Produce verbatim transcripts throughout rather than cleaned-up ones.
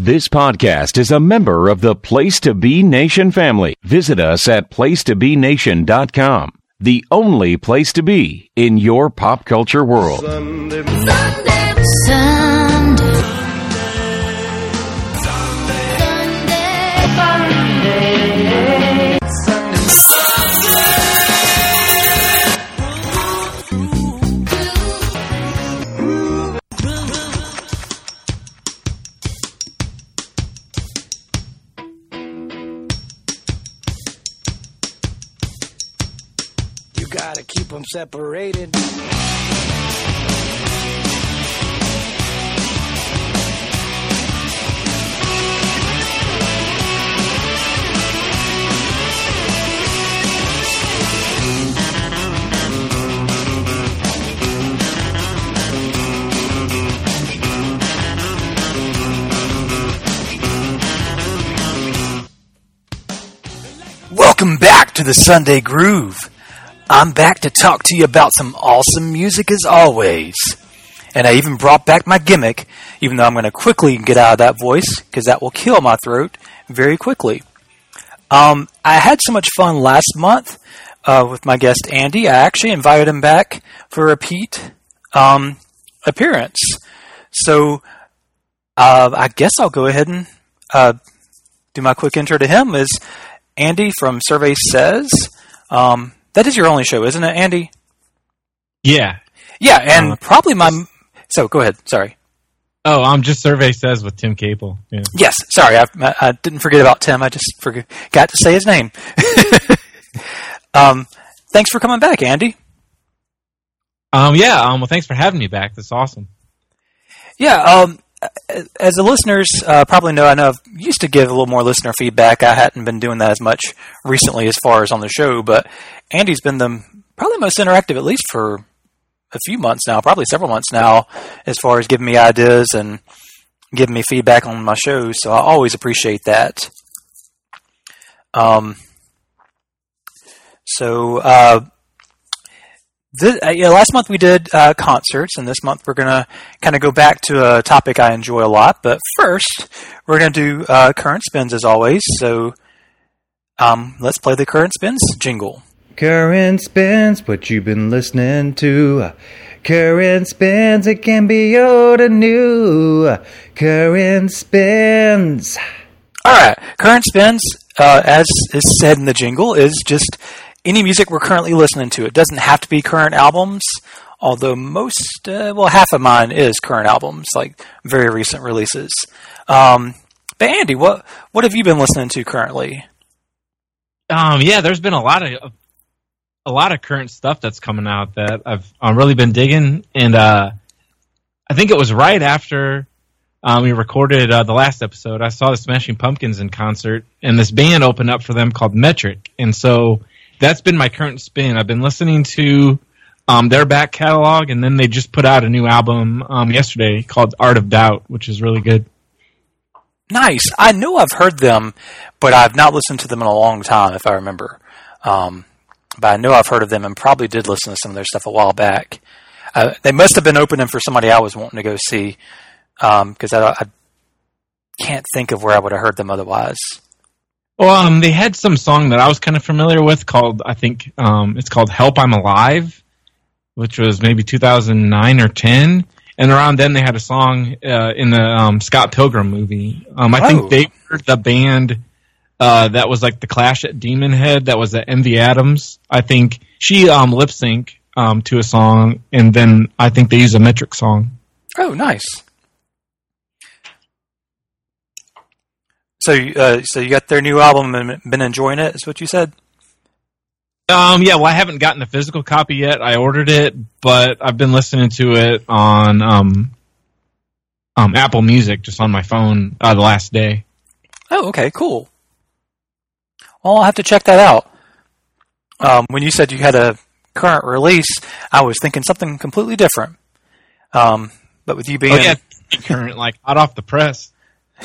This podcast is a member of the Place to Be Nation family. Visit us at place to be nation dot com, the only place to be in your pop culture world. Sunday, Sunday, Sunday, Sunday, Gotta keep them separated. Welcome back to the Sunday Groove. I'm back to talk to you about some awesome music as always. And I even brought back my gimmick, even though I'm going to quickly get out of that voice, because that will kill my throat very quickly. Um, I had so much fun last month uh, with my guest Andy. I actually invited him back for a repeat um, appearance. So uh, I guess I'll go ahead and uh, do my quick intro to him. Is Andy from Survey Says. Um, That is your only show, isn't it, Andy? Yeah. Yeah, and uh, probably my... So, go ahead. Sorry. Oh, I'm just Survey Says with Tim Capel. Yeah. Yes. Sorry, I, I didn't forget about Tim. I just forgot to say his name. um, thanks for coming back, Andy. Um, yeah, um, well, thanks for having me back. That's awesome. Yeah, um, as the listeners uh, probably know, I know I used to give a little more listener feedback. I hadn't been doing that as much recently as far as on the show, but Andy's been the probably most interactive, at least for a few months now, probably several months now, as far as giving me ideas and giving me feedback on my shows, so I always appreciate that. Um, so, uh, This, uh, yeah, last month we did uh, concerts, and this month we're going to kind of go back to a topic I enjoy a lot. But first, we're going to do uh, current spins as always. So um, let's play the current spins jingle. Current spins, what you've been listening to. Current spins, it can be old or new. Current spins. All right, current spins, uh, as is said in the jingle, is just any music we're currently listening to. It doesn't have to be current albums, although most, uh, well, half of mine is current albums, like very recent releases. Um, but Andy, what what have you been listening to currently? Um, yeah, there's been a lot of a lot of current stuff that's coming out that I've um, really been digging, and uh, I think it was right after um, we recorded uh, the last episode. I saw the Smashing Pumpkins in concert, and this band opened up for them called Metric, and so that's been my current spin. I've been listening to um, their back catalog, and then they just put out a new album um, yesterday called Art of Doubt, which is really good. Nice. I know I've heard them, but I've not listened to them in a long time, if I remember. Um, but I know I've heard of them and probably did listen to some of their stuff a while back. Uh, they must have been opening for somebody I was wanting to go see, because um, I, I can't think of where I would have heard them otherwise. Well, um, they had some song that I was kind of familiar with called, I think, um, it's called Help I'm Alive, which was maybe two thousand nine or ten. And around then they had a song uh, in the um, Scott Pilgrim movie. Um, I oh. think they were the band uh, that was like the Clash at Demon Head. That was at Envy Adams. I think she um, lip sync um, to a song, and then I think they used a Metric song. Oh, nice. So, uh, so you got their new album and been enjoying it, is what you said? Um, yeah, well, I haven't gotten a physical copy yet. I ordered it, but I've been listening to it on um, um, Apple Music, just on my phone, uh, the last day. Oh, okay, cool. Well, I'll have to check that out. Um, when you said you had a current release, I was thinking something completely different. Um, but with you being... Oh, yeah, current, like, hot off the press.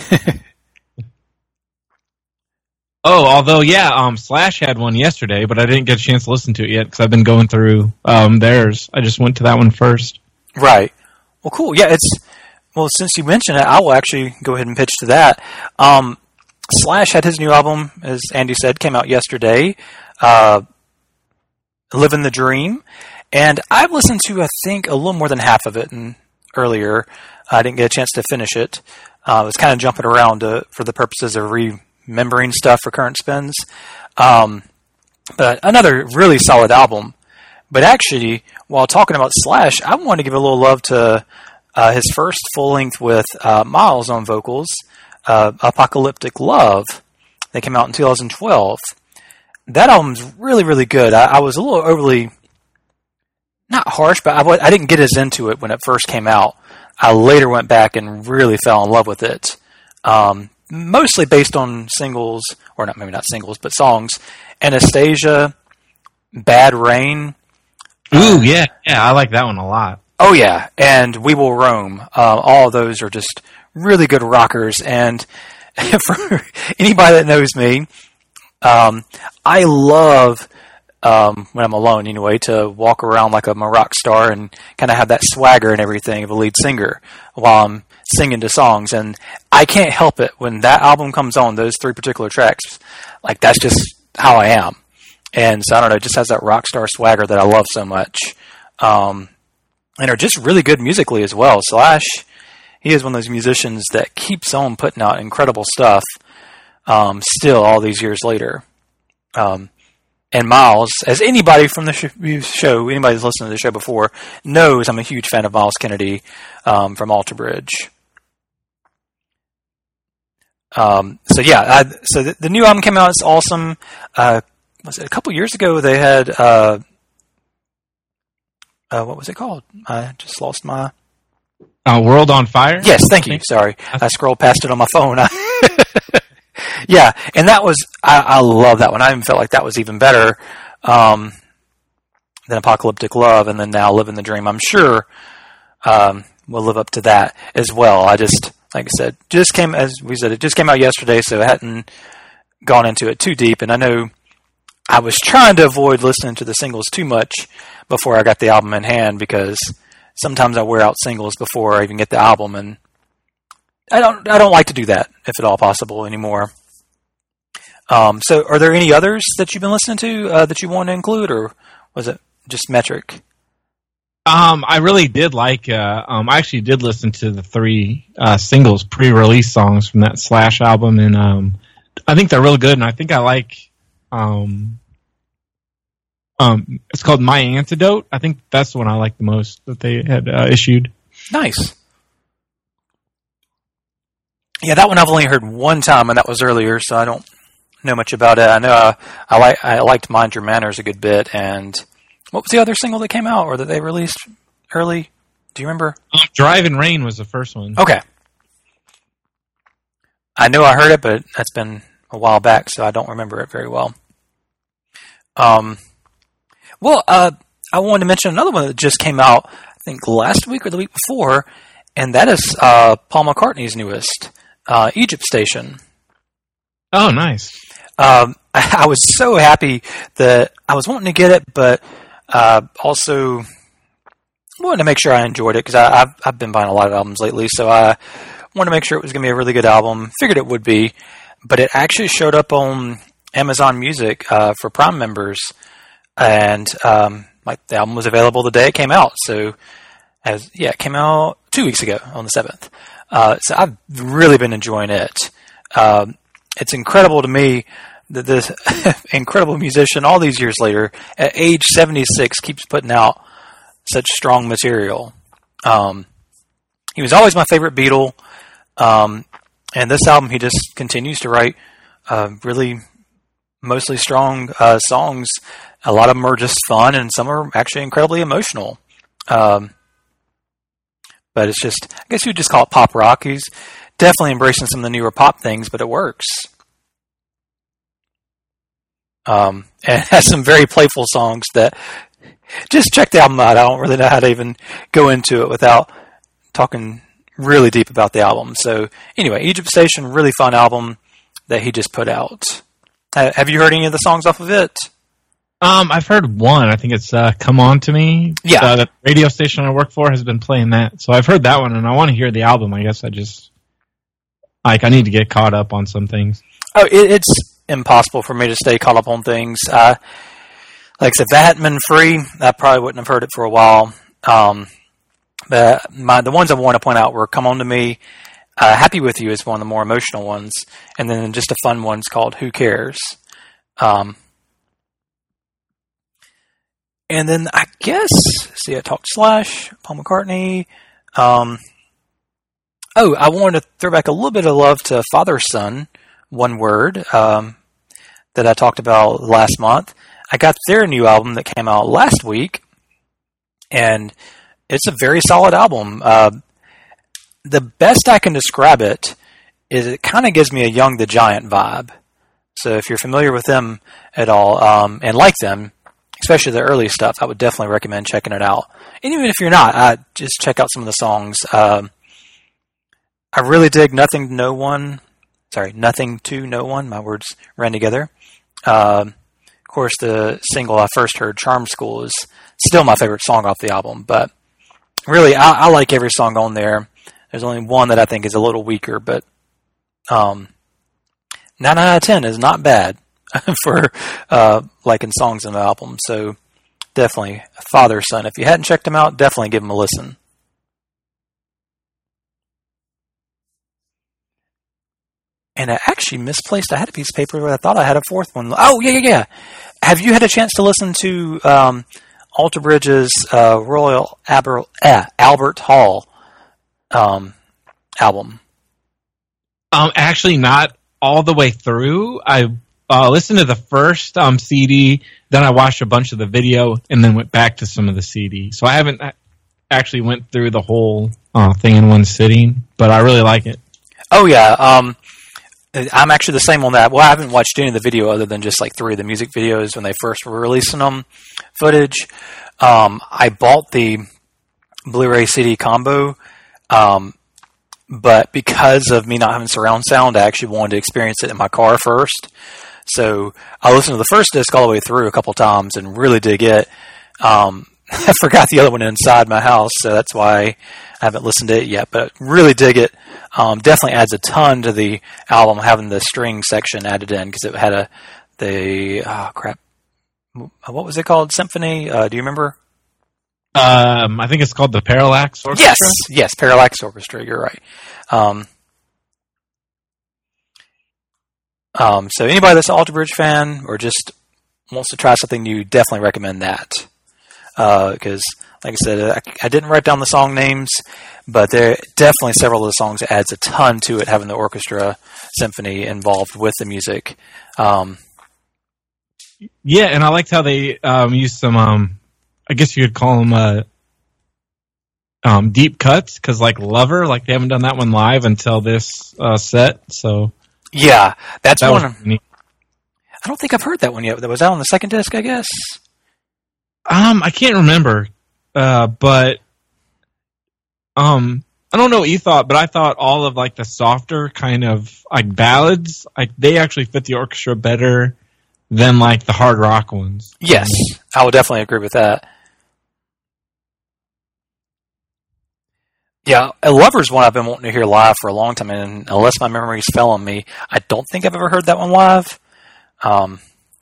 Oh, although, yeah, um, Slash had one yesterday, but I didn't get a chance to listen to it yet because I've been going through um, theirs. I just went to that one first. Right. Well, cool. Yeah, it's well, since you mentioned it, I will actually go ahead and pitch to that. Um, Slash had his new album, as Andy said, came out yesterday, uh, Living the Dream. And I've listened to, I think, a little more than half of it and earlier. I didn't get a chance to finish it. Uh, I was kind of jumping around to, for the purposes of remembering stuff for current spins. Um, but another really solid album. But actually, while talking about Slash, I want to give a little love to uh, his first full-length with uh, Miles on vocals, uh, Apocalyptic Love. That came out in two thousand twelve. That album's really, really good. I, I was a little overly, not harsh, but I, w- I didn't get as into it when it first came out. I later went back and really fell in love with it. Um, mostly based on singles, or not maybe not singles, but songs. Anastasia, Bad Rain. Ooh, yeah, yeah, I like that one a lot. Oh, yeah, and We Will Roam. Uh, all of those are just really good rockers. And for anybody that knows me, um, I love, um, when I'm alone anyway, to walk around like I'm a rock star and kind of have that swagger and everything of a lead singer while I'm singing to songs. And I can't help it when that album comes on, those three particular tracks. Like, that's just how I am. And so, I don't know, it just has that rock star swagger that I love so much. Um, and are just really good musically as well. Slash, he is one of those musicians that keeps on putting out incredible stuff um, still all these years later. Um, and Miles, as anybody from the sh- show, anybody who's listened to the show before, knows I'm a huge fan of Miles Kennedy um, from Alter Bridge. Um, so, yeah, I, so the, the new album came out. It's awesome. Uh, was it a couple years ago they had... Uh, Uh, what was it called? I just lost my... Uh, World on Fire? Yes, thank you. Sorry. I scrolled past it on my phone. Yeah, and that was... I, I love that one. I even felt like that was even better um, than Apocalyptic Love, and then now Living the Dream. I'm sure um, we'll live up to that as well. I just, like I said, just came... As we said, it just came out yesterday, so I hadn't gone into it too deep, and I know I was trying to avoid listening to the singles too much before I got the album in hand, because sometimes I wear out singles before I even get the album, and I don't I don't like to do that, if at all possible, anymore. Um, so are there any others that you've been listening to uh, that you want to include, or was it just Metric? Um, I really did like, uh, um, I actually did listen to the three uh, singles, pre-release songs from that Slash album, and um, I think they're real good, and I think I like... Um, Um, it's called My Antidote. I think that's the one I like the most that they had uh, issued. Nice. Yeah, that one I've only heard one time, and that was earlier, so I don't know much about it. I know uh, I like I liked Mind Your Manners a good bit, and what was the other single that came out or that they released early? Do you remember? Uh, Driving Rain was the first one. Okay. I know I heard it, but that's been a while back, so I don't remember it very well. Um. Well, uh, I wanted to mention another one that just came out, I think, last week or the week before, and that is uh, Paul McCartney's newest, uh, Egypt Station. Oh, nice. Um, I, I was so happy that I was wanting to get it, but uh, also wanted to make sure I enjoyed it, because I've, I've been buying a lot of albums lately, so I wanted to make sure it was going to be a really good album. Figured it would be, but it actually showed up on Amazon Music uh, for Prime members. And um, like the album was available the day it came out. So, as yeah, it came out two weeks ago on the seventh. Uh, so I've really been enjoying it. Um, it's incredible to me that this incredible musician, all these years later, at age seventy-six, keeps putting out such strong material. Um, he was always my favorite Beatle. Um, and this album, he just continues to write uh, really mostly strong uh, songs. A lot of them are just fun, and some are actually incredibly emotional. Um, but it's just, I guess you would just call it pop rock. He's definitely embracing some of the newer pop things, but it works. Um, and has some very playful songs that, just check the album out. I don't really know how to even go into it without talking really deep about the album. So anyway, Egypt Station, really fun album that he just put out. Uh, have you heard any of the songs off of it? Um, I've heard one. I think it's uh, "Come On to Me." Yeah, uh, the radio station I work for has been playing that, so I've heard that one, and I want to hear the album. I guess I just like I need to get caught up on some things. Oh, it, it's impossible for me to stay caught up on things. Uh, like I said, if that hadn't been free, I probably wouldn't have heard it for a while. Um, but my the ones I want to point out were "Come On to Me." Uh, "Happy With You" is one of the more emotional ones, and then just a fun one's called "Who Cares." Um, And then I guess, see, I talked Slash, Paul McCartney. Um, oh, I wanted to throw back a little bit of love to Father Son, One Word, um, that I talked about last month. I got their new album that came out last week, and it's a very solid album. Uh, the best I can describe it is it kind of gives me a Young the Giant vibe. So if you're familiar with them at all um, and like them, especially the early stuff, I would definitely recommend checking it out. And even if you're not, I just check out some of the songs. Um, I really dig Nothing to No One. Sorry, Nothing to No One. My words ran together. Um, of course, the single I first heard, Charm School, is still my favorite song off the album. But really, I, I like every song on there. There's only one that I think is a little weaker, but um, nine out of ten is not bad for uh, liking songs in the album. So definitely Father Son. If you hadn't checked them out, definitely give them a listen. And I actually misplaced. I had a piece of paper where I thought I had a fourth one. Oh, yeah, yeah, yeah. Have you had a chance to listen to um, Alter Bridge's uh, Royal Aber- uh, Albert Hall um, album? Um, actually, not all the way through. I uh, listened to the first um, C D, then I watched a bunch of the video, and then went back to some of the C D. So I haven't actually went through the whole uh, thing in one sitting, but I really like it. Oh, yeah. Um, I'm actually the same on that. Well, I haven't watched any of the video other than just like three of the music videos when they first were releasing them, footage. Um, I bought the Blu-ray C D combo, um, but because of me not having surround sound, I actually wanted to experience it in my car first. So I listened to the first disc all the way through a couple times and really dig it. Um, I forgot the other one inside my house, so that's why I haven't listened to it yet, but really dig it. Um, definitely adds a ton to the album having the string section added in, because it had a, the, oh crap, what was it called? Symphony? Uh, do you remember? Um, I think it's called the Parallax Orchestra. Yes, yes, Parallax Orchestra, you're right. Um, um, so anybody that's an Alter Bridge fan or just wants to try something new, definitely recommend that. Because, uh, like I said, I, I didn't write down the song names, but there are definitely several of the songs that adds a ton to it, having the orchestra symphony involved with the music. Um, yeah, and I liked how they um, used some, um, I guess you could call them uh, um, deep cuts, because like Lover, like they haven't done that one live until this uh, set. So yeah, that's that one. Was neat. I don't think I've heard that one yet. Was that on the second disc, I guess? Um, I can't remember, uh, but um, I don't know what you thought, but I thought all of like the softer kind of like ballads, like they actually fit the orchestra better than like the hard rock ones. Yes, I would definitely agree with that. Yeah, a Lover's one I've been wanting to hear live for a long time, and unless my memory's failing me, I don't think I've ever heard that one live. Um.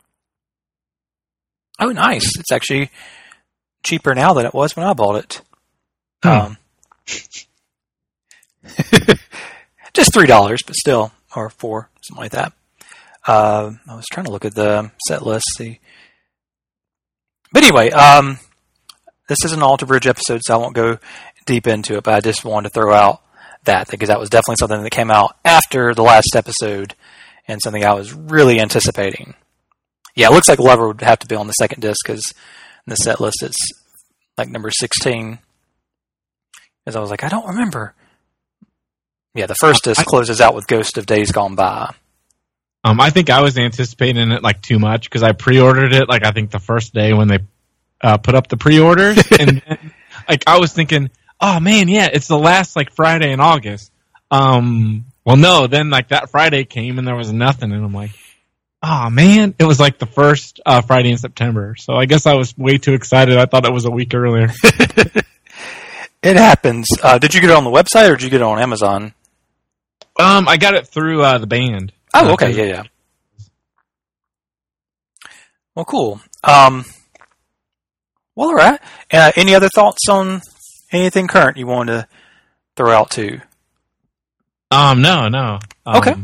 Oh, nice. It's actually cheaper now than it was when I bought it. Hmm. Um, just three dollars, but still, or four, something like that. Uh, I was trying to look at the set list, see. But anyway, um, this is an Alter Bridge episode, so I won't go deep into it, but I just wanted to throw out that, because that was definitely something that came out after the last episode, and something I was really anticipating. Yeah, it looks like Lover would have to be on the second disc, because in the set list it's like number sixteen. Because I was like, I don't remember. Yeah, the first disc I, closes out with Ghost of Days Gone By. Um, I think I was anticipating it like too much, because I pre-ordered it like I think the first day when they uh, put up the pre-orders, and then, like I was thinking, oh man, yeah, it's the last like Friday in August. Um, well, no, then like that Friday came and there was nothing, and I'm like, oh man, it was like the first uh, Friday in September. So I guess I was way too excited. I thought it was a week earlier. It happens. Uh, did you get it on the website or did you get it on Amazon? Um, I got it through uh, the band. Oh, okay, yeah, yeah. Well, cool. Um, well, all right. Uh, any other thoughts on anything current you wanted to throw out too? Um, no, no. Um, okay.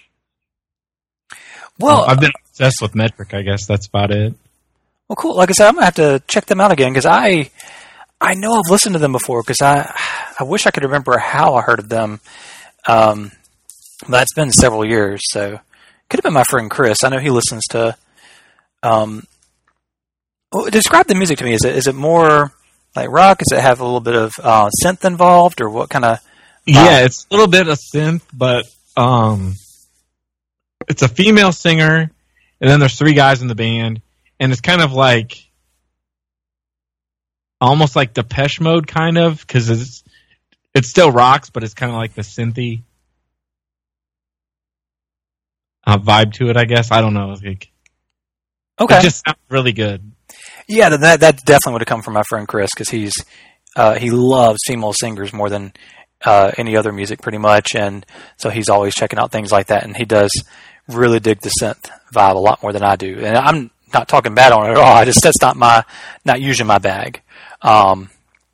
Well, I've been obsessed with Metric. I guess that's about it. Well, cool. Like I said, I'm gonna have to check them out again because I, I know I've listened to them before because I, I wish I could remember how I heard of them. Um, but it's been several years, so could have been my friend Chris. I know he listens to. Um, well, describe the music to me. Is it is it more like rock? Does it have a little bit of uh, synth involved, or what kind of? Yeah, it's a little bit of synth, but um, it's a female singer, and then there's three guys in the band, and it's kind of like almost like Depeche Mode, kind of, because it's it still rocks, but it's kind of like the synthy uh, vibe to it. I guess I don't know. Like, okay, it just sounds really good. Yeah, that that definitely would have come from my friend Chris because he's uh, he loves female singers more than uh, any other music, pretty much, and so he's always checking out things like that. And he does really dig the synth vibe a lot more than I do. And I'm not talking bad on it at all. I just that's not my not usually my bag. Um,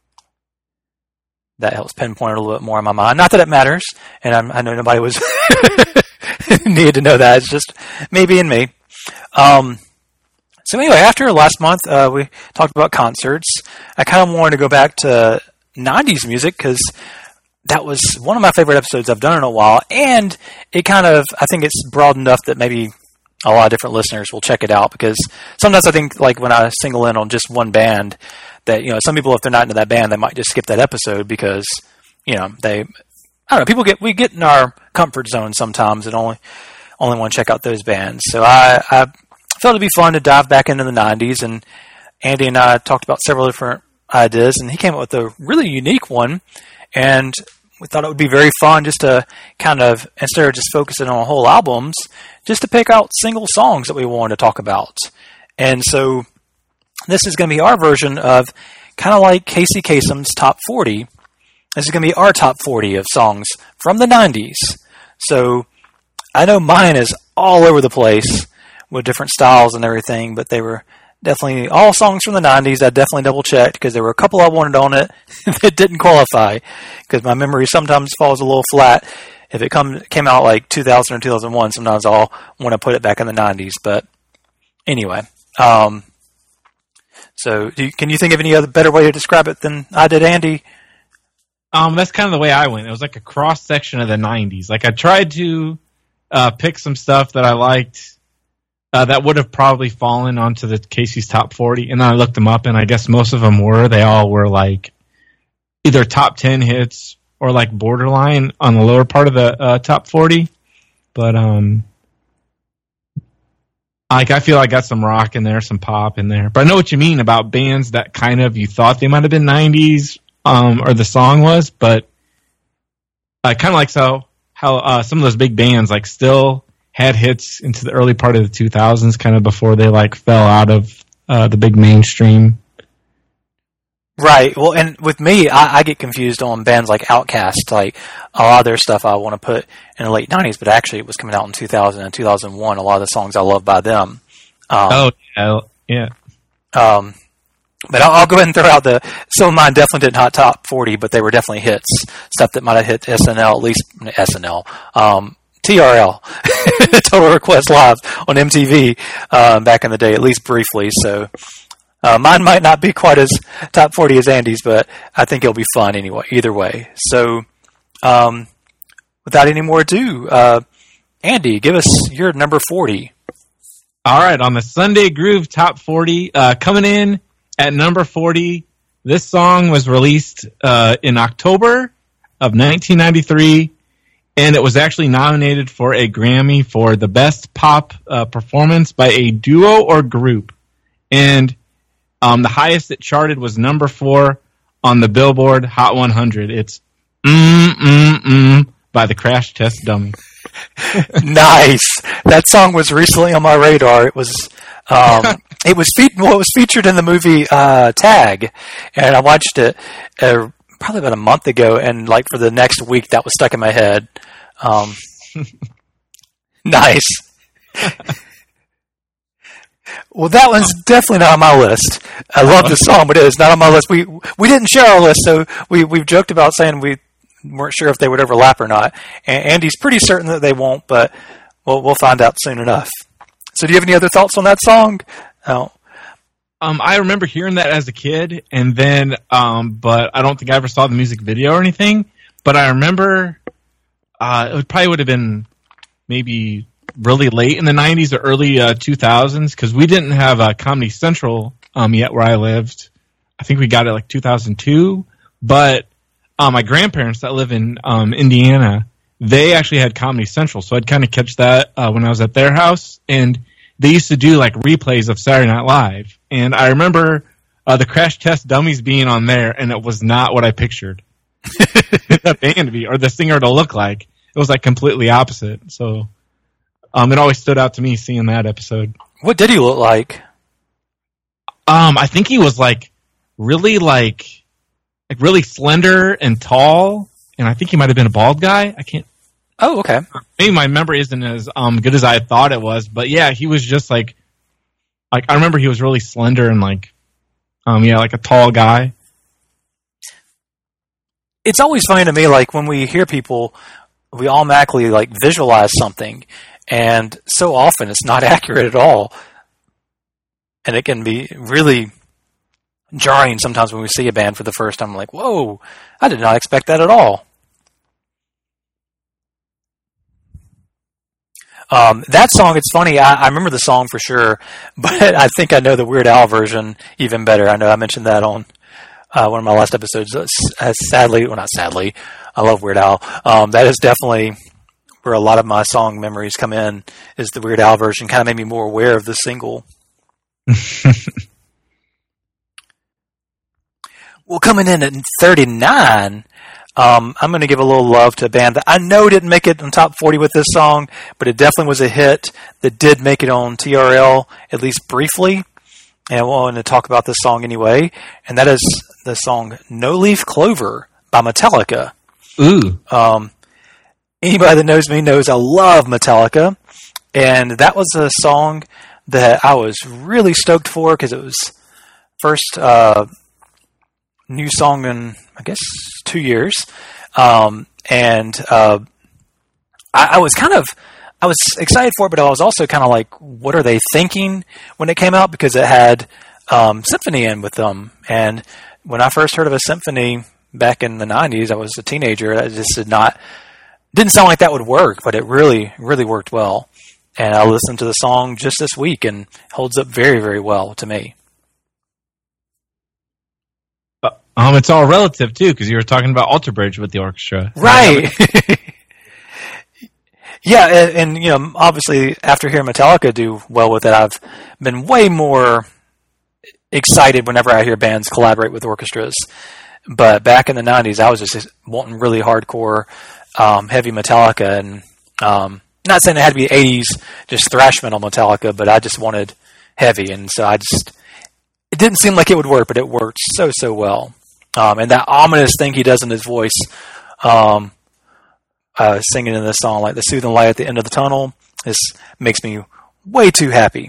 that helps pinpoint it a little bit more in my mind. Not that it matters, and I'm, I know nobody was needed to know that. It's just me being me. Um, So anyway, after last month, uh, we talked about concerts. I kind of wanted to go back to nineties music because that was one of my favorite episodes I've done in a while. And it kind of, I think it's broad enough that maybe a lot of different listeners will check it out because sometimes I think like when I single in on just one band that, you know, some people, if they're not into that band, they might just skip that episode because, you know, they, I don't know, people get, we get in our comfort zone sometimes and only, only want to check out those bands. So I, I, I thought it'd be fun to dive back into the nineties, and Andy and I talked about several different ideas, and he came up with a really unique one, and we thought it would be very fun just to kind of, instead of just focusing on whole albums, just to pick out single songs that we wanted to talk about. And so this is going to be our version of kind of like Casey Kasem's Top forty. This is going to be our Top forty of songs from the nineties. So I know mine is all over the place with different styles and everything, but they were definitely all songs from the nineties. I definitely double checked because there were a couple I wanted on it that didn't qualify because my memory sometimes falls a little flat. If it come, came out like two thousand or two thousand one, sometimes I'll want to put it back in the nineties. But anyway, um, so do you, can you think of any other better way to describe it than I did, Andy? Um, that's kind of the way I went. It was like a cross section of the nineties. Like I tried to uh, pick some stuff that I liked. Uh, that would have probably fallen onto the Casey's Top forty, and then I looked them up, and I guess most of them were. They all were like either top ten hits or like borderline on the lower part of the uh, Top forty. But um, like I feel I got some rock in there, some pop in there. But I know what you mean about bands that kind of you thought they might have been nineties, um, or the song was, but I kind of like so how uh, some of those big bands like still had hits into the early part of the two thousands, kind of before they like fell out of uh, the big mainstream. Right. Well, and with me, I, I get confused on bands like Outkast. Like a lot of their stuff I want to put in the late nineties, but actually it was coming out in two thousand and two thousand one. A lot of the songs I love by them. Um, oh, yeah. yeah. Um, but I'll, I'll go ahead and throw out the, some of mine definitely did not top forty, but they were definitely hits. Stuff that might have hit S N L, at least S N L. Um, T R L, Total Request Live on M T V uh, back in the day, at least briefly. So uh, mine might not be quite as top forty as Andy's, but I think it'll be fun anyway. Either way. So um, without any more ado, uh, Andy, give us your number forty. All right, on the Sunday Groove Top forty, uh, coming in at number forty. This song was released uh, in October of nineteen ninety-three. And it was actually nominated for a Grammy for the best pop uh, performance by a duo or group. And um, the highest it charted was number four on the Billboard Hot one hundred. It's Mm, Mm, Mm by the Crash Test Dummies. Nice. that song was recently on my radar. It was um, it was fe- well, it was featured in the movie uh, Tag, and I watched it uh, probably about a month ago. And like for the next week, that was stuck in my head. Um, nice. Well, that one's definitely not on my list. I love the song, but it is not on my list. We we didn't share our list, so we we've joked about saying we weren't sure if they would overlap or not. And Andy's pretty certain that they won't, but we'll we'll find out soon enough. So, do you have any other thoughts on that song? Oh. Um, I remember hearing that as a kid, and then, um, but I don't think I ever saw the music video or anything. But I remember uh, it would, probably would have been maybe really late in the nineties or early uh, two thousands, because we didn't have uh, Comedy Central um, yet where I lived. I think we got it like two thousand two, but uh, my grandparents that live in um, Indiana, they actually had Comedy Central, so I'd kind of catch that uh, when I was at their house, and they used to do like replays of Saturday Night Live, and I remember uh, the Crash Test Dummies being on there, and it was not what I pictured the band to be or the singer to look like. It was like completely opposite, so um, it always stood out to me seeing that episode. What did he look like? Um, I think he was like really like like really slender and tall, and I think he might have been a bald guy. I can't. Oh, okay. Maybe my memory isn't as um, good as I thought it was, but yeah, he was just like, like I remember he was really slender and like, um, yeah, like a tall guy. It's always funny to me, like when we hear people, we automatically like visualize something, and so often it's not accurate at all, and it can be really jarring sometimes when we see a band for the first time. I'm like, whoa, I did not expect that at all. Um, that song, it's funny, I, I remember the song for sure, but I think I know the Weird Al version even better. I know I mentioned that on uh, one of my last episodes. Uh, sadly, well not sadly, I love Weird Al. Um, that is definitely where a lot of my song memories come in, is the Weird Al version. Kind of made me more aware of the single. Well, coming in at thirty-nine... Um, I'm going to give a little love to a band that I know didn't make it on top forty with this song, but it definitely was a hit that did make it on T R L, at least briefly. And I wanted to talk about this song anyway, and that is the song No Leaf Clover by Metallica. Ooh. Um, anybody that knows me knows I love Metallica, and that was a song that I was really stoked for because it was first uh, new song in, I guess, two years. Um, and uh, I, I was kind of, I was excited for it, but I was also kind of like, what are they thinking when it came out? Because it had um, symphony in with them. And when I first heard of a symphony back in the nineties, I was a teenager. I just did not, didn't sound like that would work, but it really, really worked well. And I listened to the song just this week, and it holds up very, very well to me. Um, it's all relative too, because you were talking about Alter Bridge with the orchestra, right? Yeah, and, and you know, obviously, after hearing Metallica do well with it, I've been way more excited whenever I hear bands collaborate with orchestras. But back in the nineties, I was just wanting really hardcore, um, heavy Metallica, and um, not saying it had to be eighties, just thrash metal Metallica, but I just wanted heavy, and so I just, it didn't seem like it would work, but it worked so, so well. Um, and that ominous thing he does in his voice, um, uh, singing in this song, like the soothing light at the end of the tunnel, this makes me way too happy.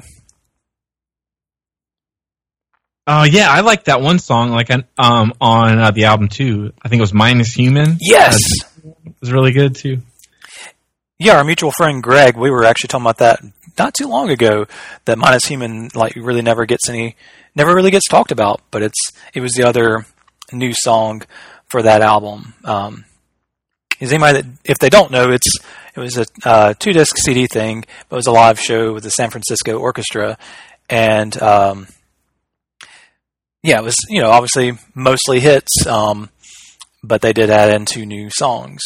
Oh uh, yeah, I like that one song, like um, on uh, the album too. I think it was Minus Human. Yes, it was really good too. Yeah, our mutual friend Greg, we were actually talking about that not too long ago. That Minus Human, like, really never gets any, never really gets talked about. But it's it was the other new song for that album. Um, is anybody that, if they don't know, it's it was a uh, two disc C D thing, but it was a live show with the San Francisco Orchestra, and um, yeah, it was, you know, obviously mostly hits, um, but they did add in two new songs.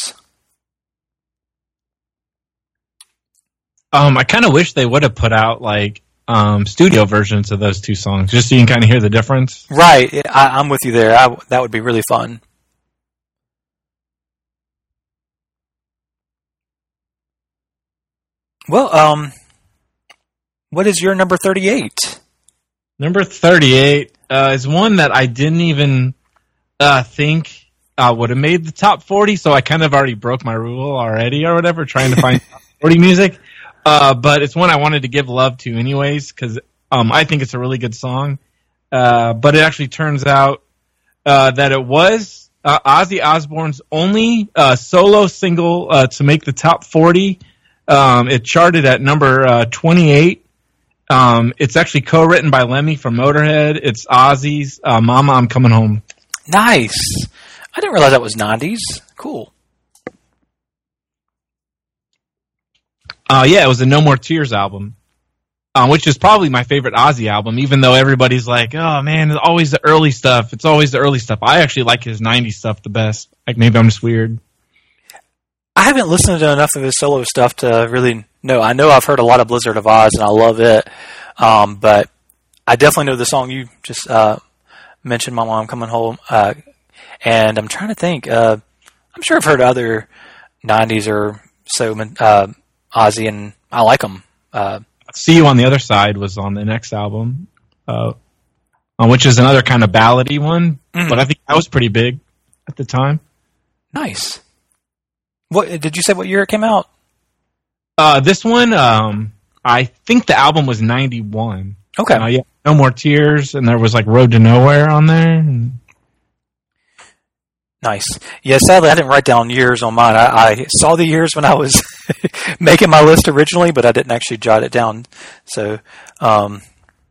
Um, I kind of wish they would have put out like um, studio versions of those two songs, just so you can kind of hear the difference. Right, I, I'm with you there. I, that would be really fun. Well, um, what is your number thirty-eight? Number thirty-eight uh, is one that I didn't even uh, think uh, would have made the top forty, so I kind of already broke my rule already or whatever, trying to find top forty music. Uh, but it's one I wanted to give love to anyways, because um, I think it's a really good song. Uh, but it actually turns out uh, that it was uh, Ozzy Osbourne's only uh, solo single uh, to make the top forty. Um, it charted at number uh, twenty-eight. Um, it's actually co-written by Lemmy from Motorhead. It's Ozzy's uh, Mama, I'm Coming Home. Nice. I didn't realize that was nineties. Cool. Uh, yeah, it was a No More Tears album, uh, which is probably my favorite Ozzy album, even though everybody's like, oh, man, it's always the early stuff. It's always the early stuff. I actually like his nineties stuff the best. Like, maybe I'm just weird. I haven't listened to enough of his solo stuff to really know. I know I've heard a lot of Blizzard of Oz, and I love it. Um, but I definitely know the song you just uh, mentioned, Mama, I'm Coming Home. Uh, and I'm trying to think. Uh, I'm sure I've heard other nineties or so uh, Ozzy, and I like them. Uh, See You on the Other Side was on the next album, uh, which is another kind of ballady one. Mm. But I think that was pretty big at the time. Nice. What did you say? What year it came out? Uh, this one, um, I think the album was ninety-one. Okay. Uh, yeah, No More Tears, and there was like Road to Nowhere on there. And... Nice. Yeah, sadly, I didn't write down years on mine. I, I saw the years when I was making my list originally, but I didn't actually jot it down. So, um,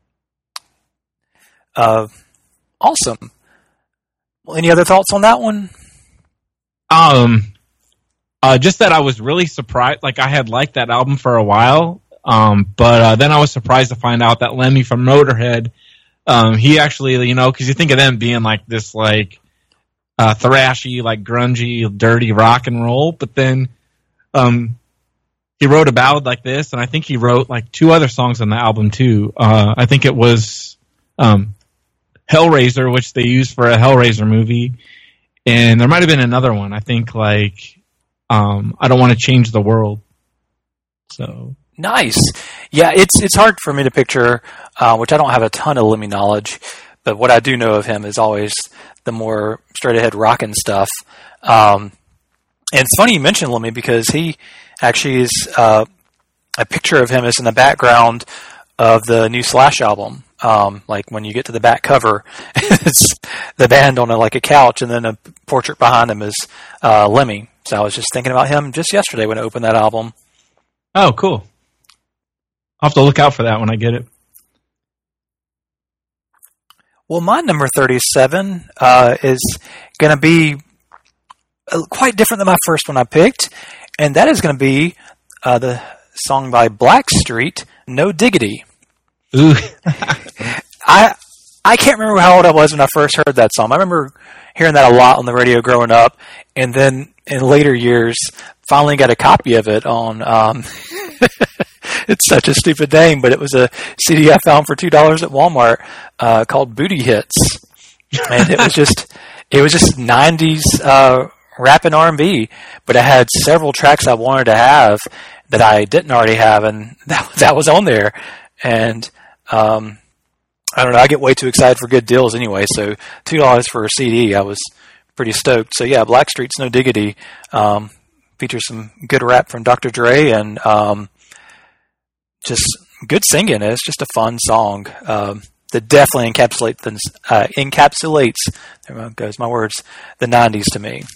uh, awesome. Well, any other thoughts on that one? Um, uh, just that I was really surprised. Like, I had liked that album for a while, um, but uh, then I was surprised to find out that Lemmy from Motorhead, um, he actually, you know, because you think of them being like this, like, Uh, thrashy, like grungy, dirty rock and roll, but then um, he wrote a ballad like this, and I think he wrote like two other songs on the album too. Uh, I think it was um, Hellraiser, which they used for a Hellraiser movie, and there might have been another one. I think like um, I Don't Want to Change the World. So nice, yeah. It's it's hard for me to picture, uh, which I don't have a ton of Lemmy knowledge, but what I do know of him is always the more straight-ahead rockin' stuff. Um, and it's funny you mentioned Lemmy because he actually is, uh, a picture of him is in the background of the new Slash album. Um, like when you get to the back cover, it's the band on a, like a couch, and then a portrait behind him is uh, Lemmy. So I was just thinking about him just yesterday when I opened that album. Oh, cool. I'll have to look out for that when I get it. Well, my number thirty-seven uh, is going to be uh, quite different than my first one I picked, and that is going to be uh, the song by Blackstreet, No Diggity. Ooh. I I can't remember how old I was when I first heard that song. I remember hearing that a lot on the radio growing up, and then in later years, finally got a copy of it on... Um, it's such a stupid name, but it was a C D I found for two dollars at Walmart uh, called Booty Hits, and it was just it was just nineties uh, rap and R and B. But I had several tracks I wanted to have that I didn't already have, and that that was on there. And um, I don't know, I get way too excited for good deals anyway. So two dollars for a C D, I was pretty stoked. So yeah, Blackstreet's No Diggity um, features some good rap from Doctor Dre and. Um, Just good singing. It's just a fun song um, that definitely encapsulates the, uh, encapsulates. There goes my words. The nineties to me.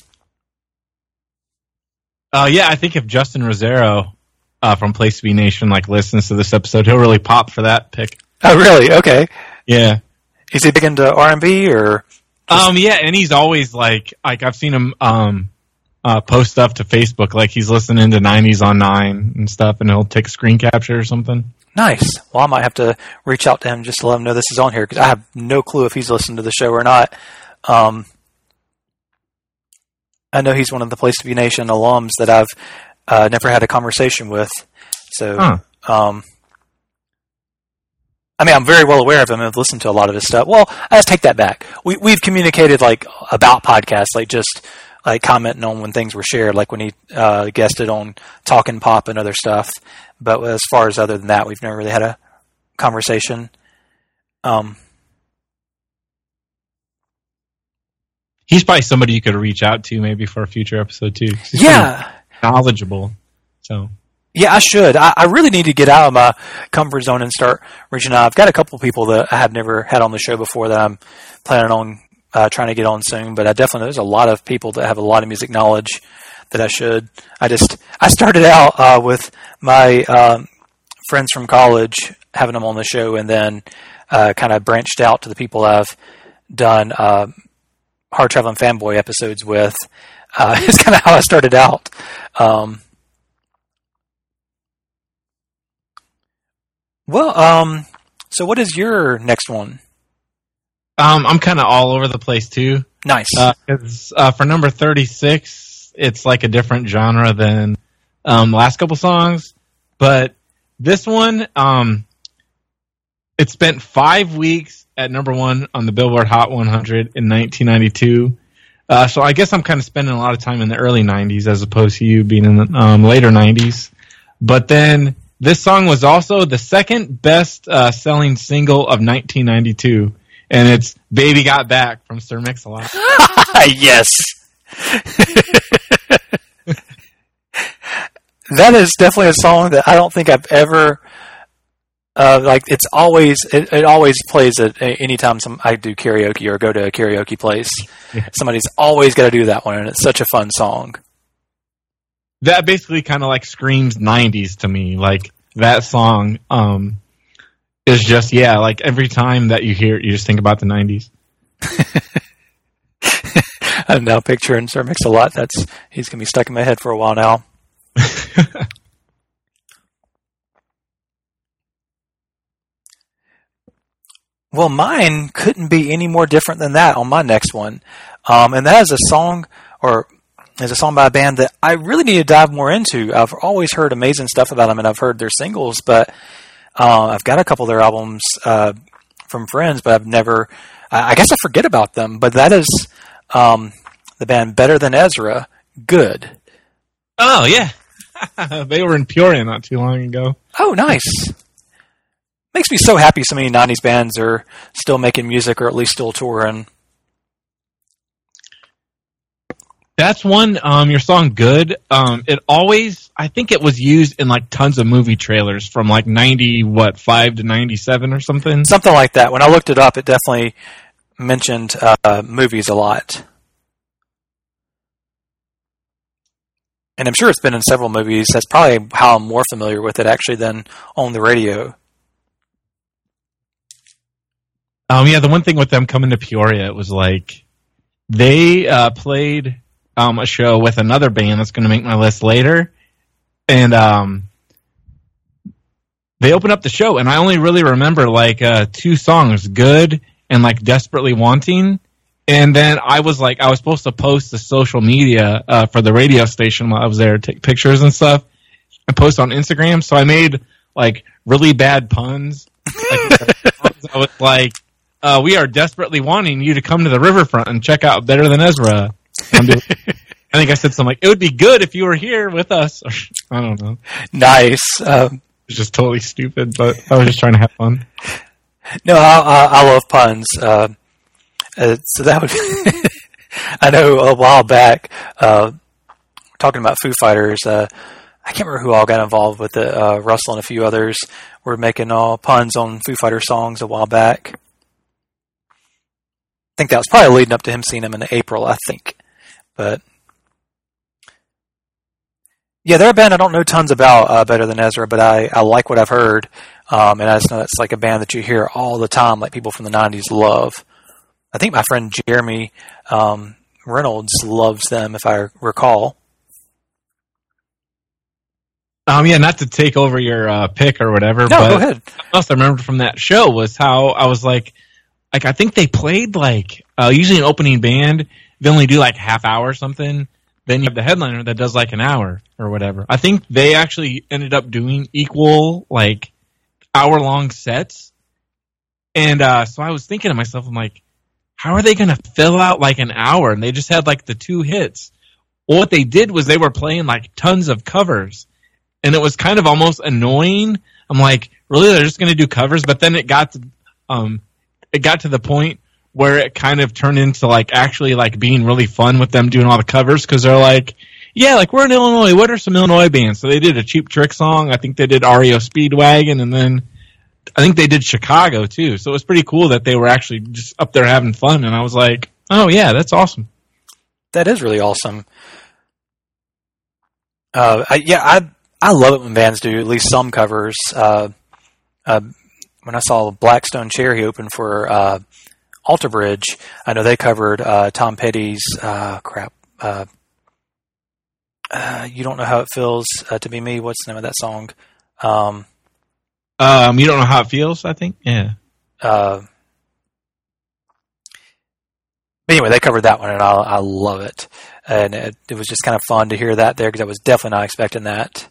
Uh, yeah, I think if Justin Rosero uh, from Place to Be Nation like listens to this episode, he'll really pop for that pick. Oh, really? Okay. Yeah. Is he big into R and B or? Just... Um. Yeah, and he's always like like I've seen him um. Uh, post stuff to Facebook, like he's listening to nineties on nine and stuff, and he'll take a screen capture or something. Nice. Well, I might have to reach out to him just to let him know this is on here, because I have no clue if he's listened to the show or not. Um, I know he's one of the Place to Be Nation alums that I've uh, never had a conversation with. So, huh. um, I mean, I'm very well aware of him and I've listened to a lot of his stuff. Well, I just take that back. We, we've communicated like about podcasts, like just like commenting on when things were shared, like when he uh, guested on Talkin' Pop and other stuff. But as far as other than that, we've never really had a conversation. Um, He's probably somebody you could reach out to maybe for a future episode too. He's yeah, knowledgeable. So yeah, I should. I, I really need to get out of my comfort zone and start reaching out. I've got a couple of people that I have never had on the show before that I'm planning on uh, trying to get on soon. But I definitely there's a lot of people that have a lot of music knowledge that I should. I just I started out uh, with my um, friends from college having them on the show, and then uh, kind of branched out to the people I've done uh, Hard Traveling Fanboy episodes with. Uh, it's kind of how I started out. Um, well, um, so what is your next one? Um, I'm kind of all over the place too. Nice. Uh, 'cause, uh, for number thirty-six, it's like a different genre than um, the last couple songs, but this one, um, it spent five weeks at number one on the Billboard Hot one hundred in nineteen ninety-two. Uh, so I guess I'm kind of spending a lot of time in the early nineties as opposed to you being in the um, later nineties. But then this song was also the second best uh, selling single of nineteen ninety-two. And it's Baby Got Back from Sir Mix-a-Lot. Yes. That is definitely a song that I don't think I've ever... Uh, like it's always it, it always plays at anytime some I do karaoke or go to a karaoke place. Yeah. Somebody's always got to do that one, and it's such a fun song. That basically kind of like screams nineties to me. Like that song um, is just yeah. Like every time that you hear it, you just think about the nineties. I'm now picturing Sir Mix-a-Lot. That's he's gonna be stuck in my head for a while now. Well, mine couldn't be any more different than that on my next one. Um, and that is a song, or is a song by a band that I really need to dive more into. I've always heard amazing stuff about them, and I've heard their singles, but uh, I've got a couple of their albums uh, from friends, but I've never, I guess I forget about them. But that is um, the band Better Than Ezra, Good. Oh, yeah. They were in Peoria not too long ago. Oh, nice. Makes me so happy so many nineties bands are still making music or at least still touring. That's one, um, your song Good. Um, it always, I think it was used in like tons of movie trailers from like ninety, what, five to ninety-seven or something? Something like that. When I looked it up, it definitely mentioned uh, movies a lot. And I'm sure it's been in several movies. That's probably how I'm more familiar with it actually than on the radio. Um, yeah, the one thing with them coming to Peoria, it was like they uh, played um, a show with another band that's going to make my list later, and um, they opened up the show, and I only really remember like uh, two songs, Good and like Desperately Wanting, and then I was like, I was supposed to post the social media uh, for the radio station while I was there, take pictures and stuff, and post on Instagram, so I made like really bad puns. Like, I was like, Uh, we are desperately wanting you to come to the riverfront and check out Better Than Ezra. I think I said something like, it would be good if you were here with us. Or, I don't know. Nice. Um, It's just totally stupid, but I was just trying to have fun. no, I, I, I love puns. Uh, uh, so that would be... I know a while back, uh, talking about Foo Fighters, uh, I can't remember who all got involved with it. Uh, Russell and a few others were making all puns on Foo Fighter songs a while back. I think that was probably leading up to him seeing him in April, I think. But yeah, they're a band I don't know tons about uh, Better Than Ezra, but I, I like what I've heard. Um, and I just know it's like a band that you hear all the time, like people from the nineties love. I think my friend Jeremy um, Reynolds loves them, if I recall. Um, yeah, not to take over your uh, pick or whatever, No, but go ahead. something else I remembered from that show was how I was like, like I think they played like, uh, usually an opening band, they only do like half hour or something. Then you have the headliner that does like an hour or whatever. I think they actually ended up doing equal like hour long sets. And uh, so I was thinking to myself, I'm like, how are they going to fill out like an hour? And they just had like the two hits. Well, what they did was they were playing like tons of covers, and it was kind of almost annoying. I'm like, really, they're just going to do covers? But then it got to, um, it got to the point where it kind of turned into like actually like being really fun with them doing all the covers, because they're like, yeah, like we're in Illinois. What are some Illinois bands? So they did a Cheap Trick song. I think they did R E O Speedwagon, and then I think they did Chicago too. So it was pretty cool that they were actually just up there having fun. And I was like, oh yeah, that's awesome. That is really awesome. Uh, I, yeah, I I love it when bands do at least some covers. Uh, uh, when I saw Blackstone Cherry open for uh, Alter Bridge, I know they covered uh, Tom Petty's uh, crap. Uh, uh, you don't know how it feels uh, to be me. What's the name of that song? Um, um, you don't know how it feels. I think, yeah. Uh, but anyway, they covered that one, and I, I love it. And it, it was just kind of fun to hear that there, because I was definitely not expecting that.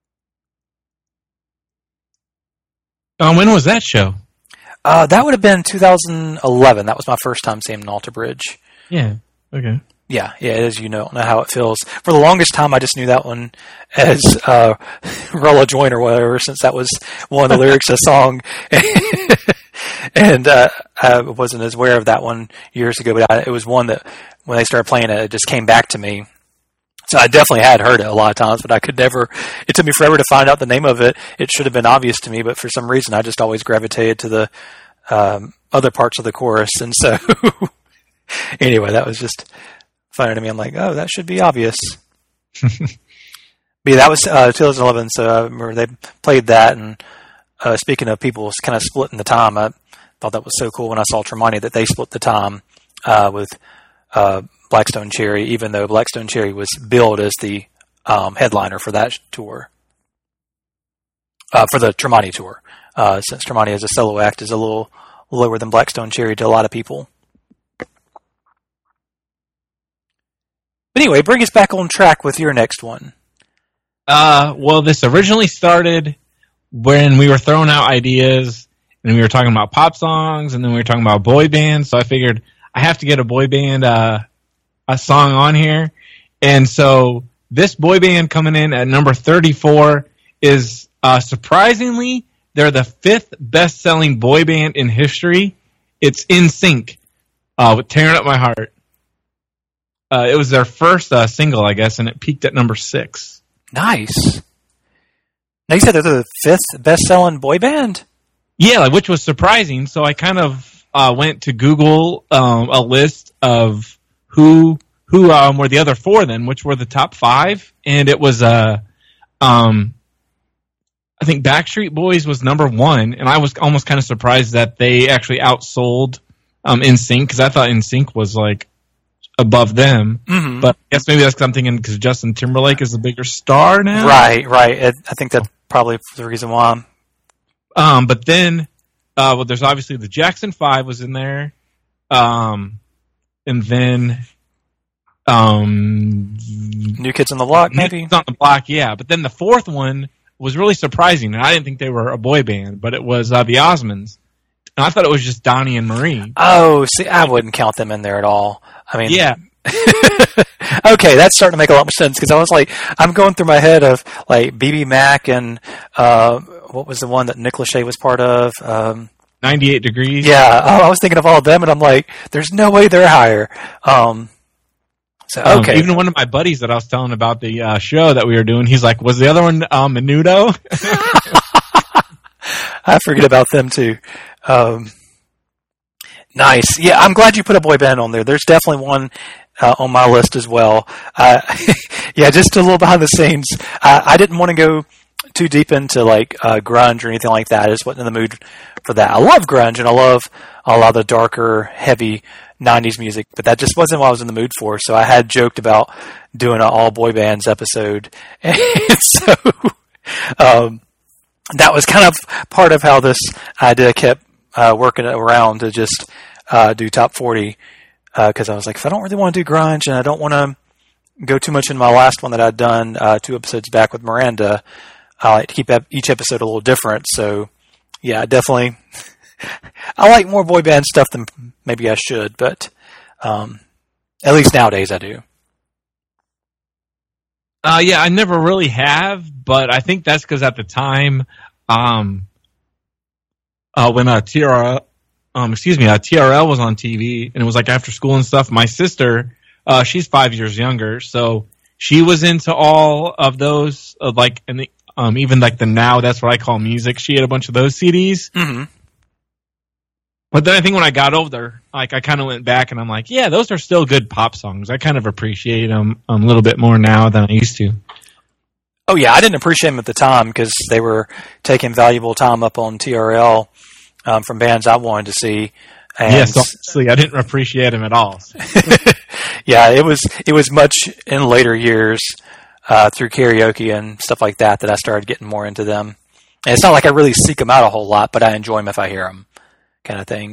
Um, when was that show? Uh, that would have been two thousand eleven. That was my first time seeing Alter Bridge. Yeah. Okay. Yeah, yeah, it is. You don't know how it feels. For the longest time, I just knew that one as uh, Rolla Joint or whatever, since that was one of the lyrics of the song. And uh, I wasn't as aware of that one years ago, but I, it was one that when they started playing it, it just came back to me. So I definitely had heard it a lot of times, but I could never, it took me forever to find out the name of it. It should have been obvious to me, but for some reason I just always gravitated to the um, other parts of the chorus. And so anyway, that was just funny to me. I'm like, oh, that should be obvious. But yeah, that was uh, two thousand eleven, so I remember they played that. And uh, speaking of people kind of splitting the time, I thought that was so cool when I saw Tremonti that they split the time uh, with uh, Blackstone Cherry, even though Blackstone Cherry was billed as the um, headliner for that tour, uh, for the Tremonti tour, uh, since Tremonti as a solo act is a little lower than Blackstone Cherry to a lot of people. But anyway, bring us back on track with your next one. Uh, well, this originally started when we were throwing out ideas, and we were talking about pop songs, and then we were talking about boy bands. So I figured I have to get a boy band uh, a song on here. And so this boy band coming in at number thirty-four is uh, surprisingly, they're the fifth best-selling boy band in history. It's N Sync uh, with Tearing Up My Heart. Uh, it was their first uh, single, I guess, and it peaked at number six. Nice. Now you said they're the fifth best-selling boy band? Yeah, which was surprising. So I kind of uh, went to Google um, a list of who who um, were the other four then, which were the top five, and it was uh, um, I think Backstreet Boys was number one, and I was almost kind of surprised that they actually outsold um, N Sync, because I thought N Sync was like above them, mm-hmm. But I guess maybe that's because I'm thinking because Justin Timberlake is the bigger star now. Right, right. It, I think that's probably the reason why. I'm... Um, but then, uh, well, there's obviously the Jackson Five was in there, um, and then um, New Kids on the Block, maybe? New Kids on the Block, yeah. But then the fourth one was really surprising, and I didn't think they were a boy band, but it was uh, the Osmonds. And I thought it was just Donnie and Marie. Oh, see, I wouldn't count them in there at all. I mean, yeah. Okay, that's starting to make a lot more sense, because I was like, I'm going through my head of like B B Mac and uh, what was the one that Nick Lachey was part of? Um, ninety-eight Degrees. Yeah, oh, I was thinking of all of them, and I'm like, there's no way they're higher. Um, so okay, um, even one of my buddies that I was telling about the uh, show that we were doing, he's like, was the other one um, Menudo? I forget about them too. Um, nice. Yeah, I'm glad you put a boy band on there. There's definitely one uh, on my list as well. Uh, yeah, just a little behind the scenes. I, I didn't want to go too deep into like uh, grunge or anything like that. I just wasn't in the mood for that. I love grunge and I love a lot of the darker, heavy nineties music, but that just wasn't what I was in the mood for. So I had joked about doing an all boy bands episode. And so um, that was kind of part of how this idea kept uh, working around to just uh, do top forty, because uh, I was like, if I don't really want to do grunge and I don't want to go too much into my last one that I'd done uh, two episodes back with Miranda, I like to keep each episode a little different. So yeah, definitely. I like more boy band stuff than maybe I should, but um, at least nowadays I do. Uh, yeah, I never really have, but I think that's because at the time, um, uh, when uh, T R L, um, excuse me, uh, T R L was on T V, and it was like after school and stuff. My sister, uh, she's five years younger, so she was into all of those, uh, like, and the, um, even like the Now That's What I Call Music. She had a bunch of those C Ds. Mm-hmm. But then I think when I got older, like I kind of went back and I'm like, yeah, those are still good pop songs. I kind of appreciate them a little bit more now than I used to. Oh yeah, I didn't appreciate them at the time because they were taking valuable time up on T R L um, from bands I wanted to see. And yes, honestly, I didn't appreciate them at all. yeah, it was it was much in later years uh, through karaoke and stuff like that that I started getting more into them. And it's not like I really seek them out a whole lot, but I enjoy them if I hear them. Kind of thing.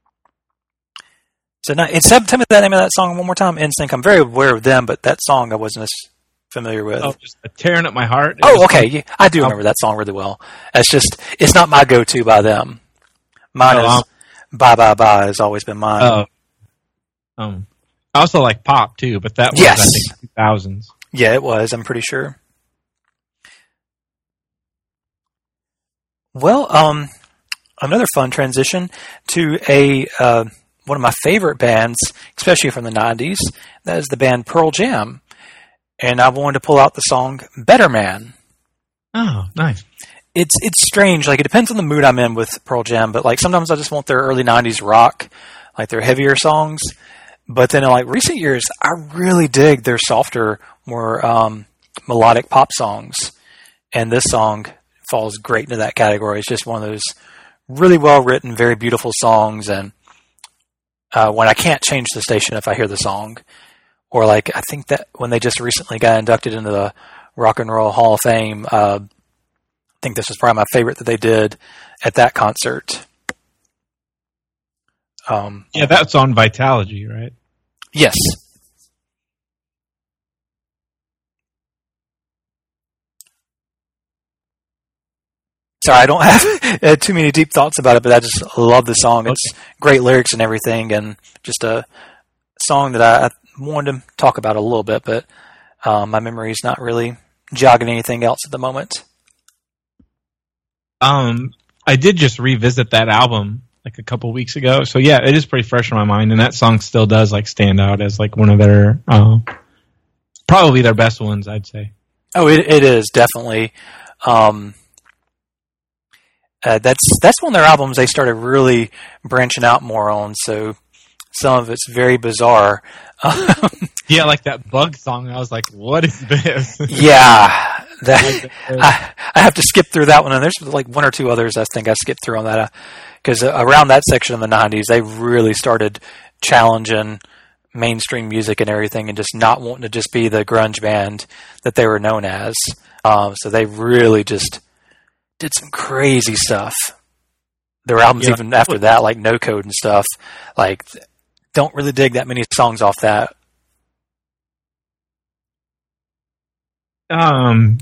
So, now, tell me the name of that song one more time. N Sync. I'm very aware of them, but that song I wasn't as familiar with. Oh, just tearing up my heart. It oh, okay. Yeah, I do remember that song really well. It's just, it's not my go-to by them. Mine oh, is "Bye Bye Bye" has always been mine. Oh, um, I also like pop too, but that was yes. I think two thousands. Yeah, it was. I'm pretty sure. Well, um. Another fun transition to a uh, one of my favorite bands, especially from the nineties. That is the band Pearl Jam, and I wanted to pull out the song "Better Man." Oh, nice. It's it's strange. Like it depends on the mood I'm in with Pearl Jam, but like sometimes I just want their early nineties rock, like their heavier songs. But then in like recent years, I really dig their softer, more um, melodic pop songs, and this song falls great into that category. It's just one of those really well written, very beautiful songs, and uh, when I can't change the station if I hear the song, or like I think that when they just recently got inducted into the Rock and Roll Hall of Fame, uh, I think this was probably my favorite that they did at that concert. Um, yeah, that's on Vitalogy, right? Yes. Sorry, I don't have uh, too many deep thoughts about it, but I just love the song. It's okay. Great lyrics and everything, and just a song that I, I wanted to talk about a little bit, but um, my memory's not really jogging anything else at the moment. Um, I did just revisit that album like a couple weeks ago, so yeah, it is pretty fresh in my mind, and that song still does like stand out as like one of their uh, probably their best ones, I'd say. Oh, it, it is definitely. Um, Uh, that's that's one of their albums they started really branching out more on. So some of it's very bizarre. yeah, like that Bug song. I was like, "What is this?" yeah, that I, I have to skip through that one. And there's like one or two others I think I skipped through on that because uh, around that section of the nineties, they really started challenging mainstream music and everything, and just not wanting to just be the grunge band that they were known as. Um, so they really just did some crazy stuff. There were albums yeah. even after that, like No Code and stuff. Like, don't really dig that many songs off that. Um,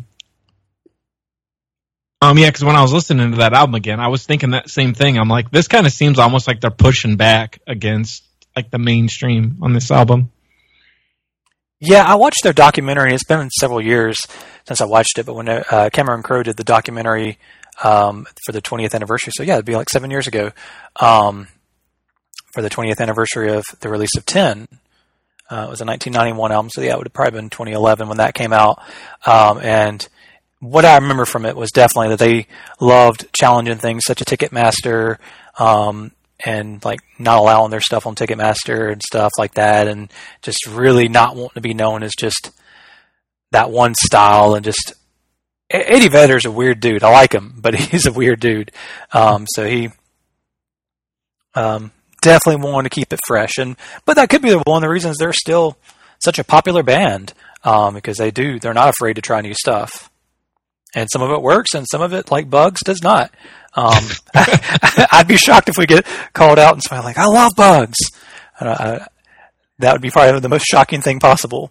um, yeah, because when I was listening to that album again, I was thinking that same thing. I'm like, this kind of seems almost like they're pushing back against like the mainstream on this album. Yeah, I watched their documentary. It's been several years since I watched it, but when uh, Cameron Crowe did the documentary um, for the twentieth anniversary, so yeah, it'd be like seven years ago, um, for the twentieth anniversary of the release of ten. Uh, it was a nineteen ninety-one album, so yeah, it would have probably been twenty eleven when that came out. Um, and what I remember from it was definitely that they loved challenging things such as Ticketmaster, um, and like not allowing their stuff on Ticketmaster and stuff like that, and just really not wanting to be known as just that one style. And just Eddie Vedder's a weird dude. I like him, but he's a weird dude. Um, so he um, definitely wanted to keep it fresh, and but that could be one of the reasons they're still such a popular band, um, because they do they're not afraid to try new stuff, and some of it works, and some of it, like Bugs, does not. Um, I'd be shocked if we get called out and somebody like, I love Bugs. Uh, I, that would be probably the most shocking thing possible.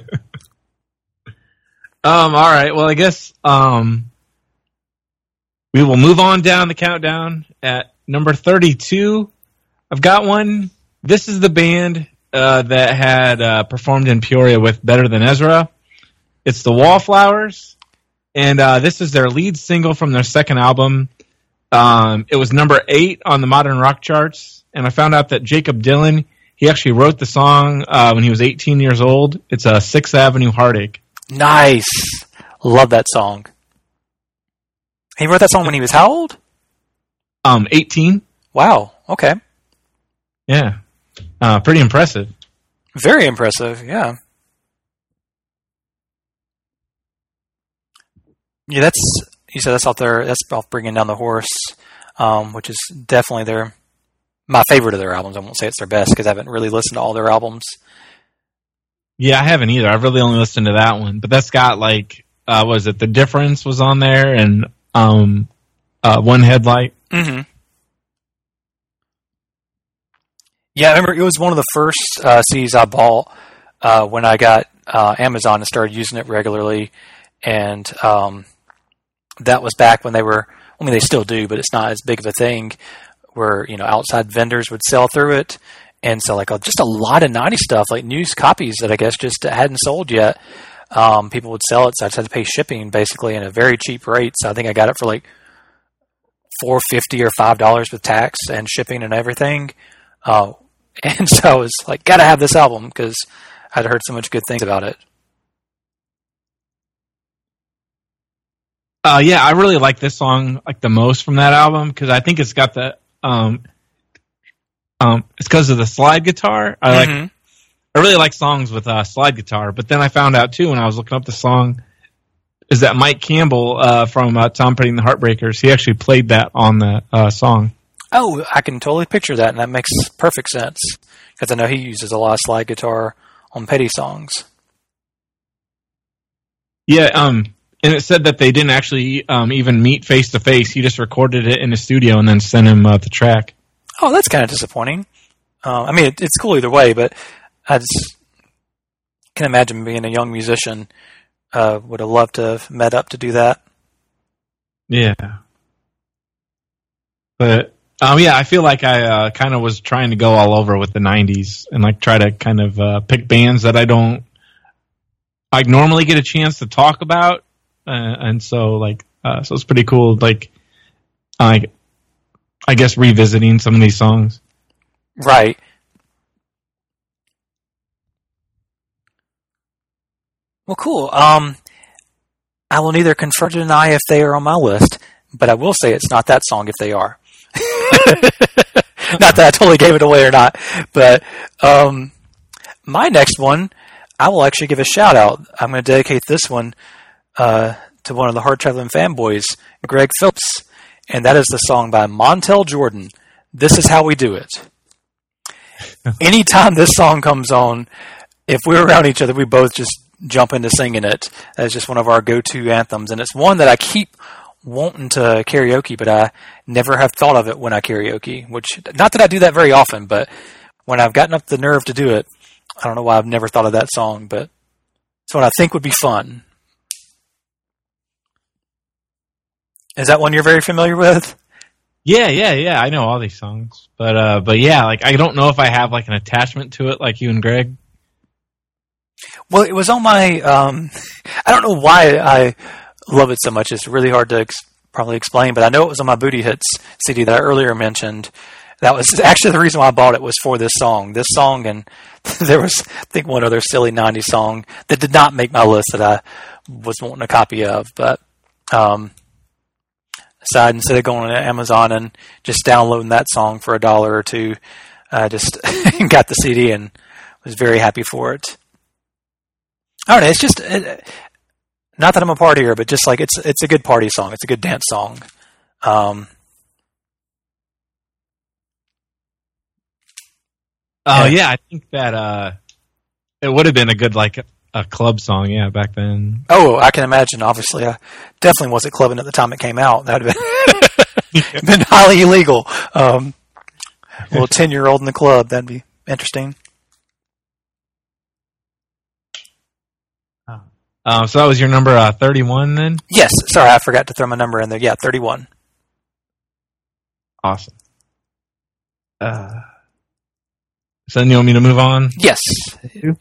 um, all right. Well, I guess um, we will move on down the countdown. At number thirty-two, I've got one. This is the band uh, that had uh, performed in Peoria with Better Than Ezra. It's the Wallflowers, and uh, this is their lead single from their second album. Um, it was number eight on the modern rock charts, and I found out that Jacob Dylan, he actually wrote the song uh, when he was eighteen years old. It's a Sixth Avenue Heartache. Nice. Love that song. He wrote that song when he was how old? Um, eighteen. Wow. Okay. Yeah. Uh, pretty impressive. Very impressive, yeah. Yeah, that's, you said that's off their, that's off Bringing Down the Horse, um, which is definitely their, my favorite of their albums. I won't say it's their best because I haven't really listened to all their albums. Yeah, I haven't either. I've really only listened to that one. But that's got like, uh, was it The Difference was on there and um, uh, One Headlight? Mm-hmm. Yeah, I remember it was one of the first uh, C Ds I bought uh, when I got uh, Amazon and started using it regularly. And um, that was back when they were, I mean, they still do, but it's not as big of a thing where, you know, outside vendors would sell through it. And so, like, just a lot of nineties stuff, like news copies that I guess just hadn't sold yet. Um, people would sell it, so I just had to pay shipping basically in a very cheap rate. So I think I got it for like four fifty or five dollars with tax and shipping and everything. Uh, and so I was like, gotta have this album because I'd heard so much good things about it. Uh, yeah, I really like this song like the most from that album because I think it's got the um, um, it's because of the slide guitar. I Mm-hmm. like, I really like songs with uh, slide guitar. But then I found out too when I was looking up the song is that Mike Campbell uh, from uh, Tom Petty and the Heartbreakers, he actually played that on the uh, song. Oh, I can totally picture that, and that makes perfect sense because I know he uses a lot of slide guitar on Petty songs. Yeah, um, and it said that they didn't actually um, even meet face to face. He just recorded it in the studio and then sent him uh, the track. Oh, that's kind of disappointing. Uh, I mean, it, it's cool either way, but I just can imagine being a young musician. Uh, would have loved to have met up to do that. Yeah. But, um, yeah, I feel like I uh, kind of was trying to go all over with the nineties and, like, try to kind of uh, pick bands that I don't, like, normally get a chance to talk about. Uh, and so, like, uh, so it's pretty cool, like, I, I guess revisiting some of these songs. Right. Well, cool. Um, I will neither confirm or deny if they are on my list, but I will say it's not that song if they are. Not that I totally gave it away or not, but um, my next one, I will actually give a shout out. I'm going to dedicate this one uh, to one of the Hard Traveling fanboys, Greg Phillips, and that is the song by Montel Jordan, This Is How We Do It. Anytime this song comes on, if we're around each other, we both just jump into singing it. That's just one of our go-to anthems, and it's one that I keep wanting to karaoke, but I never have thought of it when I karaoke, which, not that I do that very often, but when I've gotten up the nerve to do it, I don't know why I've never thought of that song, but it's one I think would be fun. Is that one you're very familiar with? Yeah, yeah, yeah. I know all these songs, but uh, but yeah, like I don't know if I have like an attachment to it, like you and Greg. Well, it was on my. Um, I don't know why I love it so much. It's really hard to ex- probably explain, but I know it was on my Booty Hits C D that I earlier mentioned. That was actually the reason why I bought it was for this song. This song, and there was, I think, one other silly nineties song that did not make my list that I was wanting a copy of, but. Um, decided instead of going to Amazon and just downloading that song for a dollar or two, I just got the C D and was very happy for it. I don't know. It's just it, not that I'm a partier, but just like it's it's a good party song. It's a good dance song. Um, Oh uh, yeah, I think that uh, it would have been a good like a, a club song, yeah, back then. Oh, I can imagine. Obviously, I definitely wasn't clubbing at the time it came out. That would have been, been highly illegal. Um, a little ten-year-old in the club, that'd be interesting. Um, so that was your number uh, thirty-one then? Yes. Sorry, I forgot to throw my number in there. Yeah, thirty-one. Awesome. Uh, so then you want me to move on? Yes. Oh,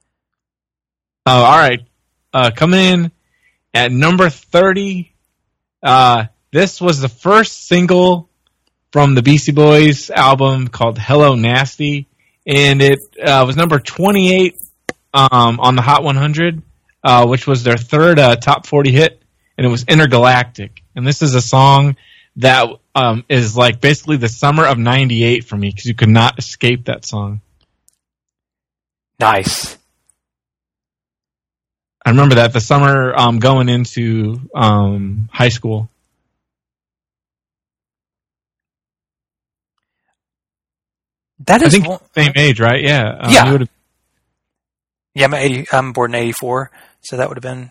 all right. Uh, coming in at number thirty. Uh, this was the first single from the Beastie Boys album called Hello Nasty, and it uh, was number twenty-eight um, on the Hot one hundred, uh, which was their third uh, top forty hit, and it was Intergalactic. And this is a song that um, is like basically the summer of ninety-eight for me, because you could not escape that song. Nice. I remember that the summer um, going into um, high school. That is I think one, same age, right? Yeah. Um, Yeah. you would've- yeah, I'm, eighty, I'm born in eighty-four, so that would have been...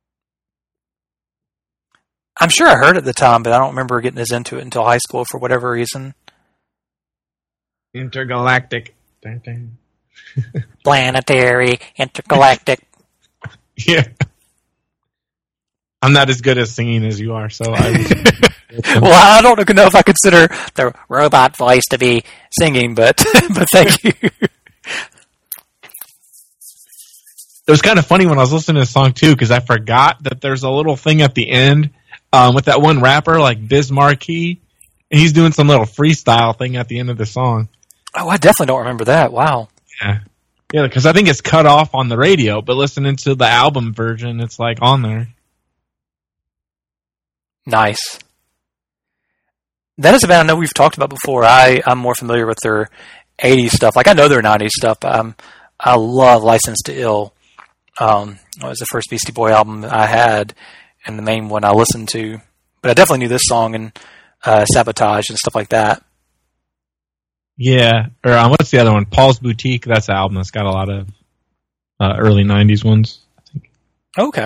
I'm sure I heard it at the time, but I don't remember getting as into it until high school for whatever reason. Intergalactic. Dun, dun. Planetary, intergalactic. Yeah. I'm not as good as singing as you are, so I was... Well, I don't know if I consider the robot voice to be singing, but but thank you. It was kind of funny when I was listening to the song, too, because I forgot that there's a little thing at the end um, with that one rapper, like Biz Markie, and he's doing some little freestyle thing at the end of the song. Oh, I definitely don't remember that. Wow. Yeah. Yeah, because I think it's cut off on the radio, but listening to the album version, it's like on there. Nice. That is a band I know we've talked about before. I, I'm more familiar with their eighties stuff. Like, I know their nineties stuff, but um, I love Licensed to Ill. Um, it was the first Beastie Boy album I had, and the main one I listened to. But I definitely knew this song and uh, Sabotage and stuff like that. Yeah. Or um, what's the other one? Paul's Boutique. That's an album that's got a lot of uh, early nineties ones, I think. Okay.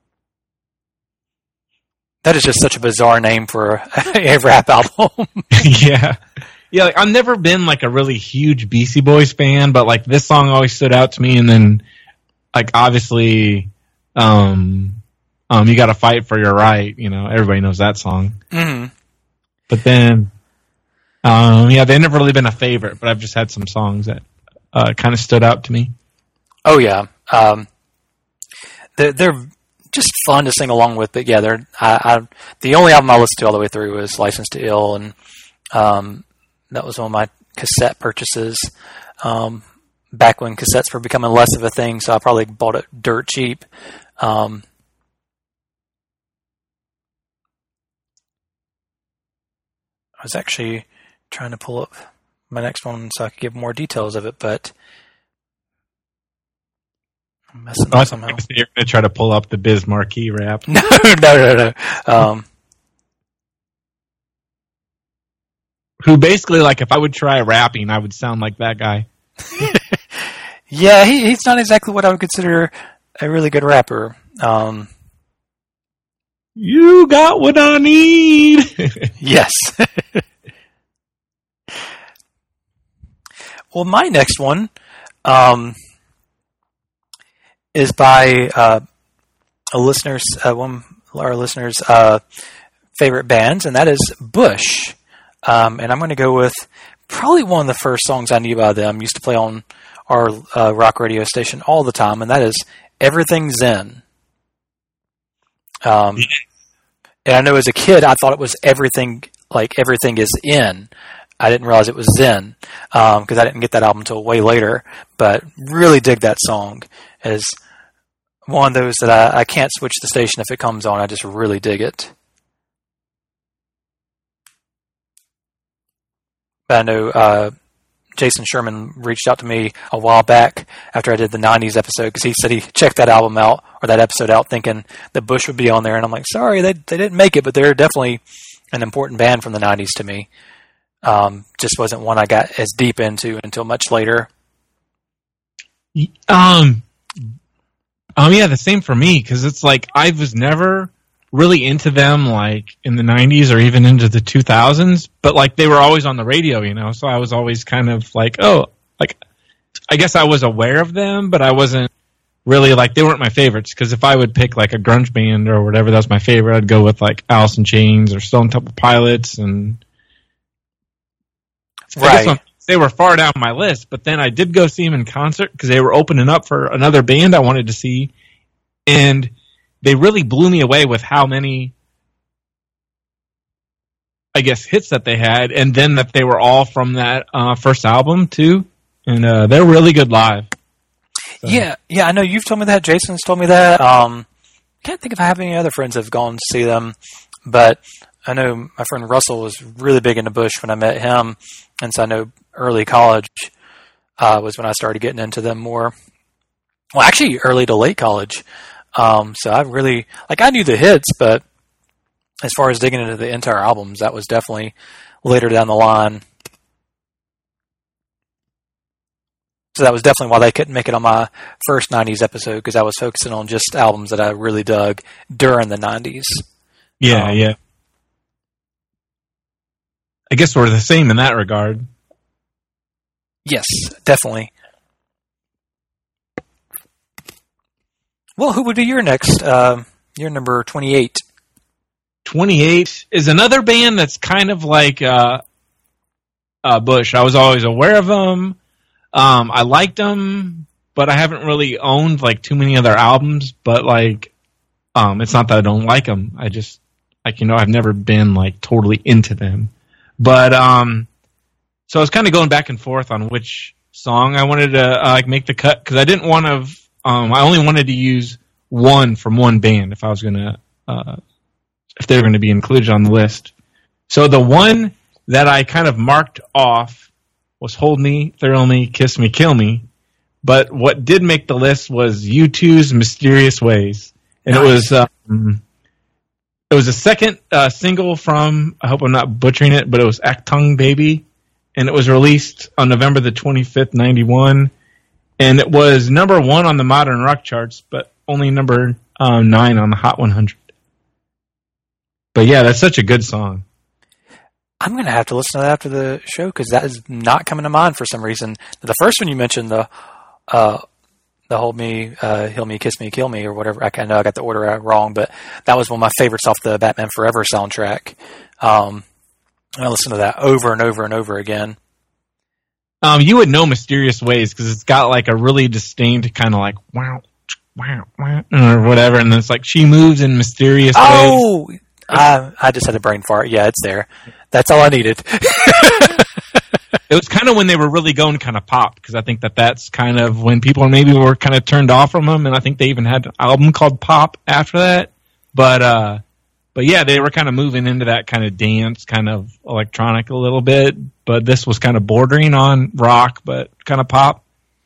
That is just such a bizarre name for a rap album. Yeah. Yeah, like, I've never been like a really huge Beastie Boys fan, but like this song always stood out to me, and then like obviously um um You Gotta Fight for Your Right, you know, everybody knows that song. Mm-hmm. But then um yeah, they've never really been a favorite, but I've just had some songs that uh kind of stood out to me. Oh yeah. Um they're, they're just fun to sing along with, but yeah, they're I, I the only album I listened to all the way through was Licensed to Ill, and um that was one of my cassette purchases um, back when cassettes were becoming less of a thing, so I probably bought it dirt cheap. Um, I was actually trying to pull up my next one so I could give more details of it, but I'm messing Oh, up I somehow. think you're going to try to pull up the Biz Markie rap. No, no, no, no. Um, Who basically, like, if I would try rapping, I would sound like that guy. yeah, he, he's not exactly what I would consider a really good rapper. Um, You got what I need. yes. Well, my next one um, is by uh, a listener's uh, one of our listeners' uh, favorite bands, and that is Bush. Um, and I'm going to go with probably one of the first songs I knew by them. Used to play on our uh, rock radio station all the time, and that is "Everything's In." Um, and I know as a kid, I thought it was everything, like everything is in. I didn't realize it was Zen because um, I didn't get that album until way later. But really dig that song as one of those that I, I can't switch the station if it comes on. I just really dig it. But I know uh, Jason Sherman reached out to me a while back after I did the nineties episode because he said he checked that album out or that episode out thinking that Bush would be on there. And I'm like, sorry, they they didn't make it, but they're definitely an important band from the nineties to me. Um, just wasn't one I got as deep into until much later. Um, um, yeah, the same for me because it's like I was never really into them like in the nineties or even into the two thousands, but like they were always on the radio, you know, so I was always kind of like, oh, like I guess I was aware of them, but I wasn't really like, they weren't my favorites because if I would pick like a grunge band or whatever that was my favorite, I'd go with like Alice in Chains or Stone Temple Pilots, and So Right. I guess I'm- they were far down my list, but then I did go see them in concert because they were opening up for another band I wanted to see, and they really blew me away with how many, I guess, hits that they had, and then that they were all from that uh, first album too, and uh, they're really good live. So. Yeah, yeah, I know you've told me that. Jason's told me that. Um, can't think if I have any other friends that have gone to see them, but I know my friend Russell was really big into Bush when I met him, and so I know early college uh, was when I started getting into them more. Well, actually, early to late college. Um, so I really, like, I knew the hits, but as far as digging into the entire albums, that was definitely later down the line. So that was definitely why they couldn't make it on my first nineties episode, because I was focusing on just albums that I really dug during the nineties. Yeah, Um, yeah. I guess we're the same in that regard. Yes, definitely. Well, who would be your next? Uh, your number twenty-eight. twenty-eight is another band that's kind of like uh, uh, Bush. I was always aware of them. Um, I liked them, but I haven't really owned like too many of their albums. But like, um, it's not that I don't like them. I just, like, you know, I've never been like totally into them. But um, so I was kind of going back and forth on which song I wanted to uh, like make the cut, because I didn't want to. Um, I only wanted to use one from one band if I was gonna. Uh, if they're going to be included on the list. So the one that I kind of marked off was Hold Me, Thrill Me, Kiss Me, Kill Me. But what did make the list was U two's Mysterious Ways. And Nice. it was um, it was a second uh, single from, I hope I'm not butchering it, but it was Achtung Baby. And it was released on November the twenty-fifth, ninety-one. And it was number one on the modern rock charts, but only number um, nine on the Hot one hundred. But yeah, that's such a good song. I'm going to have to listen to that after the show, because that is not coming to mind for some reason. The first one you mentioned, the uh, the Hold Me, uh, Heal Me, Kiss Me, Kill Me, or whatever. I know I got the order wrong, but that was one of my favorites off the Batman Forever soundtrack. Um, I listened to that over and over and over again. Um, you would know Mysterious Ways because it's got like a really distinct kind of like wow, wow, wow, or whatever, and then it's like she moves in mysterious ways. Oh, I, I just had a brain fart. Yeah, it's there. That's all I needed. It was kind of when they were really going kind of pop, because I think that that's kind of when people maybe were kind of turned off from them, and I think they even had an album called Pop after that. But uh, but yeah, they were kind of moving into that kind of dance, kind of electronic a little bit. But this was kind of bordering on rock, but kind of pop.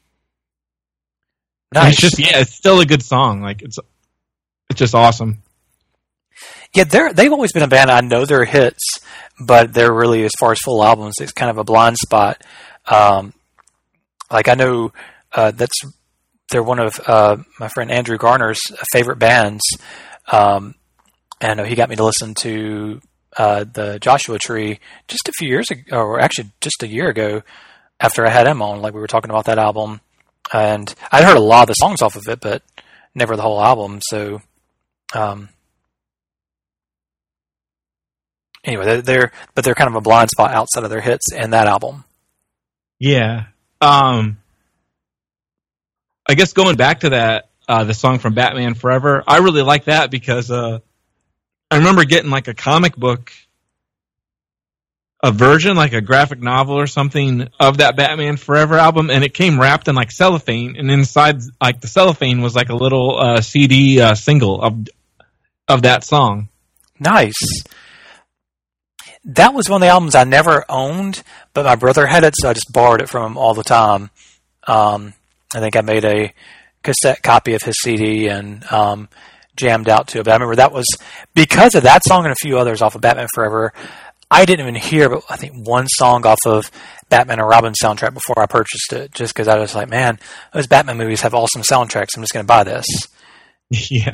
And Nice. It's just yeah, it's still a good song. Like it's it's just awesome. Yeah, they're, they've always been a band. I know they're hits, but they're really, as far as full albums, it's kind of a blind spot. Um, like I know uh, that's they're one of uh, my friend Andrew Garner's favorite bands. Um, and I know he got me to listen to uh, the Joshua Tree just a few years ago, or actually just a year ago, after I had him on. Like we were talking about that album, and I'd heard a lot of the songs off of it, but never the whole album. So. Um, Anyway, they're, they're but they're kind of a blind spot outside of their hits in that album. Yeah. Um, I guess going back to that, uh, the song from Batman Forever, I really like that because uh, I remember getting like a comic book, a version, like a graphic novel or something of that Batman Forever album, and it came wrapped in like cellophane, and inside like the cellophane was like a little uh, C D uh, single of of that song. Nice. That was one of the albums I never owned, but my brother had it, so I just borrowed it from him all the time. Um, I think I made a cassette copy of his C D and um, jammed out to it. But I remember that was, because of that song and a few others off of Batman Forever, I didn't even hear, but I think one song off of Batman and Robin soundtrack before I purchased it, just because I was like, man, those Batman movies have awesome soundtracks. I'm just going to buy this. Yeah.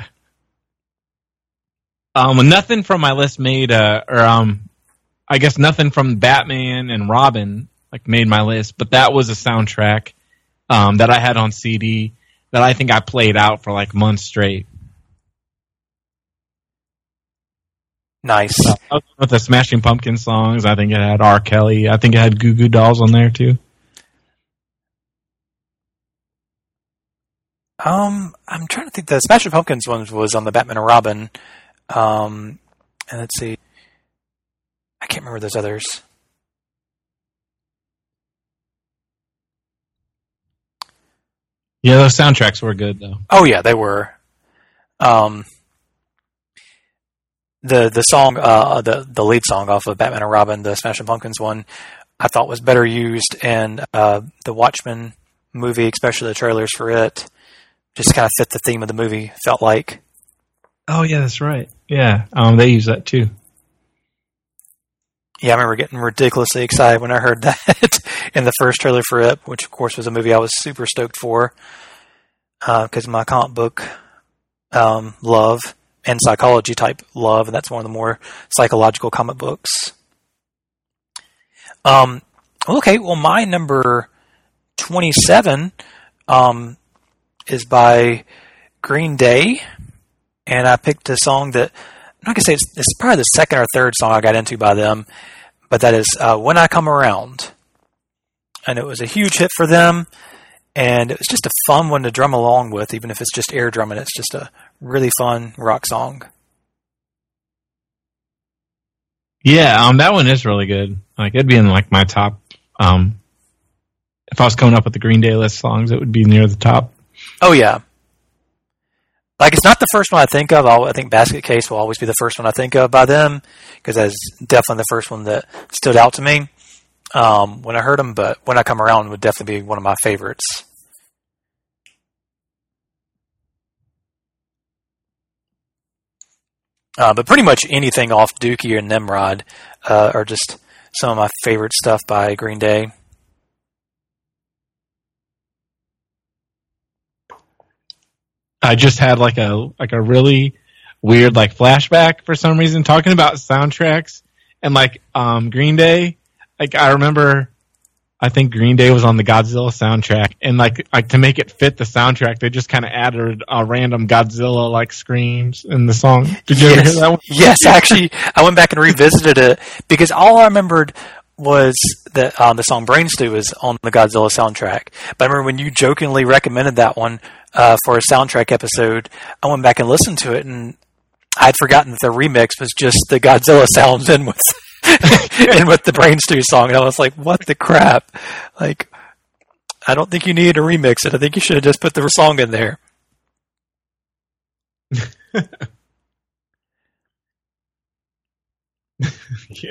Um, nothing from my list made, uh, or um, I guess nothing from Batman and Robin like made my list, but that was a soundtrack um, that I had on C D that I think I played out for like months straight. Nice. Uh, with the Smashing Pumpkins songs, I think it had R. Kelly. I think it had Goo Goo Dolls on there too. Um, I'm trying to think. The Smashing Pumpkins one was on the Batman and Robin. Um, and let's see. I can't remember those others. Yeah, those soundtracks were good though. Oh yeah, they were. Um, the the song, uh, the the lead song off of Batman and Robin, the Smashing Pumpkins one, I thought was better used in uh, the Watchmen movie, especially the trailers for it. Just kind of fit the theme of the movie. Felt like. Oh yeah, that's right. Yeah, um, they use that too. Yeah, I remember getting ridiculously excited when I heard that in the first trailer for it, which of course was a movie I was super stoked for because uh, of my comic book um, love and psychology type love, and that's one of the more psychological comic books. Um, okay, well, my number twenty-seven um, is by Green Day, and I picked a song that I'm not going to say it's, it's probably the second or third song I got into by them, but that is uh, When I Come Around. And it was a huge hit for them, and it was just a fun one to drum along with, even if it's just air drumming. It's just a really fun rock song. Yeah, um, that one is really good. Like, it'd be in like my top. Um, if I was coming up with the Green Day list songs, it would be near the top. Oh yeah. Like, it's not the first one I think of. I'll, I think Basket Case will always be the first one I think of by them, because that's definitely the first one that stood out to me um, when I heard them, but When I Come Around would definitely be one of my favorites. Uh, but pretty much anything off Dookie or Nimrod uh, are just some of my favorite stuff by Green Day. I just had like a like a really weird like flashback for some reason talking about soundtracks and like um, Green Day. Like I remember, I think Green Day was on the Godzilla soundtrack, and like like to make it fit the soundtrack, they just kind of added a random Godzilla like screams in the song. Did you yes. ever hear that one? Yes, actually, I went back and revisited it because all I remembered was that um, the song Brain Stew was on the Godzilla soundtrack. But I remember when you jokingly recommended that one uh, for a soundtrack episode, I went back and listened to it, and I'd forgotten that the remix was just the Godzilla sounds in with in with the Brain Stew song. And I was like, what the crap? Like, I don't think you needed to remix it. I think you should have just put the song in there. Yeah.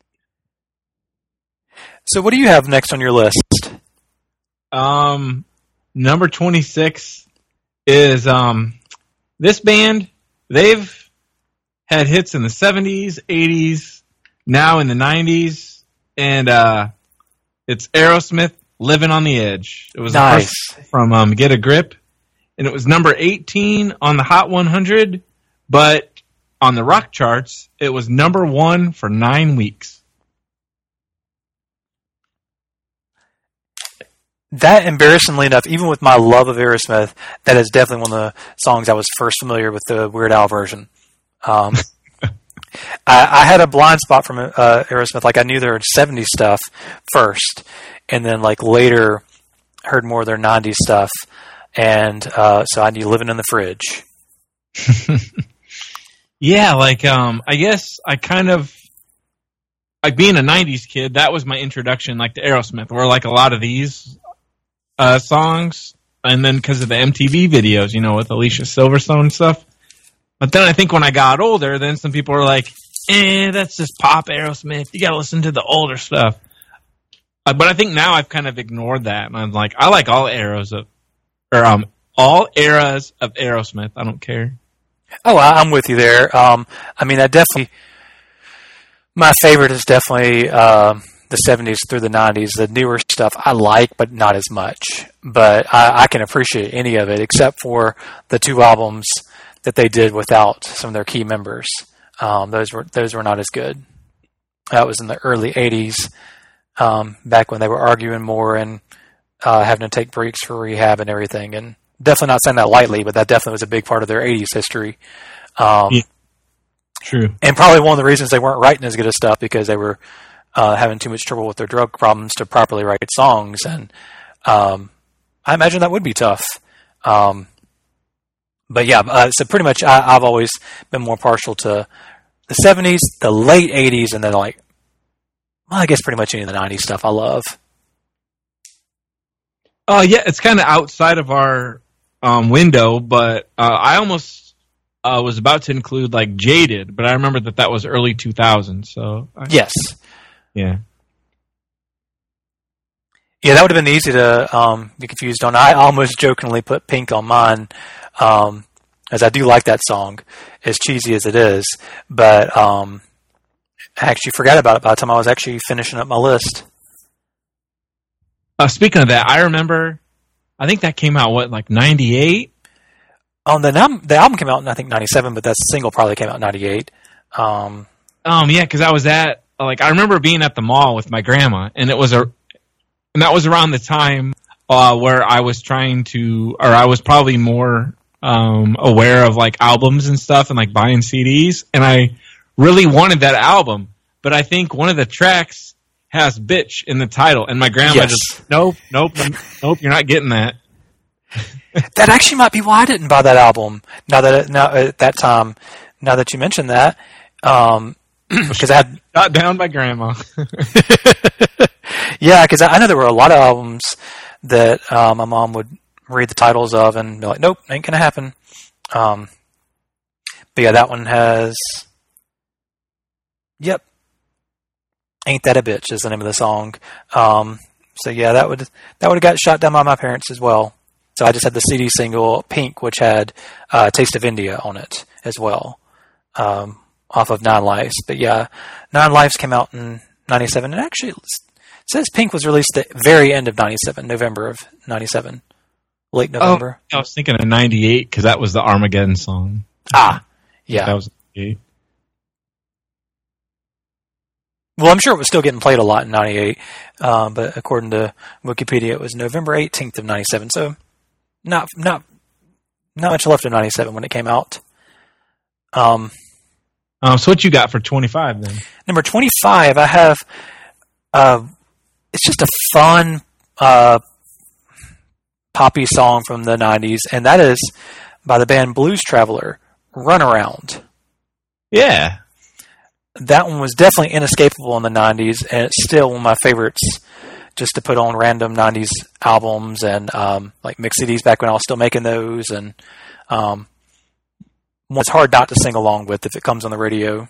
So what do you have next on your list? Um, number twenty-six is um this band. They've had hits in the seventies, eighties, now in the nineties, and uh, it's Aerosmith, "Living on the Edge." It was nice. from um, Get a Grip, and it was number eighteen on the Hot one hundred, but on the rock charts, it was number one for nine weeks. That, embarrassingly enough, even with my love of Aerosmith, that is definitely one of the songs I was first familiar with the Weird Al version. Um, I, I had a blind spot from uh, Aerosmith. Like, I knew their seventies stuff first, and then, like, later heard more of their nineties stuff. And uh, so I knew Living in the Fridge. Yeah, like, um, I guess I kind of, like, being a nineties kid, that was my introduction, like, to Aerosmith, where, like, a lot of these uh, songs, and then because of the M T V videos, you know, with Alicia Silverstone and stuff. But then I think when I got older, then some people were like, eh, that's just pop Aerosmith. You gotta listen to the older stuff. Uh, but I think now I've kind of ignored that, and I'm like, I like all eras of, or um, all eras of Aerosmith. I don't care. Oh, I'm with you there. Um, I mean, I definitely, my favorite is definitely um, the seventies through the nineties. The newer stuff I like, but not as much. But I, I can appreciate any of it, except for the two albums that they did without some of their key members. Um, those were those were not as good. That was in the early eighties, um, back when they were arguing more and uh, having to take breaks for rehab and everything. And definitely not saying that lightly, but that definitely was a big part of their eighties history. Um, yeah. True. And probably one of the reasons they weren't writing as good as stuff because they were uh, having too much trouble with their drug problems to properly write songs. And um, I imagine that would be tough. Um, but yeah, uh, so pretty much I, I've always been more partial to the seventies, the late eighties, and then like, well, I guess pretty much any of the nineties stuff I love. Oh, uh, yeah, it's kind of outside of our um, window, but uh, I almost uh, was about to include like Jaded, but I remember that that was early two thousands. So I, yes, yeah, yeah, that would have been easy to um, be confused on. I almost jokingly put Pink on mine, um, as I do like that song, as cheesy as it is, but um, I actually forgot about it by the time I was actually finishing up my list. Uh, speaking of that, I remember, I think that came out, what, like ninety-eight? On the num- the album came out in, I think, ninety-seven, but that single probably came out in ninety-eight. Um, um, yeah, because I was at, like, I remember being at the mall with my grandma, and it was a, and that was around the time uh, where I was trying to, or I was probably more um, aware of, like, albums and stuff and, like, buying C Ds, and I really wanted that album, but I think one of the tracks has bitch in the title, and my grandma yes. just, nope, nope, nope, you're not getting that. That actually might be why I didn't buy that album. Now that now at that time, now that you mentioned that, um, because I had shot down by grandma. Yeah, because I, I know there were a lot of albums that uh, my mom would read the titles of and be like, "Nope, ain't gonna happen." Um, but yeah, that one has, yep. Ain't That a Bitch is the name of the song. Um, so yeah, that would that would have got shot down by my parents as well. So I just had the C D single Pink, which had uh, Taste of India on it as well, um, off of Nine Lives. But yeah, Nine Lives came out in ninety-seven. And actually, it says Pink was released at the very end of ninety-seven, November of ninety-seven. Late November. Oh, I was thinking of ninety-eight because that was the Armageddon song. Ah, yeah. That was ninety-eight. Well, I'm sure it was still getting played a lot in ninety-eight, uh, but according to Wikipedia, it was November eighteenth of ninety-seven. So, not not not much left of ninety-seven when it came out. Um, um, so what you got for twenty-five then? Number twenty-five, I have. Uh, it's just a fun uh, poppy song from the nineties, and that is by the band Blues Traveler, "Runaround." Yeah. That one was definitely inescapable in the nineties, and it's still one of my favorites just to put on random nineties albums and um, like mix C Ds back when I was still making those. And um, it's hard not to sing along with if it comes on the radio.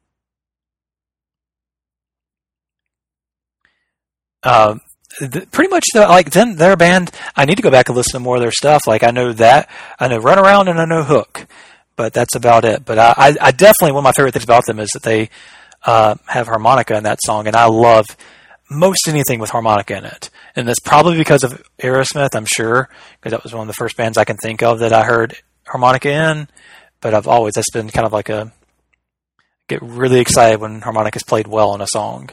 Uh, the, pretty much, the, like them, their band, I need to go back and listen to more of their stuff. Like I know that, I know Runaround and I know Hook. But that's about it. But I, I, I definitely, one of my favorite things about them is that they uh, have harmonica in that song, and I love most anything with harmonica in it. And that's probably because of Aerosmith, I'm sure, because that was one of the first bands I can think of that I heard harmonica in. But I've always, that's been kind of like a, get really excited when harmonica is played well in a song.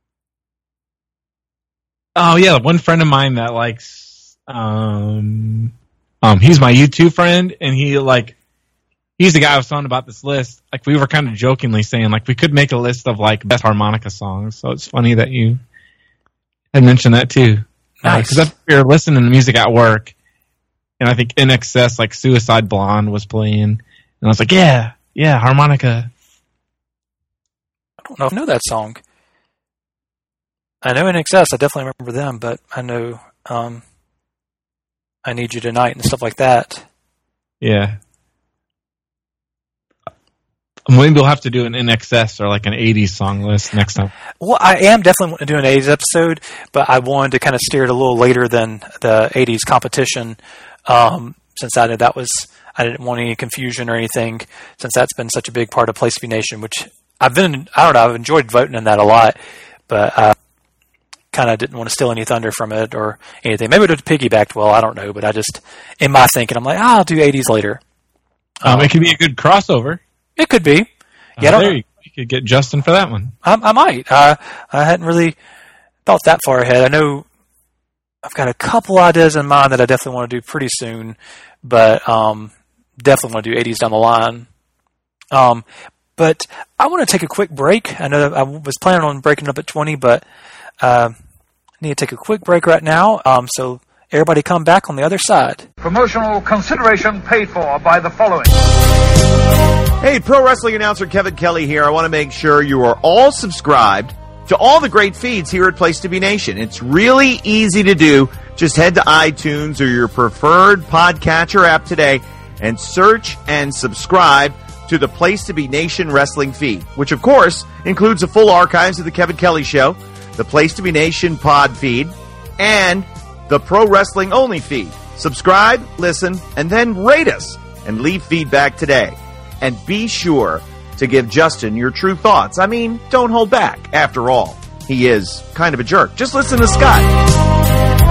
Oh yeah, one friend of mine that likes, um, um, he's my YouTube friend, and he like, he's the guy I was telling about this list. Like, we were kind of jokingly saying, like, we could make a list of, like, best harmonica songs. So it's funny that you had mentioned that, too. Nice. Because uh, we were listening to music at work, and I think In Excess, like, Suicide Blonde was playing. And I was like, yeah, yeah, harmonica. I don't know if I know that song. I know In Excess. I definitely remember them, but I know um, I Need You Tonight and stuff like that. Yeah. Maybe we'll have to do an In Excess or like an eighties song list next time. Well, I am definitely wanting to do an eighties episode, but I wanted to kind of steer it a little later than the eighties competition, um, since I knew that was, I didn't want any confusion or anything, since that's been such a big part of Place to Be Nation, which I've been, I don't know, I've enjoyed voting in that a lot, but I kind of didn't want to steal any thunder from it or anything. Maybe it would have piggybacked well, I don't know, but I just, in my thinking, I'm like, oh, I'll do eighties later. Um, um, it could be a good crossover. It could be. Yeah, uh, I don't there know. you, you could get Justin for that one. I, I might. Uh, I hadn't really thought that far ahead. I know I've got a couple ideas in mind that I definitely want to do pretty soon, but um, definitely want to do eighties down the line. Um, But I want to take a quick break. I know that I was planning on breaking up at twenty, but uh, I need to take a quick break right now. Um, so everybody come back on the other side. Promotional consideration paid for by the following. Hey, pro wrestling announcer Kevin Kelly here. I want to make sure you are all subscribed to all the great feeds here at Place to Be Nation. It's really easy to do. Just head to iTunes or your preferred podcatcher app today and search and subscribe to the Place to Be Nation wrestling feed, which of course includes the full archives of the Kevin Kelly Show, the Place to Be Nation pod feed, and the Pro Wrestling Only feed. Subscribe, listen, and then rate us and leave feedback today. And be sure to give Justin your true thoughts. I mean, don't hold back. After all, he is kind of a jerk. Just listen to Scott.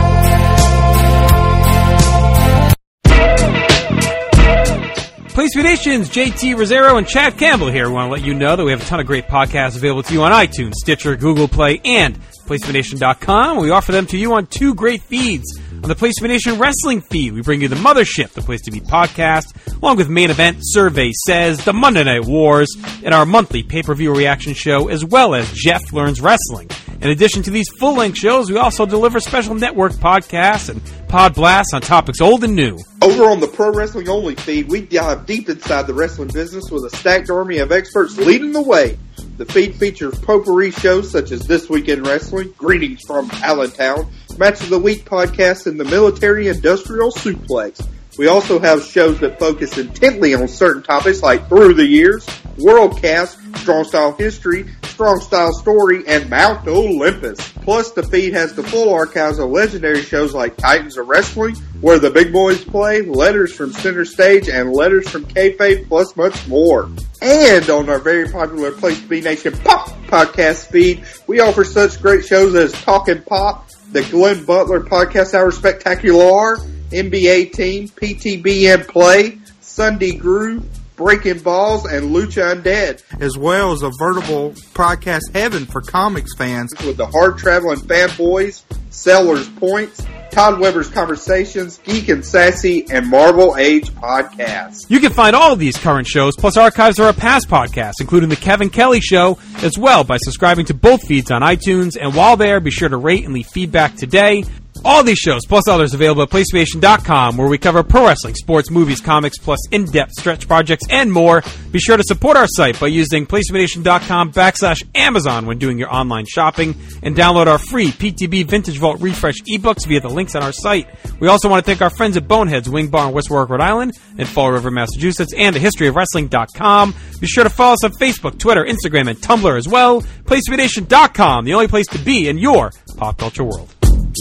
Place to Be Nation's J T Rosero and Chad Campbell here. We want to let you know that we have a ton of great podcasts available to you on iTunes, Stitcher, Google Play, and place to be nation dot com. We offer them to you on two great feeds. On the Place to Be Nation wrestling feed, we bring you the Mothership, the Place to Be podcast, along with Main Event, Survey Says, the Monday Night Wars, and our monthly pay-per-view reaction show, as well as Jeff Learns Wrestling. In addition to these full-length shows, we also deliver special network podcasts and pod blasts on topics old and new. Over on the Pro Wrestling Only feed, we dive deep inside the wrestling business with a stacked army of experts leading the way. The feed features potpourri shows such as This Week in Wrestling, Greetings from Allentown, Match of the Week podcast, and the Military Industrial Suplex. We also have shows that focus intently on certain topics like Through the Years, Worldcast, Strong Style History, Strong Style Story, and Mount Olympus. Plus, the feed has the full archives of legendary shows like Titans of Wrestling, Where the Big Boys Play, Letters from Center Stage, and Letters from Kayfabe, plus much more. And on our very popular Place to Be Nation Pop podcast feed, we offer such great shows as Talkin' Pop, the Glenn Butler Podcast Hour Spectacular, N B A Team, P T B M Play, Sunday Groove, Breaking Balls, and Lucha Undead, as well as a veritable podcast heaven for comics fans with the hard traveling fanboys, Sellers Points, Todd Weber's Conversations, Geek and Sassy, and Marvel Age podcasts. You can find all of these current shows, plus archives of our past podcasts, including The Kevin Kelly Show, as well by subscribing to both feeds on iTunes. And while there, be sure to rate and leave feedback today. All these shows, plus others, available at place to be nation dot com, where we cover pro wrestling, sports, movies, comics, plus in-depth stretch projects and more. Be sure to support our site by using place to be nation dot com backslash Amazon when doing your online shopping, and download our free P T B Vintage Vault Refresh ebooks via the links on our site. We also want to thank our friends at Boneheads Wing Bar in West Warwick, Rhode Island, and Fall River, Massachusetts, and a history of wrestling dot com. Be sure to follow us on Facebook, Twitter, Instagram, and Tumblr as well. place to be nation dot com, the only place to be in your pop culture world.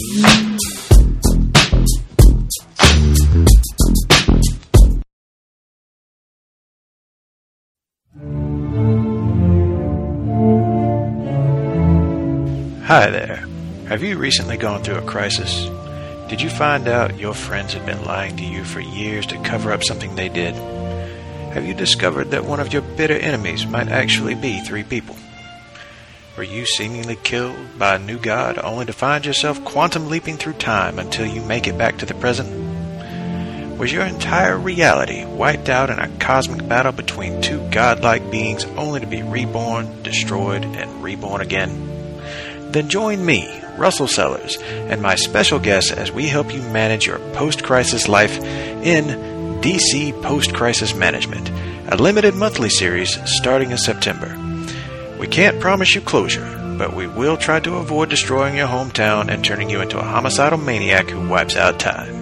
Hi there. Have you recently gone through a crisis? Did you find out your friends have been lying to you for years to cover up something they did? Have you discovered that one of your bitter enemies might actually be three people? Were you seemingly killed by a new god only to find yourself quantum leaping through time until you make it back to the present? Was your entire reality wiped out in a cosmic battle between two godlike beings only to be reborn, destroyed, and reborn again? Then join me, Russell Sellers, and my special guests as we help you manage your post-crisis life in D C Post-Crisis Management, a limited monthly series starting in September. We can't promise you closure, but we will try to avoid destroying your hometown and turning you into a homicidal maniac who wipes out time.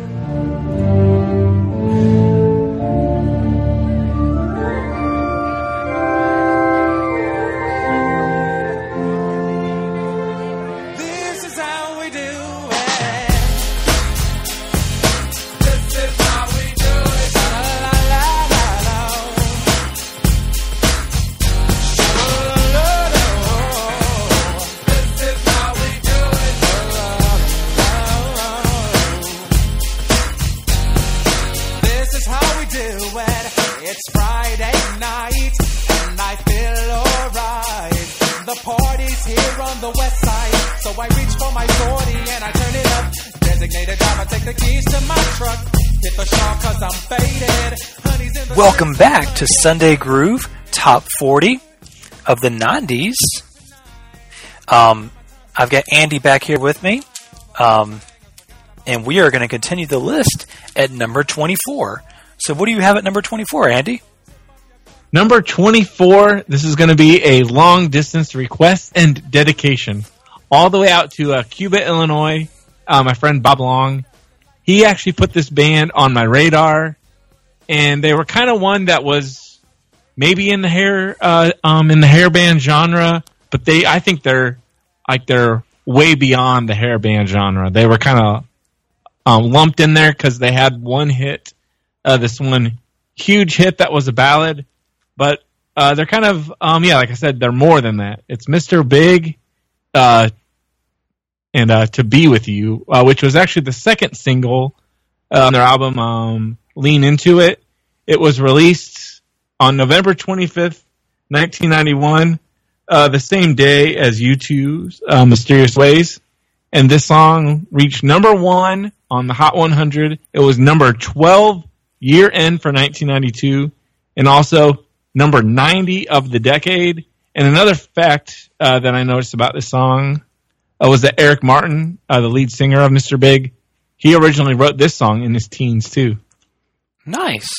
Welcome back to Sunday Groove, top forty of the nineties. Um, I've got Andy back here with me. Um, and we are going to continue the list at number twenty-four. So what do you have at number twenty-four, Andy? Number twenty-four, this is going to be a long-distance request and dedication. All the way out to uh, Cuba, Illinois. Uh, my friend Bob Long. He actually put this band on my radar. And they were kind of one that was maybe in the hair uh, um, in the hair band genre. But they, I think they're like they're way beyond the hair band genre. They were kind of um, lumped in there because they had one hit. Uh, this one huge hit that was a ballad. But uh, they're kind of, um, yeah, like I said, they're more than that. It's Mister Big uh, and uh, To Be With You, uh, which was actually the second single uh, on their album, um, Lean Into It. It was released on November twenty-fifth, nineteen ninety-one, uh, the same day as U two's uh, Mysterious Ways. And this song reached number one on the Hot one hundred. It was number twelve year end for nineteen ninety-two. And also number ninety of the decade. And another fact uh, that I noticed about this song uh, was that Eric Martin, uh, the lead singer of Mister Big, he originally wrote this song in his teens too. Nice.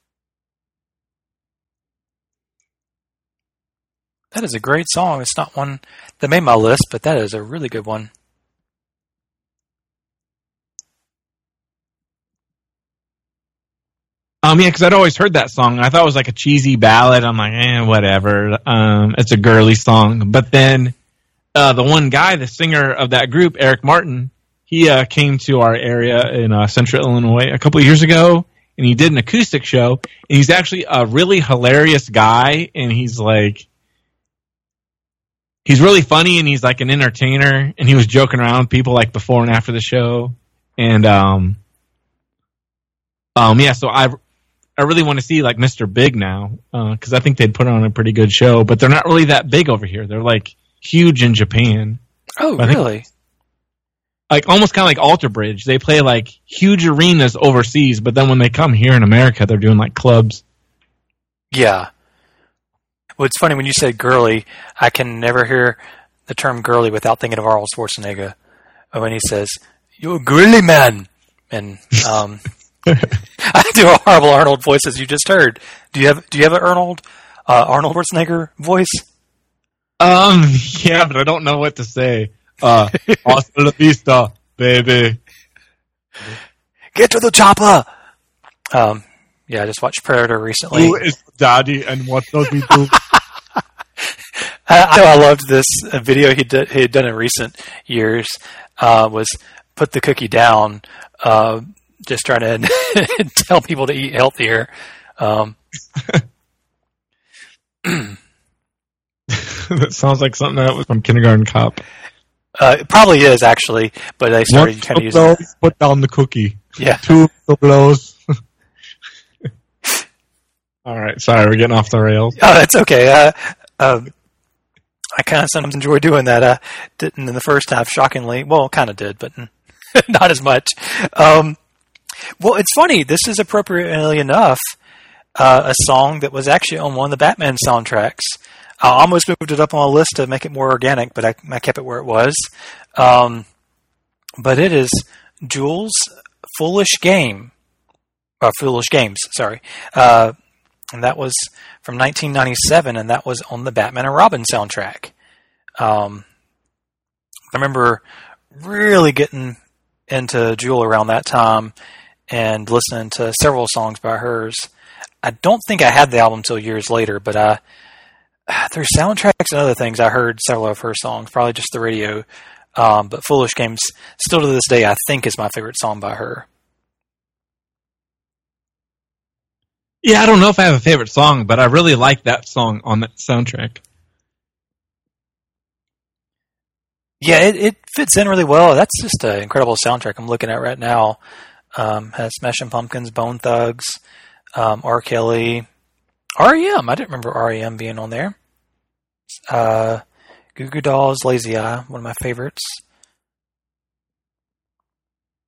That is a great song. It's not one that made my list, but that is a really good one. Um, yeah, because I'd always heard that song. I thought it was like a cheesy ballad. I'm like, eh, whatever. Um, it's a girly song. But then uh, the one guy, the singer of that group, Eric Martin, he uh, came to our area in uh, Central Illinois a couple of years ago, and he did an acoustic show. And he's actually a really hilarious guy, and he's like, he's really funny, and he's like an entertainer, and he was joking around with people like before and after the show. And um, um, yeah, so I. I really want to see like Mister Big now because uh, I think they'd put on a pretty good show, but they're not really that big over here. They're like huge in Japan. Oh, but really? Like almost kind of like Alter Bridge. They play like huge arenas overseas, but then when they come here in America, they're doing like clubs. Yeah. Well, it's funny when you said girly, I can never hear the term girly without thinking of Arnold Schwarzenegger when he says, "You're a girly man," and um. I do a horrible Arnold voice, as you just heard. Do you have Do you have an Arnold uh, Arnold Schwarzenegger voice? Um, yeah, but I don't know what to say. Uh, hasta la vista, baby. Get to the chopper. Um, yeah, I just watched Predator recently. Who is Daddy, and what does he do? I, I know I loved this uh, video he did. He had done in recent years. Uh, was put the cookie down. Uh, Just trying to tell people to eat healthier. Um, that sounds like something that was from Kindergarten Cop. Uh, it probably is, actually, but they started One kind of blow, using it. Put down the cookie. Yeah. Two blows. All right, sorry, we're getting off the rails. Oh, that's okay. Uh, um, I kind of sometimes enjoy doing that. I didn't in the first half, shockingly. Well, kind of did, but not as much. Um, well, it's funny. This is appropriately enough uh, a song that was actually on one of the Batman soundtracks. I almost moved it up on a list to make it more organic, but I, I kept it where it was. Um, but it is Jules' Foolish Game. Uh, Foolish Games, sorry. Uh, and that was from nineteen ninety-seven, and that was on the Batman and Robin soundtrack. Um, I remember really getting into Jewel around that time and listening to several songs by hers. I don't think I had the album until years later, but I, through soundtracks and other things, I heard several of her songs, probably just the radio. Um, but Foolish Games, still to this day, I think is my favorite song by her. Yeah, I don't know if I have a favorite song, but I really like that song on that soundtrack. Yeah, it, it fits in really well. That's just an incredible soundtrack I'm looking at right now. Um, has Smashing Pumpkins, Bone Thugs, um, R. Kelly, R E M. I didn't remember R E M being on there. Uh, Goo Goo Dolls, Lazy Eye, one of my favorites.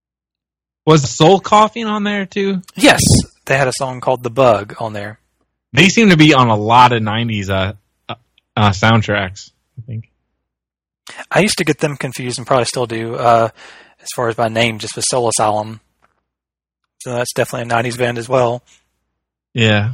Was Soul Coughing on there too? Yes, they had a song called The Bug on there. They seem to be on a lot of nineties uh, uh, soundtracks, I think. I used to get them confused, and probably still do, uh, as far as by name, just with Soul Asylum. So that's definitely a nineties band as well. Yeah.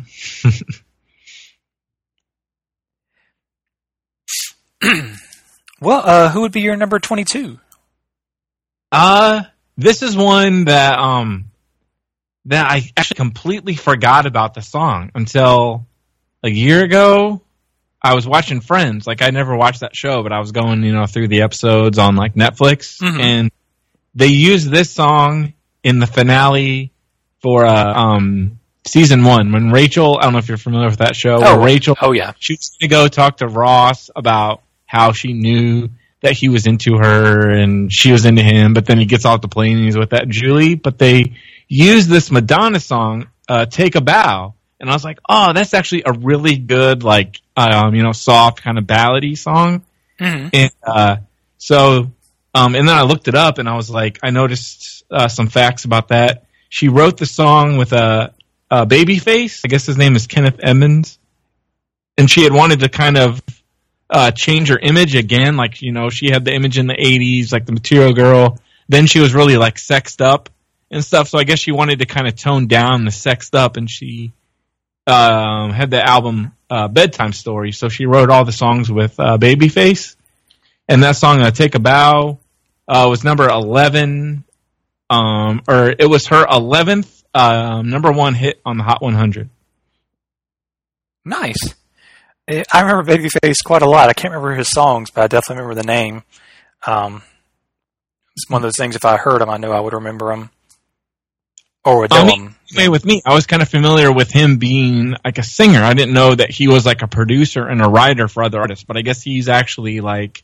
Well, uh, who would be your number twenty-two? Uh, this is one that um that I actually completely forgot about the song until a year ago. I was watching Friends. Like, I never watched that show, but I was going, you know, through the episodes on like Netflix, Mhm. and they used this song in the finale for uh, um season one when Rachel. I don't know if you're familiar with that show. Oh, where Rachel. Oh yeah. She was going to go talk to Ross about how she knew that he was into her and she was into him, but then he gets off the plane and he's with that Julie. But they used this Madonna song, uh, "Take a Bow," and I was like, "Oh, that's actually a really good, like, um, you know, soft kind of ballady song." Mhm. And uh, so, um, and then I looked it up and I was like, I noticed uh, some facts about that. She wrote the song with a, a Babyface. I guess his name is Kenneth Edmonds, and she had wanted to kind of Uh, change her image again. Like, you know, she had the image in the eighties, like the Material Girl. Then she was really like sexed up and stuff. So I guess she wanted to kind of tone down the sexed up, and she um, had the album uh, Bedtime Story. So she wrote all the songs with uh, Babyface. And that song, uh, Take a Bow, uh, was number eleven, um, or it was her eleventh um, number one hit on the Hot one hundred. Nice. I remember Babyface quite a lot. I can't remember his songs, but I definitely remember the name. Um, it's one of those things, if I heard him, I knew I would remember him. Or would know I mean, him. anyway, with me, I was kind of familiar with him being like a singer. I didn't know that he was like a producer and a writer for other artists, but I guess he's actually like,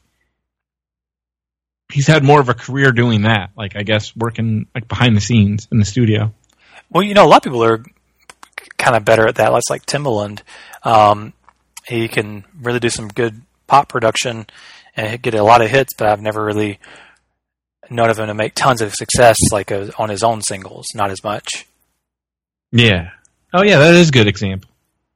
he's had more of a career doing that. Like, I guess working like behind the scenes in the studio. Well, you know, a lot of people are kind of better at that. That's like Timbaland. Um, he can really do some good pop production and get a lot of hits, but I've never really known of him to make tons of success like uh, on his own singles. Not as much. Yeah. Oh, yeah, that is a good example.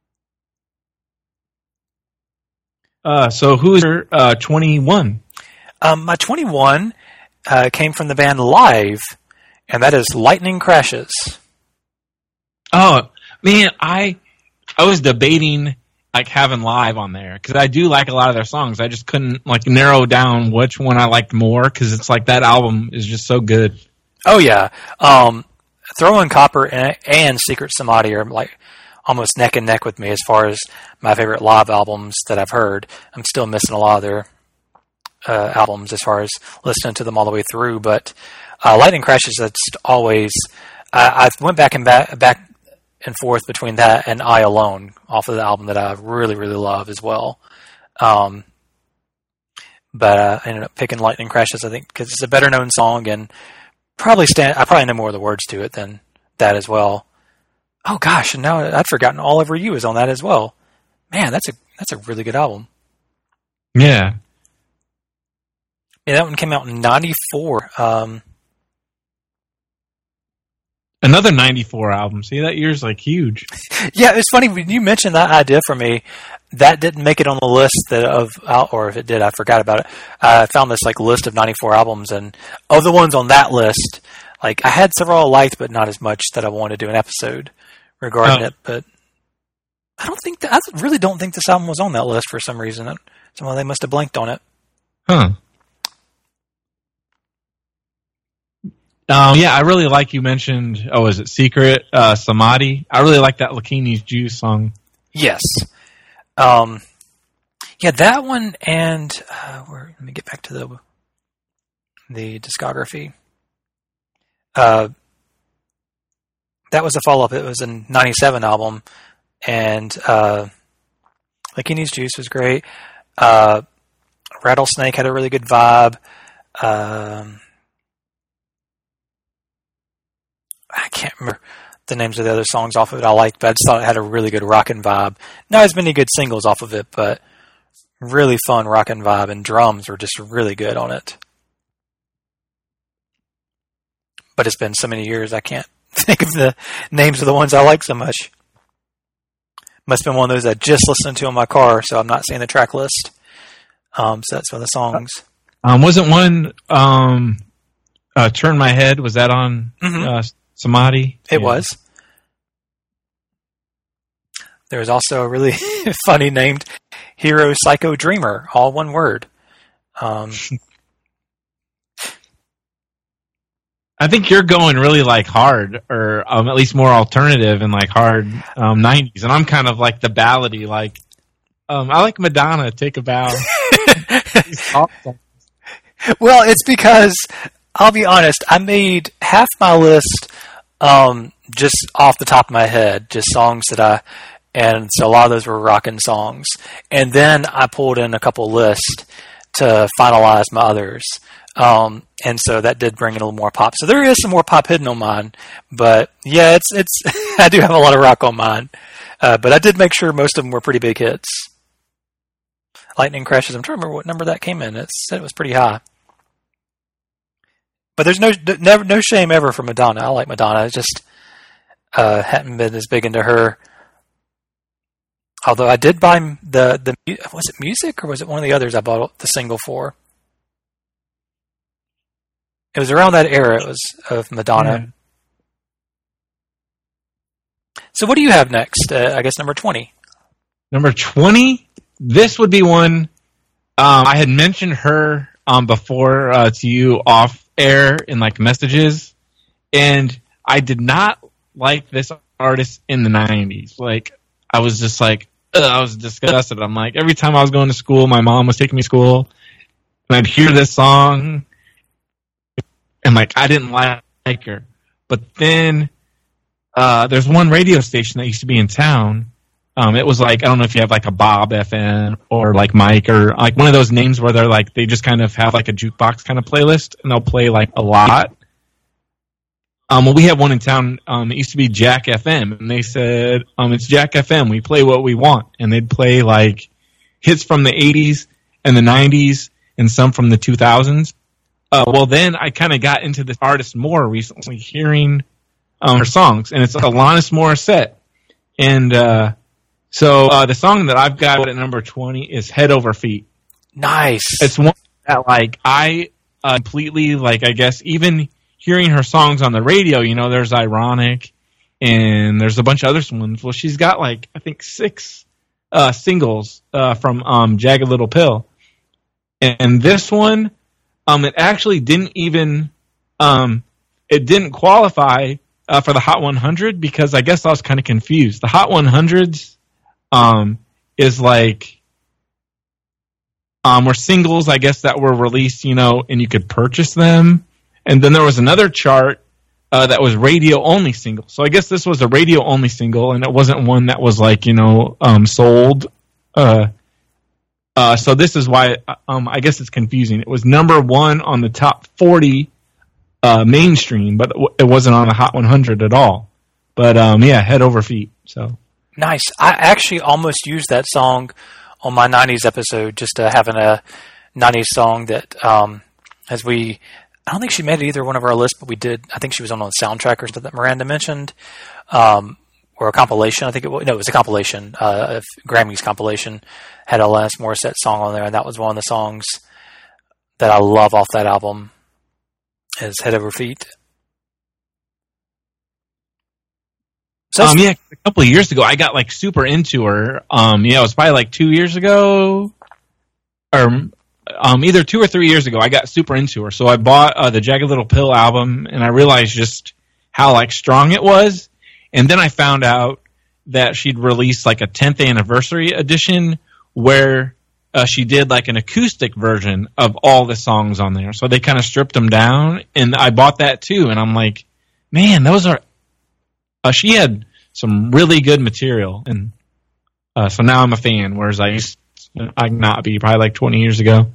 Uh, so who's your uh, twenty-one? Um, my twenty-one uh, came from the band Live, and that is Lightning Crashes. Oh, man, I I was debating like having Live on there because I do like a lot of their songs. I just couldn't like narrow down which one I liked more because it's like that album is just so good. Oh yeah, um, Throwing Copper and, and Secret Samadhi are like almost neck and neck with me as far as my favorite Live albums that I've heard. I'm still missing a lot of their uh, albums as far as listening to them all the way through, but uh, Lightning Crashes, that's always. I, I went back and back back. and forth between that and I Alone off of the album that I really, really love as well. Um, but uh, I ended up picking Lightning Crashes, I think, because it's a better known song and probably stand. I probably know more of the words to it than that as well. Oh gosh, and now I'd forgotten All Over You is on that as well. Man, that's a that's a really good album. Yeah. Yeah, that one came out in ninety-four. Um, Another ninety-four album. See, that year's like huge. Yeah, it's funny when you mentioned that idea for me. That didn't make it on the list that of, or if it did, I forgot about it. I found this like list of ninety-four albums, and of the ones on that list, like I had several I liked, but not as much that I wanted to do an episode regarding Oh. it. But I don't think that, I really don't think this album was on that list for some reason. Somehow they must have blanked on it. Huh. Um, yeah, I really like you mentioned, oh, is it Secret uh, Samadhi? I really like that Lakini's Juice song. Yes. Um, yeah, that one, and uh, where, let me get back to the the discography. Uh, that was a follow-up. It was a ninety-seven album, and uh, Lakini's Juice was great. Uh, Rattlesnake had a really good vibe. Um, I can't remember the names of the other songs off of it I liked, but I just thought it had a really good rockin' vibe. Not as many good singles off of it, but really fun rockin' vibe, and drums were just really good on it. But it's been so many years, I can't think of the names of the ones I like so much. Must have been one of those I just listened to in my car, so I'm not seeing the track list. Um, so that's one of the songs. Um, wasn't one um, uh, Turn My Head, was that on mm-hmm. uh, Samadhi? It yeah. was. There was also a really funny named Hero Psycho Dreamer, all one word. Um, I think you're going really like hard, or um, at least more alternative and like hard um, nineties, and I'm kind of like the ballady. Like um, I like Madonna. Take a bow. Well, it's because I'll be honest. I made half my list um, just off the top of my head, just songs that I, and so a lot of those were rockin' songs, and then I pulled in a couple lists to finalize my others. Um, and so that did bring in a little more pop. So there is some more pop hidden on mine, but yeah, it's, it's, I do have a lot of rock on mine. Uh, but I did make sure most of them were pretty big hits. Lightning Crashes, I'm trying to remember what number that came in. It said it was pretty high. But there's no, never, no shame ever for Madonna. I like Madonna. I just, uh, hadn't been as big into her. Although I did buy the, the, was it Music or was it one of the others I bought the single for? It was around that era. It was of Madonna. Yeah. So what do you have next? Uh, I guess number twenty. Number twenty? This would be one. Um, I had mentioned her um, before uh, to you off air in like messages, and I did not like this artist in the nineties. Like, I was just like, ugh, I was disgusted. I'm like, every time I was going to school, my mom was taking me to school, and I'd hear this song. And, like, I didn't like her. But then uh, there's one radio station that used to be in town. Um, it was like, I don't know if you have, like, a Bob F M or, like, Mike or, like, one of those names where they're, like, they just kind of have, like, a jukebox kind of playlist. And they'll play, like, a lot. Um, well, we have one in town. Um, it used to be Jack F M. And they said, um, it's Jack F M. We play what we want. And they'd play, like, hits from the eighties and the nineties and some from the two thousands. Uh, well, then I kind of got into this artist more recently, hearing um, her songs, and it's Alanis Morissette. And uh, so uh, the song that I've got at number twenty is Head Over Feet. Nice. It's one that, like, I uh, completely, like, I guess, even hearing her songs on the radio, you know, there's Ironic, and there's a bunch of other ones. Well, she's got, like, I think six uh, singles uh, from um, Jagged Little Pill. And this one... Um, it actually didn't even, um, it didn't qualify uh, for the Hot one hundred because I guess I was kind of confused. The Hot one hundreds um, is like, um, were singles, I guess, that were released, you know, and you could purchase them. And then there was another chart uh, that was radio-only single. So I guess this was a radio-only single, and it wasn't one that was like, you know, um, sold. Uh Uh, so this is why um, I guess it's confusing. It was number one on the top forty uh, mainstream, but it wasn't on the Hot one hundred at all. But um, yeah, Head Over Feet. So nice. I actually almost used that song on my nineties episode, just uh, having a nineties song that, um, as we, I don't think she made it either one of our lists, but we did. I think she was on a soundtrack or something that Miranda mentioned, um, or a compilation. I think it was, no, it was a compilation, uh, a Grammys compilation. Had a Alanis Morissette song on there, and that was one of the songs that I love off that album, is Head Over Feet. So um, yeah, a couple of years ago, I got, like, super into her. Um, yeah, it was probably, like, two years ago, or um, either two or three years ago, I got super into her. So I bought uh, the Jagged Little Pill album, and I realized just how, like, strong it was. And then I found out that she'd released, like, a tenth anniversary edition where uh, she did like an acoustic version of all the songs on there. So they kind of stripped them down, and I bought that too. And I'm like, man, those are... Uh, she had some really good material. And uh, so now I'm a fan, whereas I used to I'd not be probably like twenty years ago.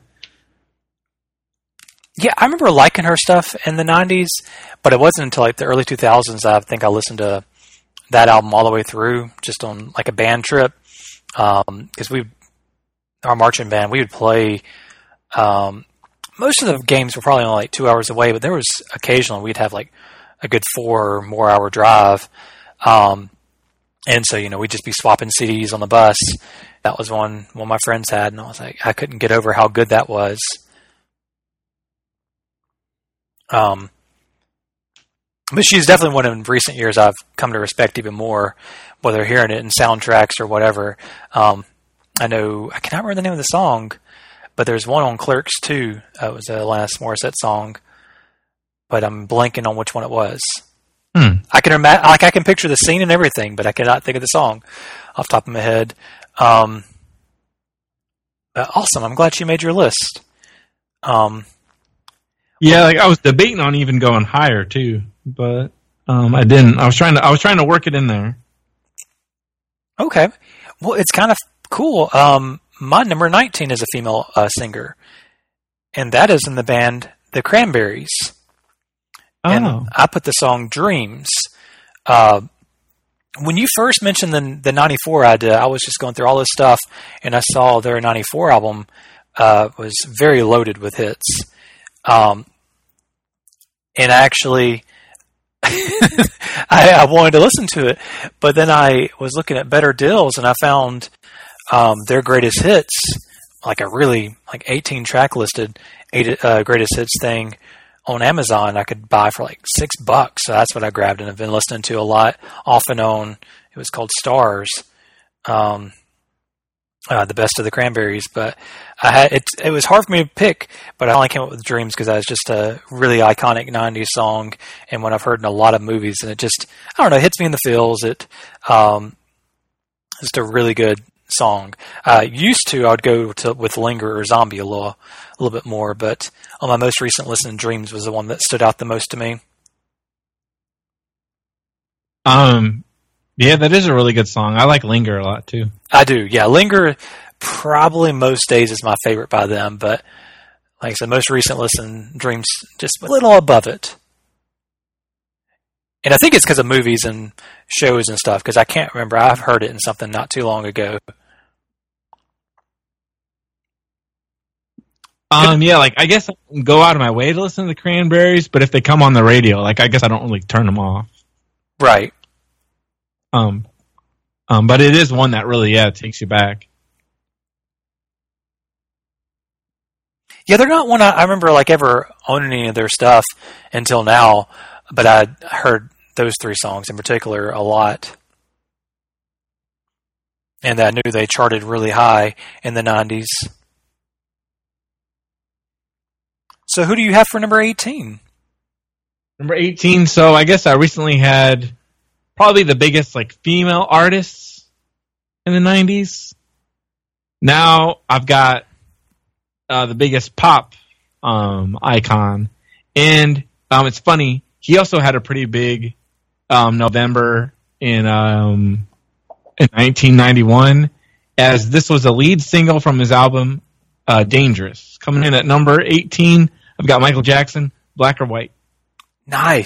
Yeah, I remember liking her stuff in the nineties, but it wasn't until like the early two thousands I think I listened to that album all the way through, just on like a band trip. Because um, we... our marching band, we would play, um, most of the games were probably only like two hours away, but there was occasionally we'd have like a good four or more hour drive. Um, And so, you know, we'd just be swapping C Ds on the bus. That was one one my friends had, and I was like, I couldn't get over how good that was. Um, but she's definitely one in recent years I've come to respect even more, whether hearing it in soundtracks or whatever. Um, I know, I cannot remember the name of the song, but there's one on Clerks too. Uh, it was a Alanis Morissette song, but I'm blanking on which one it was. Hmm. I can imagine, like I can picture the scene and everything, but I cannot think of the song off the top of my head. Um, but awesome! I'm glad you made your list. Um, yeah, like I was debating on even going higher too, but um, I didn't. I was trying to. I was trying to work it in there. Okay, well, it's kind of cool. Um, my number nineteen is a female uh, singer, and that is in the band The Cranberries. Oh. And I put the song "Dreams." Uh, when you first mentioned the the ninety-four idea, I was just going through all this stuff, and I saw their ninety-four album uh, was very loaded with hits. Um, and I actually, I, I wanted to listen to it, but then I was looking at Better Deals, and I found um, their greatest hits, like a really like eighteen track listed eight, uh, greatest hits thing. On Amazon, I could buy for like six bucks. So that's what I grabbed and have been listening to a lot, off and on. It was called Stars, um, uh, the best of the Cranberries. But I had it. It was hard for me to pick, but I only came up with Dreams because that was just a really iconic nineties song, and one I've heard in a lot of movies. And it just, I don't know, it hits me in the feels. It, um, it's just a really good song. Uh, used to, I would go to with Linger or Zombie a little, a little bit more, but on my most recent listen, Dreams was the one that stood out the most to me. Um, yeah, that is a really good song. I like Linger a lot too. I do, yeah. Linger, probably most days is my favorite by them, but like I said, most recent listen, Dreams just a little above it. And I think it's because of movies and shows and stuff, because I can't remember. I've heard it in something not too long ago. Um, yeah, like I guess I can go out of my way to listen to the Cranberries, but if they come on the radio, like I guess I don't really turn them off. Right. Um, um, but it is one that really, yeah, takes you back. Yeah, they're not one I, I remember like ever owning any of their stuff until now, but I heard those three songs in particular a lot. And I knew they charted really high in the nineties. So who do you have for number eighteen? Number eighteen, so I guess I recently had probably the biggest like female artists in the nineties. Now I've got uh, the biggest pop um, icon. And um, it's funny, he also had a pretty big um, November in um, in nineteen ninety-one, as this was a lead single from his album uh, Dangerous. Coming in at number eighteen, I've got Michael Jackson, Black or White. Nice.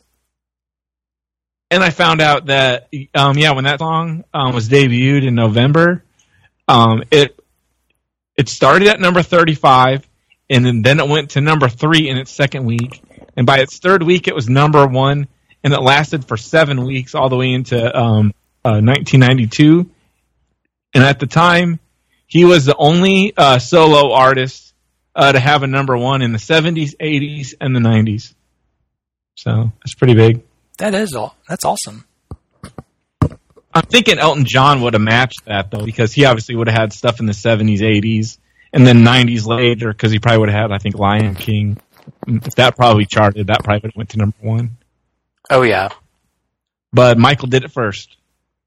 And I found out that, um, yeah, when that song um, was debuted in November, um, it it started at number thirty-five, and then, then it went to number three in its second week. And by its third week, it was number one, and it lasted for seven weeks, all the way into um, uh, nineteen ninety-two. And at the time, he was the only uh, solo artist uh, to have a number one in the seventies, eighties, and the nineties. So that's pretty big. That is all. That's awesome. I'm thinking Elton John would have matched that, though, because he obviously would have had stuff in the seventies, eighties, and then nineties later, because he probably would have had, I think, Lion King. If that probably charted, that probably would have went to number one. Oh, yeah. But Michael did it first.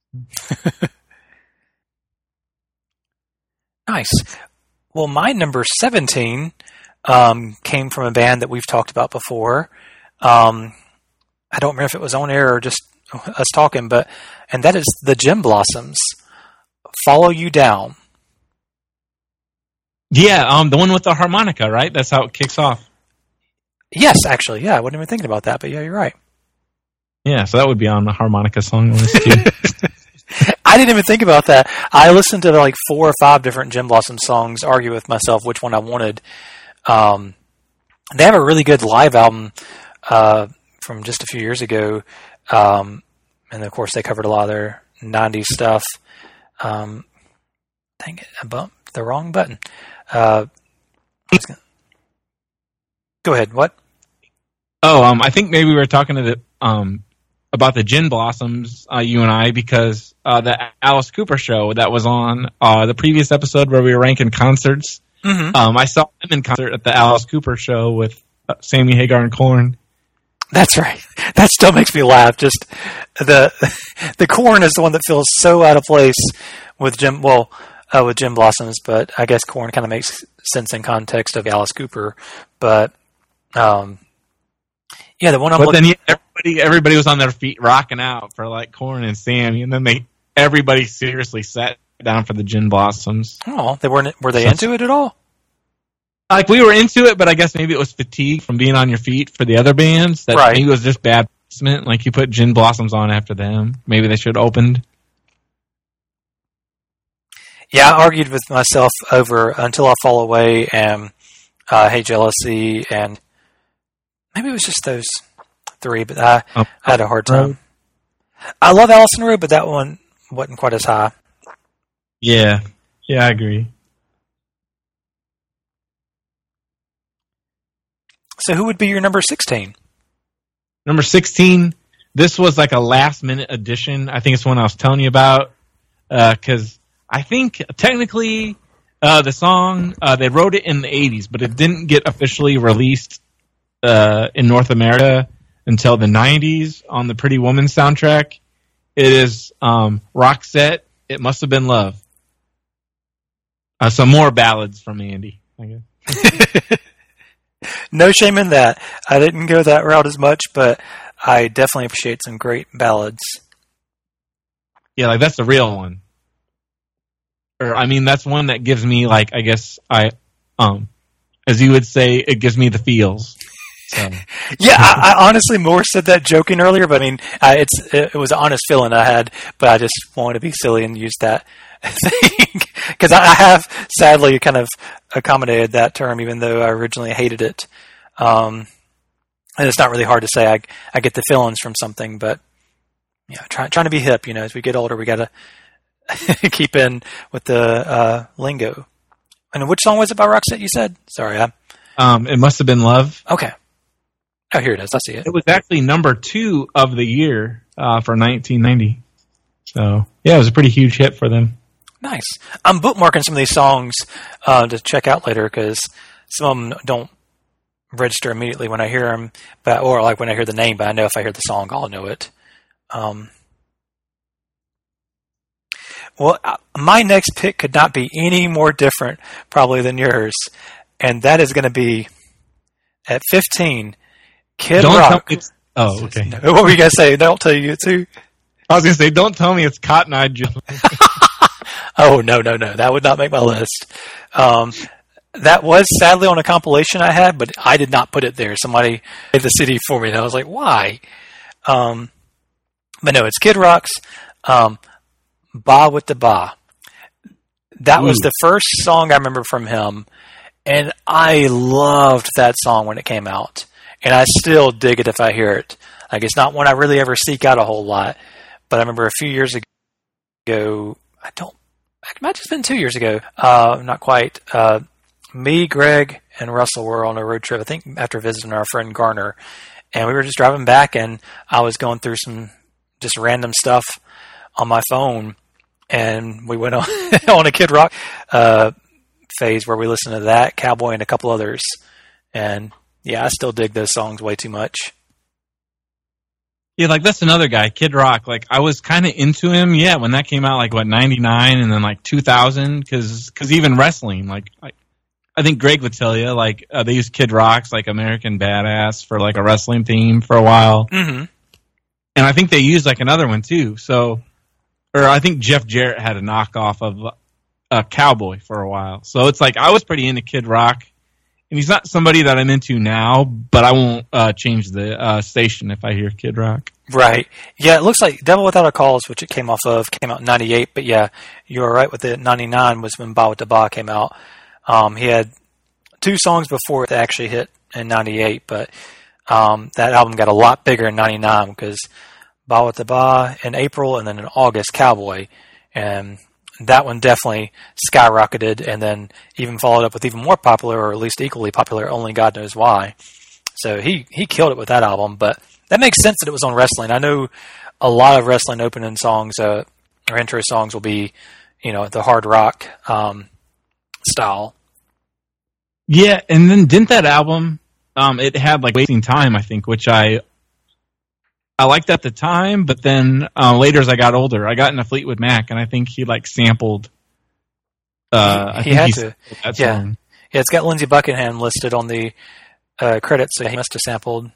Nice. Well, my number seventeen um, came from a band that we've talked about before. Um, I don't remember if it was on air or just us talking, but and that is the Gem Blossoms. Follow You Down. Yeah, um, the one with the harmonica, right? That's how it kicks off. Yes, actually, yeah, I wasn't even thinking about that, but yeah, you're right. Yeah, so that would be on the harmonica song list too. I didn't even think about that. I listened to like four or five different Gem Blossom songs, argue with myself which one I wanted. Um, they have a really good live album uh, from just a few years ago, um, and of course they covered a lot of their nineties stuff. Um, dang it, I bumped the wrong button. Uh, go ahead. What? Oh, um, I think maybe we were talking to the um about the Gin Blossoms, uh, you and I, because uh, the Alice Cooper show that was on uh, the previous episode where we were ranking concerts. Mm-hmm. Um, I saw them in concert at the Alice Cooper show with uh, Sammy Hagar and Korn. That's right. That still makes me laugh. Just the the Korn is the one that feels so out of place with Jim. Well, uh, with Gin Blossoms, but I guess Korn kind of makes sense in context of Alice Cooper. But um, yeah, the one I'm but looking. then yeah, everybody everybody was on their feet rocking out for like Korn and Sammy, and then they everybody seriously sat down for the Gin Blossoms. Oh, they weren't. Were they So- into it at all? Like, we were into it, but I guess maybe it was fatigue from being on your feet for the other bands. That Right. maybe it was just bad placement. Like, you put Gin Blossoms on after them. Maybe they should have opened. Yeah, I argued with myself over Until I Fall Away and uh, Hey Jealousy, and maybe it was just those three, but I, Oh. I had a hard time. I love Allison Rue, but that one wasn't quite as high. Yeah. Yeah, I agree. So who would be your number sixteen? Number sixteen, this was like a last-minute addition. I think it's one I was telling you about. Because I think, technically, uh, the song, uh, they wrote it in the eighties, but it didn't get officially released uh, in North America until the nineties on the Pretty Woman soundtrack. It is um, Roxette, It Must Have Been Love. Uh, some more ballads from Andy, I guess. No shame in that. I didn't go that route as much, but I definitely appreciate some great ballads. Yeah, like that's the real one. Or I mean, that's one that gives me like I guess I, um, as you would say, it gives me the feels. So. Yeah, I, I honestly more said that joking earlier, but I mean, uh, it's it, it was an honest feeling I had, but I just wanted to be silly and use that thing because I, I have sadly kind of accommodated that term, even though I originally hated it. Um, and it's not really hard to say. I I get the feelings from something, but yeah, trying trying to be hip. You know, as we get older, we got to keep in with the uh, lingo. And which song was it by Roxette? You said? Sorry, I. Um, It Must Have Been Love. Okay. Oh, here it is. I see it. It was actually number two of the year uh, for nineteen ninety. So, yeah, it was a pretty huge hit for them. Nice. I'm bookmarking some of these songs uh, to check out later because some of them don't register immediately when I hear them, but or like when I hear the name, but I know if I hear the song, I'll know it. Um, well, uh, my next pick could not be any more different probably than yours, and that is going to be at fifteen, Kid Don't Rock. tell me it's, oh, okay. What were you going to say? Don't tell you too. I was going to say, don't tell me it's Cotton Eye Joe. Oh, no, no, no. That would not make my list. Um, that was sadly on a compilation I had, but I did not put it there. Somebody made the C D for me, and I was like, why? Um, but no, it's Kid Rock's um, Ba with the Ba. That was Ooh. the first song I remember from him, and I loved that song when it came out. And I still dig it if I hear it. Like, it's not one I really ever seek out a whole lot, but I remember a few years ago, I don't, it might have just been two years ago, uh, not quite, uh, me, Greg, and Russell were on a road trip, I think after visiting our friend Garner, and we were just driving back, and I was going through some just random stuff on my phone, and we went on, on a Kid Rock uh, phase where we listened to that, Cowboy, and a couple others, and yeah, I still dig those songs way too much. Yeah, like that's another guy, Kid Rock. Like I was kind of into him, yeah, when that came out, like what ninety-nine, and then like two thousand, because because even wrestling, like I, I think Greg would tell you, like uh, they used Kid Rock's like American Badass for like a wrestling theme for a while, Mm-hmm. and I think they used like another one too. So, or I think Jeff Jarrett had a knockoff of a uh, Cowboy for a while. So it's like I was pretty into Kid Rock. And he's not somebody that I'm into now, but I won't uh, change the uh, station if I hear Kid Rock. Right. Yeah, it looks like Devil Without a Cause, which it came off of, came out in ninety-eight. But yeah, you were right with it. ninety-nine was when Ba with the Ba came out. Um, he had two songs before it that actually hit in ninety-eight, but um, that album got a lot bigger in ninety-nine because Ba With The Ba in April, and then in August, Cowboy. And that one definitely skyrocketed, and then even followed up with even more popular, or at least equally popular, Only God Knows Why. So he, he killed it with that album, but that makes sense that it was on wrestling. I know a lot of wrestling opening songs, uh, or intro songs will be, you know, the hard rock um, style. Yeah, and then didn't that album, um, it had like Wasting Time, I think, which I I liked at the time, but then uh, later as I got older, I got into Fleetwood Mac, and I think he like sampled. Uh, he I think had he to, sampled that yeah, song. yeah. It's got Lindsey Buckingham listed on the uh, credits, so he must have sampled.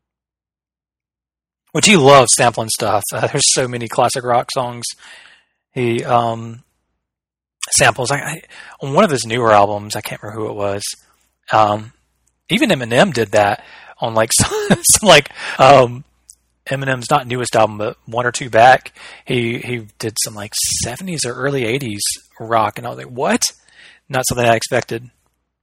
Which he loves sampling stuff. Uh, there's so many classic rock songs he um, samples. I, I, on one of his newer albums, I can't remember who it was. Um, even Eminem did that on like some, some like. Um, Eminem's not newest album, but one or two back, he he did some like seventies or early eighties rock, and I was like, what? Not something I expected.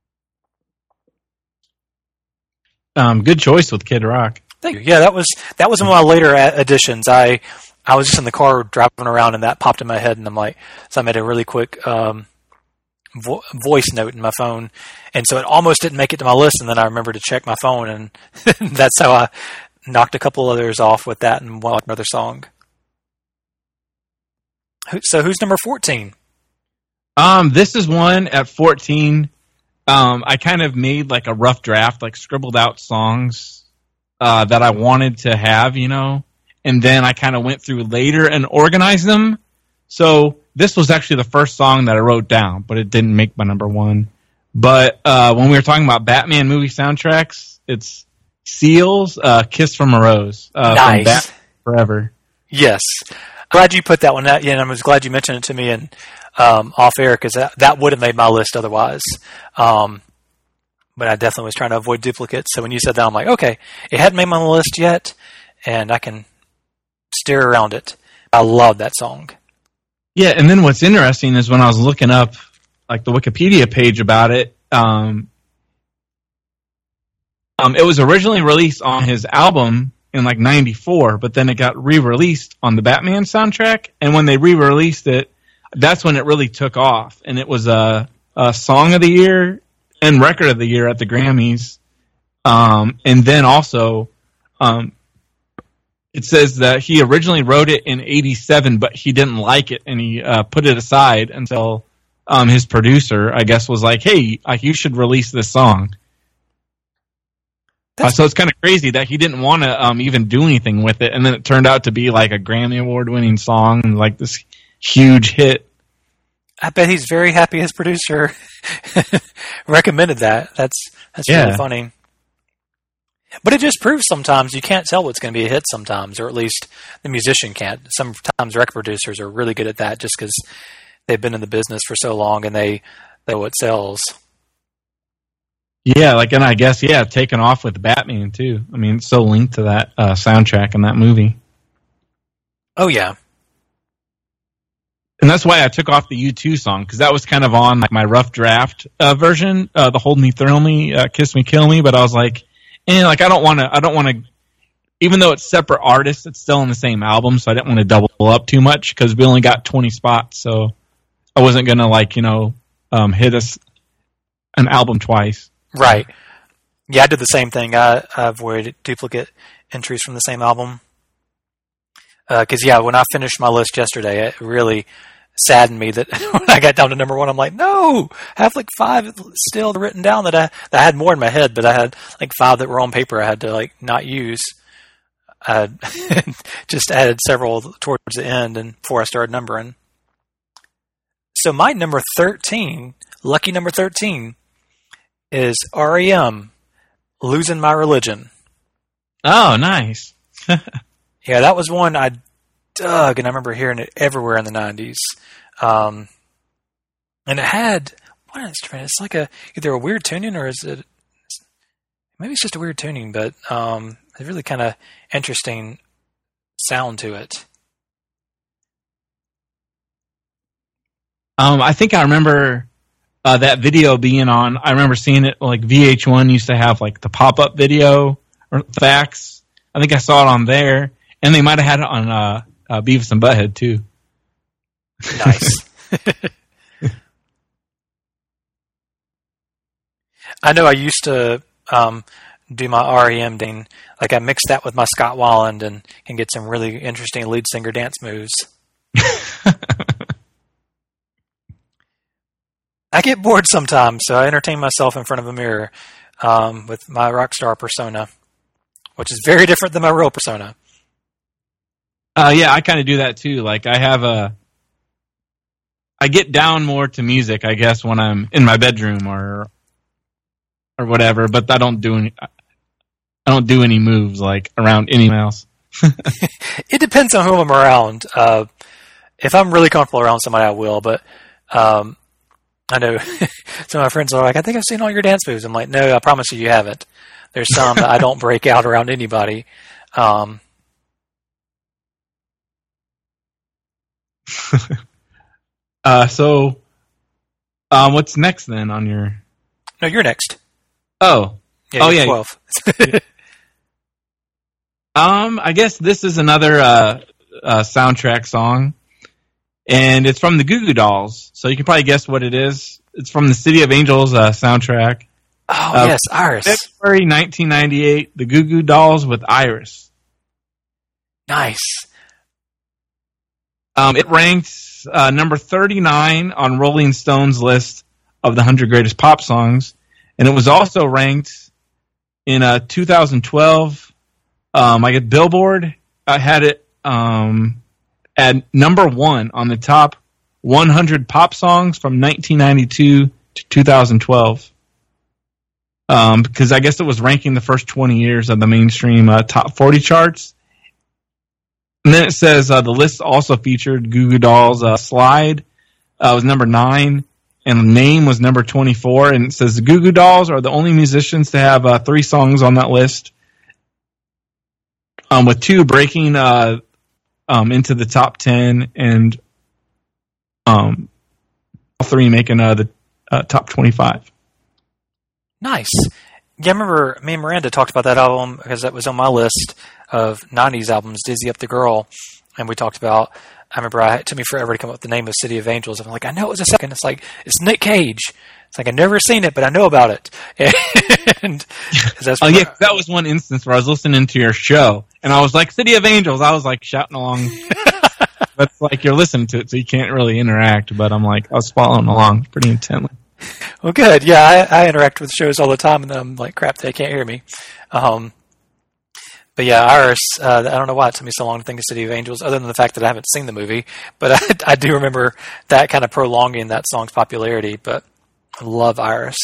Um, good choice with Kid Rock. Thank you. Yeah, that was that was one of my later additions. I I was just in the car driving around, and that popped in my head, and I'm like, so I made a really quick um, vo- voice note in my phone, and so it almost didn't make it to my list, and then I remembered to check my phone, and that's how I knocked a couple others off with that and one like another song. So who's number fourteen? Um, this is one at fourteen. Um, I kind of made like a rough draft, like scribbled out songs uh, that I wanted to have, you know, and then I kind of went through later and organized them. So this was actually the first song that I wrote down, but it didn't make my number one. But uh, when we were talking about Batman movie soundtracks, it's Seals, uh, Kiss from a Rose. Uh, nice. From Batman Forever. Yes. Glad you put that one out. Yeah, and I was glad you mentioned it to me and um, off air, because that, that would have made my list otherwise. Um, but I definitely was trying to avoid duplicates. So when you said that, I'm like, okay, it hadn't made my list yet, and I can steer around it. I love that song. Yeah, and then what's interesting is when I was looking up like the Wikipedia page about it, um, Um, it was originally released on his album in like ninety-four, but then it got re-released on the Batman soundtrack. And when they re-released it, that's when it really took off. And it was a, a Song of the Year and Record of the Year at the Grammys. Um, and then also, um, it says that he originally wrote it in eighty-seven, but he didn't like it, and he uh, put it aside until um, his producer, I guess, was like, hey, like, you should release this song. Uh, so it's kind of crazy that he didn't want to um, even do anything with it, and then it turned out to be like a Grammy Award-winning song and like this huge hit. I bet he's very happy his producer recommended that. That's that's Yeah. really funny. But it just proves sometimes you can't tell what's going to be a hit sometimes, or at least the musician can't. Sometimes record producers are really good at that just because they've been in the business for so long and they, they know what sells. Yeah, like, and I guess, yeah, taken off with Batman, too. I mean, it's so linked to that uh, soundtrack and that movie. Oh, yeah. And that's why I took off the U two song, because that was kind of on like my rough draft uh, version, uh, the Hold Me, Thrill Me, uh, Kiss Me, Kill Me, but I was like, eh, like, I don't want to, I don't want to, even though it's separate artists, it's still in the same album, so I didn't want to double up too much, because we only got twenty spots, so I wasn't going to, like, you know, um, hit us an album twice. Right. Yeah, I did the same thing. I, I avoided duplicate entries from the same album. Because, uh, yeah, when I finished my list yesterday, it really saddened me that when I got down to number one, I'm like, no! I have like five still written down that I, that I had more in my head, but I had like five that were on paper I had to like not use. I just added several towards the end and before I started numbering. So my number thirteen, lucky number thirteen, is R E M, Losing My Religion. Oh, nice. Yeah, that was one I dug, and I remember hearing it everywhere in the nineties. Um, and it had, what instrument? It's like a either a weird tuning or is it, maybe it's just a weird tuning, but um, a really kind of interesting sound to it. Um, I think I remember uh, that video being on. I remember seeing it like V H one used to have like the pop-up video or facts. I think I saw it on there, And they might have had it on uh, uh, Beavis and Butthead, too. Nice. I know I used to um, do my R E M thing. Like, I mixed that with my Scott Weiland and can get some really interesting lead singer dance moves. I get bored sometimes, so I entertain myself in front of a mirror um, with my rock star persona, which is very different than my real persona. Uh, yeah, I kind of do that too. Like, I have a, I get down more to music, I guess, when I'm in my bedroom or, or whatever. But I don't do any, I don't do any moves like around anyone else. It depends on who I'm around. Uh, if I'm really comfortable around somebody, I will. But um, I know some of my friends are like, "I think I've seen all your dance moves." I'm like, "No, I promise you, you haven't." There's some that I don't break out around anybody. Um, uh, so, um, what's next then on your? No, you're next. Oh, yeah, oh yeah. twelve. um, I guess this is another uh, uh, soundtrack song, and it's from the Goo Goo Dolls. So you can probably guess what it is. It's from the City of Angels uh, soundtrack. Oh uh, yes, Iris. February nineteen ninety-eight. The Goo Goo Dolls with Iris. Nice. Um, it ranked uh, number thirty-nine on Rolling Stone's list of the one hundred greatest pop songs, and it was also ranked in uh, two thousand twelve. Um, I get Billboard. I had it um, at number one on the top one hundred pop songs from nineteen ninety-two to two thousand twelve. Um, because I guess it was ranking the first twenty years of the mainstream uh, top forty charts. And then it says uh, the list also featured Goo Goo Dolls' uh, Slide uh, was number nine, and the Name was number twenty-four. And it says the Goo Goo Dolls are the only musicians to have uh, three songs on that list, um, with two breaking uh, um, into the top ten, and um, all three making uh, the uh, top twenty-five. Nice. Yeah, I remember me and Miranda talked about that album because that was on my list of nineties albums, Dizzy Up the Girl. And we talked about, I remember I, it took me forever to come up with the name of City of Angels. I'm like, I know it was a second. It's like, it's Nick Cage. It's like, I've never seen it, but I know about it. And that's oh, yeah, that was one instance where I was listening to your show and I was like, City of Angels. I was like shouting along. But it's like you're listening to it, so you can't really interact. But I'm like, I was following along pretty intently. Well, good. Yeah, I, I interact with shows all the time, and I'm like, crap, they can't hear me. Um, but yeah, Iris, uh, I don't know why it took me so long to think of City of Angels, other than the fact that I haven't seen the movie. But I, I do remember that kind of prolonging that song's popularity, but I love Iris.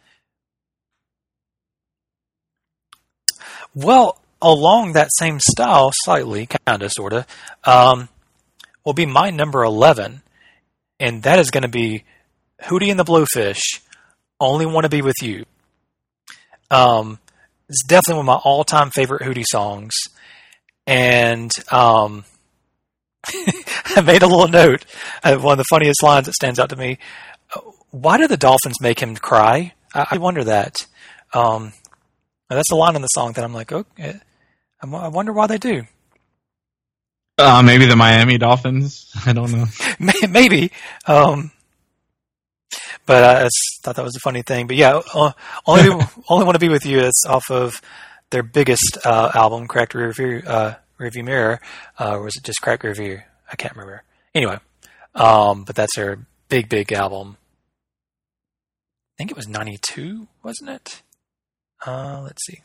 Well, along that same style, slightly, kind of, sort of, um, will be my number eleven, and that is going to be Hootie and the Blowfish, Only Want to Be With You. Um, it's definitely one of my all-time favorite Hootie songs. And um, I made a little note. Uh, one of the funniest lines that stands out to me. Why do the dolphins make him cry? I, I wonder that. Um, that's a line in the song that I'm like, okay, I wonder why they do. Uh, maybe the Miami Dolphins. I don't know. Maybe. Um, But I thought that was a funny thing. But yeah, uh, only only Want to Be With You is off of their biggest uh, album, Cracked Rearview, uh, Rearview Mirror, uh, or was it just Cracked Rearview? I can't remember. Anyway, um, but that's their big, big album. I think it was ninety-two, wasn't it? Uh, let's see.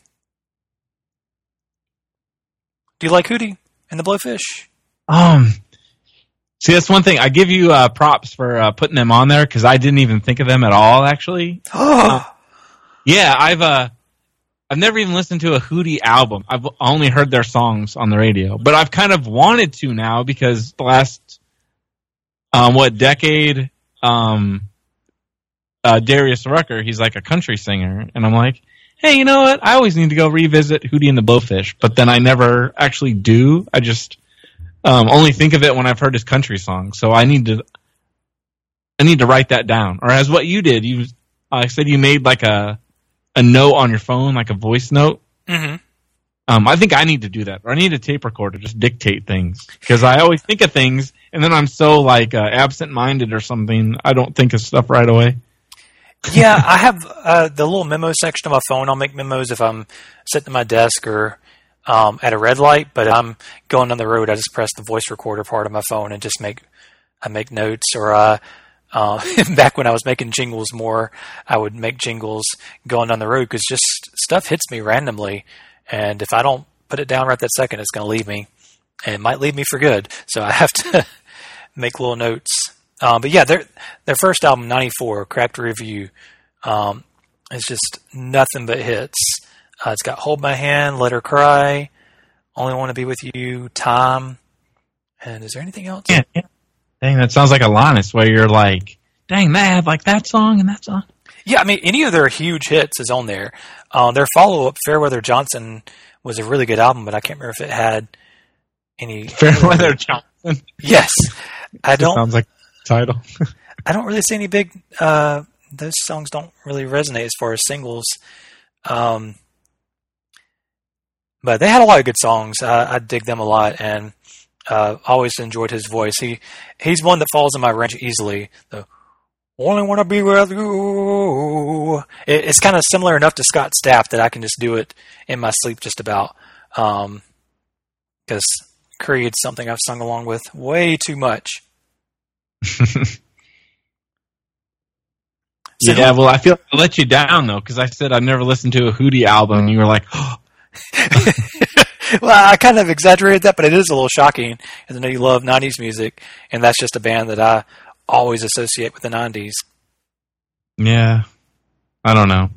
Do you like Hootie and the Blowfish? Um... See, that's one thing. I give you uh, props for uh, putting them on there because I didn't even think of them at all. Actually, uh, yeah, I've uh, I've never even listened to a Hootie album. I've only heard their songs on the radio, but I've kind of wanted to now because the last um, what decade, um, uh, Darius Rucker, he's like a country singer, and I'm like, hey, you know what? I always need to go revisit Hootie and the Blowfish, but then I never actually do. I just Um, only think of it when I've heard his country song. So I need to, I need to write that down. Or as what you did, you, I uh, said you made like a, a note on your phone, like a voice note. Mm-hmm. Um, I think I need to do that. Or I need a tape recorder, just dictate things. Because I always think of things, and then I'm so like uh, absent-minded or something, I don't think of stuff right away. Yeah, I have uh, the little memo section of my phone. I'll make memos if I'm sitting at my desk or um, at a red light. But if I'm going down the road, I just press the voice recorder part of my phone and just make I make notes. Or uh, uh, back when I was making jingles more, I would make jingles going down the road because just stuff hits me randomly. And if I don't put it down right that second, it's going to leave me. And it might leave me for good. So I have to make little notes. Um, but yeah, their their first album, ninety-four, Cracked Review, um, is just nothing but hits. Uh, it's got Hold My Hand, Let Her Cry, Only Want to Be With You, Time. And is there anything else? Yeah, yeah. Dang, that sounds like Alanis, where you're like, dang, they have like that song and that song. Yeah, I mean, any of their huge hits is on there. Uh, their follow-up, Fairweather Johnson, was a really good album, but I can't remember if it had any... Fairweather Johnson? Yes. I don't... Sounds like the title. I don't really see any big... Uh, those songs don't really resonate as far as singles. Um, but they had a lot of good songs. I, I dig them a lot, and uh, always enjoyed his voice. He He's one that falls in my range easily. The Only Want to Be With You. It, it's kind of similar enough to Scott Stapp that I can just do it in my sleep just about. Um, because Creed's something I've sung along with way too much. So yeah, well, I feel like I let you down, though, because I said I'd never listened to a Hootie album, and you were like, oh. Well, I kind of exaggerated that, but it is a little shocking, because I know you love nineties music, and that's just a band that I always associate with the nineties. Yeah. I don't know.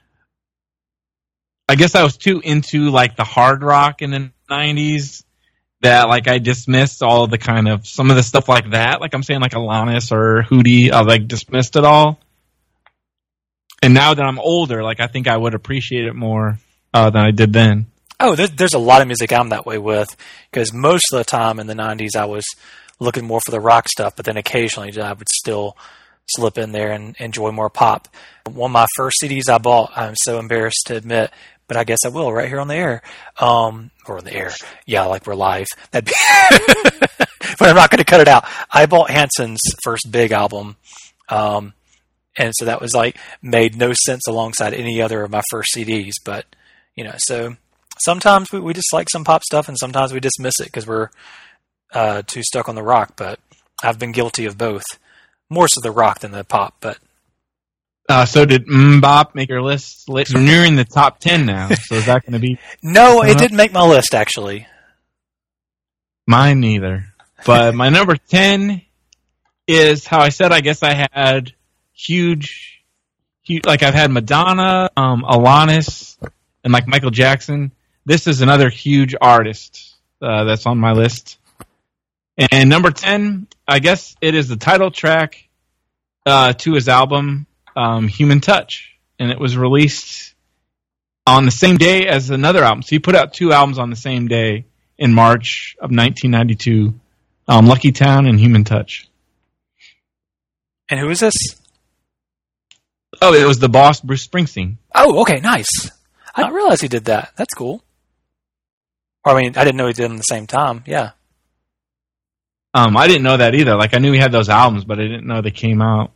I guess I was too into, like, the hard rock in the nineties that, like, I dismissed all of the kind of, some of the stuff like that. Like, I'm saying, like, Alanis or Hootie, I, like, dismissed it all. And now that I'm older, like, I think I would appreciate it more uh, than I did then. Oh, there, there's a lot of music I'm that way with, because most of the time in the nineties I was looking more for the rock stuff, but then occasionally I would still slip in there and enjoy more pop. One of my first C Ds I bought, I'm so embarrassed to admit, but I guess I will right here on the air. Um, or on the air. Yeah, like we're live. That'd be but I'm not going to cut it out. I bought Hanson's first big album. Um, and so that was like, made no sense alongside any other of my first C Ds. But, you know, so sometimes we, we just like some pop stuff and sometimes we dismiss it because we're uh, too stuck on the rock. But I've been guilty of both. More so the rock than the pop, but. Uh, so did Mbop make your list? We're nearing the top ten now, so is that going to be... No, it didn't make my list, actually. Mine neither. But my number ten is how I said I guess I had huge... huge like I've had Madonna, um, Alanis, and like Michael Jackson. This is another huge artist uh, that's on my list. And number ten, I guess it is the title track uh, to his album... Um, Human Touch, and it was released on the same day as another album. So he put out two albums on the same day in March of nineteen ninety-two, um, Lucky Town and Human Touch. And who is this? Oh, it was the boss, Bruce Springsteen. Oh, okay, nice. I didn't realize he did that. That's cool. Or, I mean, I didn't know he did them at the same time. Yeah. Um, I didn't know that either. Like, I knew he had those albums, but I didn't know they came out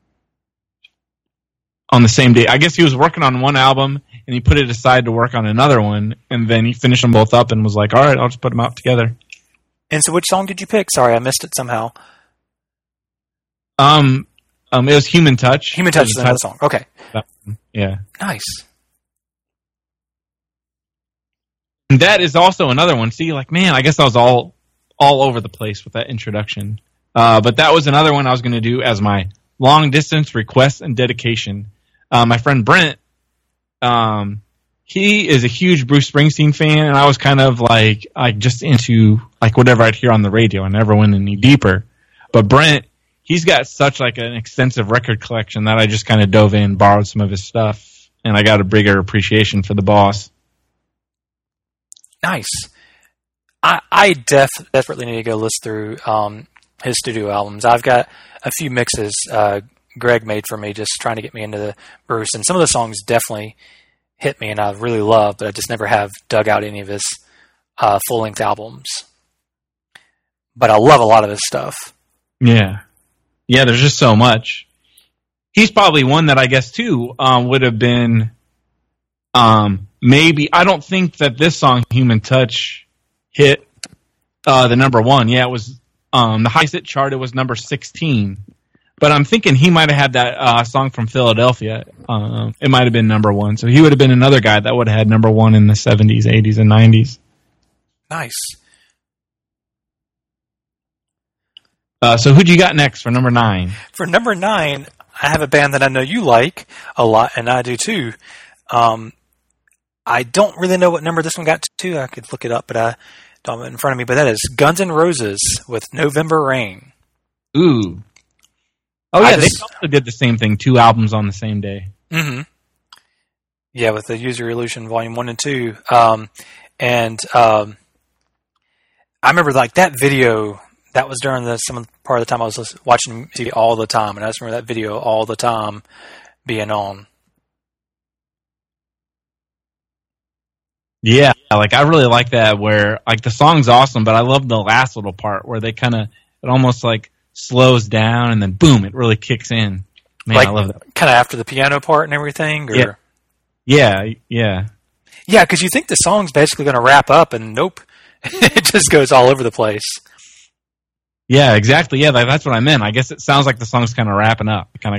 on the same day. I guess he was working on one album and he put it aside to work on another one, and then he finished them both up and was like, all right, I'll just put them out together. And so which song did you pick? Sorry, I missed it somehow. Um, um, it was Human Touch. Human Touch is another song. Okay. Yeah. Nice. And that is also another one. See, like, man, I guess I was all all over the place with that introduction. Uh, but that was another one I was going to do as my long distance request and dedication. Uh, my friend Brent, um, he is a huge Bruce Springsteen fan, and I was kind of like, like just into like whatever I'd hear on the radio. I never went any deeper. But Brent, he's got such like an extensive record collection that I just kind of dove in, borrowed some of his stuff, and I got a bigger appreciation for the boss. Nice. I, I def, desperately need to go listen through um, his studio albums. I've got a few mixes uh, Greg made for me, just trying to get me into the Bruce, and some of the songs definitely hit me and I really love, but I just never have dug out any of his uh, full-length albums. But I love a lot of his stuff. Yeah. Yeah, there's just so much. He's probably one that I guess, too, um, would have been um, maybe... I don't think that this song, Human Touch, hit uh, the number one. Yeah, it was um, the highest it charted was number sixteen. But I'm thinking he might have had that uh, song from Philadelphia. Uh, it might have been number one. So he would have been another guy that would have had number one in the seventies, eighties, and nineties. Nice. Uh, so who'd you got next for number nine? For number nine, I have a band that I know you like a lot, and I do too. Um, I don't really know what number this one got to. I could look it up, but I don't have it in front of me. But that is Guns N' Roses with November Rain. Ooh. Oh, yeah, just, they also did the same thing, two albums on the same day. Mm-hmm. Yeah, with the Use Your Illusion Volume one and two. Um, and um, I remember like that video, that was during the some part of the time I was listening, watching T V all the time, and I just remember that video all the time being on. Yeah, like I really like that where like the song's awesome, but I love the last little part where they kind of, it almost like slows down and then boom, it really kicks in. Man, like, I love that. Kind of after the piano part and everything? Or? Yeah, yeah, yeah. Yeah, because you think the song's basically going to wrap up, and nope. It just goes all over the place. Yeah, exactly. Yeah, like, that's what I meant. I guess it sounds like the song's kind of wrapping up. Kind of.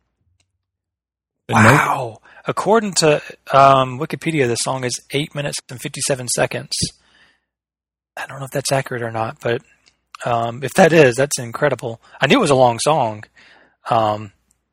Wow. Nope. According to um, Wikipedia, the song is eight minutes and fifty-seven seconds. I don't know if that's accurate or not, but um, if that is, that's incredible. I knew it was a long song. Um,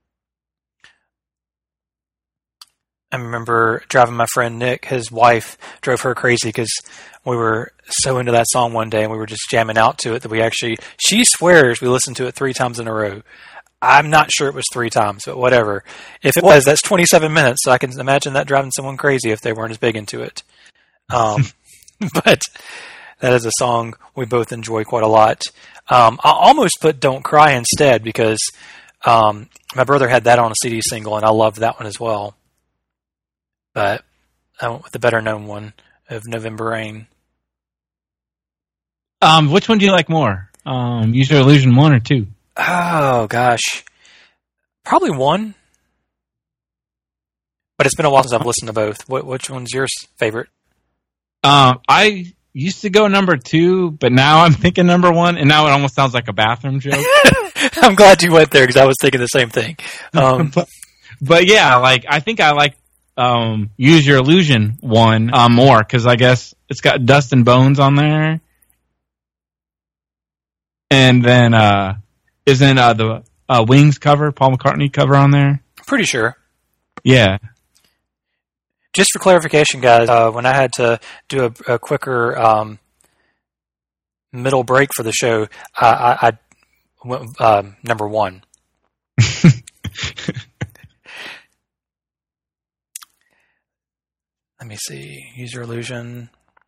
I remember driving my friend Nick. His wife drove her crazy because we were so into that song one day and we were just jamming out to it that we actually, she swears we listened to it three times in a row. I'm not sure it was three times, but whatever. If it was, that's twenty-seven minutes, so I can imagine that driving someone crazy if they weren't as big into it. Um, but that is a song we both enjoy quite a lot. Um, I almost put Don't Cry instead because um, my brother had that on a C D single, and I loved that one as well. But I went with the better-known one of November Rain. Um, which one do you like more? Um, Use Your Illusion one or two? Oh, gosh. Probably one. But it's been a while since I've listened to both. What, which one's your favorite? Um, I used to go number two, but now I'm thinking number one, and now it almost sounds like a bathroom joke. I'm glad you went there, because I was thinking the same thing. Um, but, but yeah, like I think I like um, Use Your Illusion one uh, more, because I guess it's got Dust and Bones on there. And then... Uh, Isn't uh, the uh, Wings cover, Paul McCartney cover on there? Pretty sure. Yeah. Just for clarification, guys, uh, when I had to do a, a quicker um, middle break for the show, uh, I, I went uh, number one. Let me see. Use Your Illusion.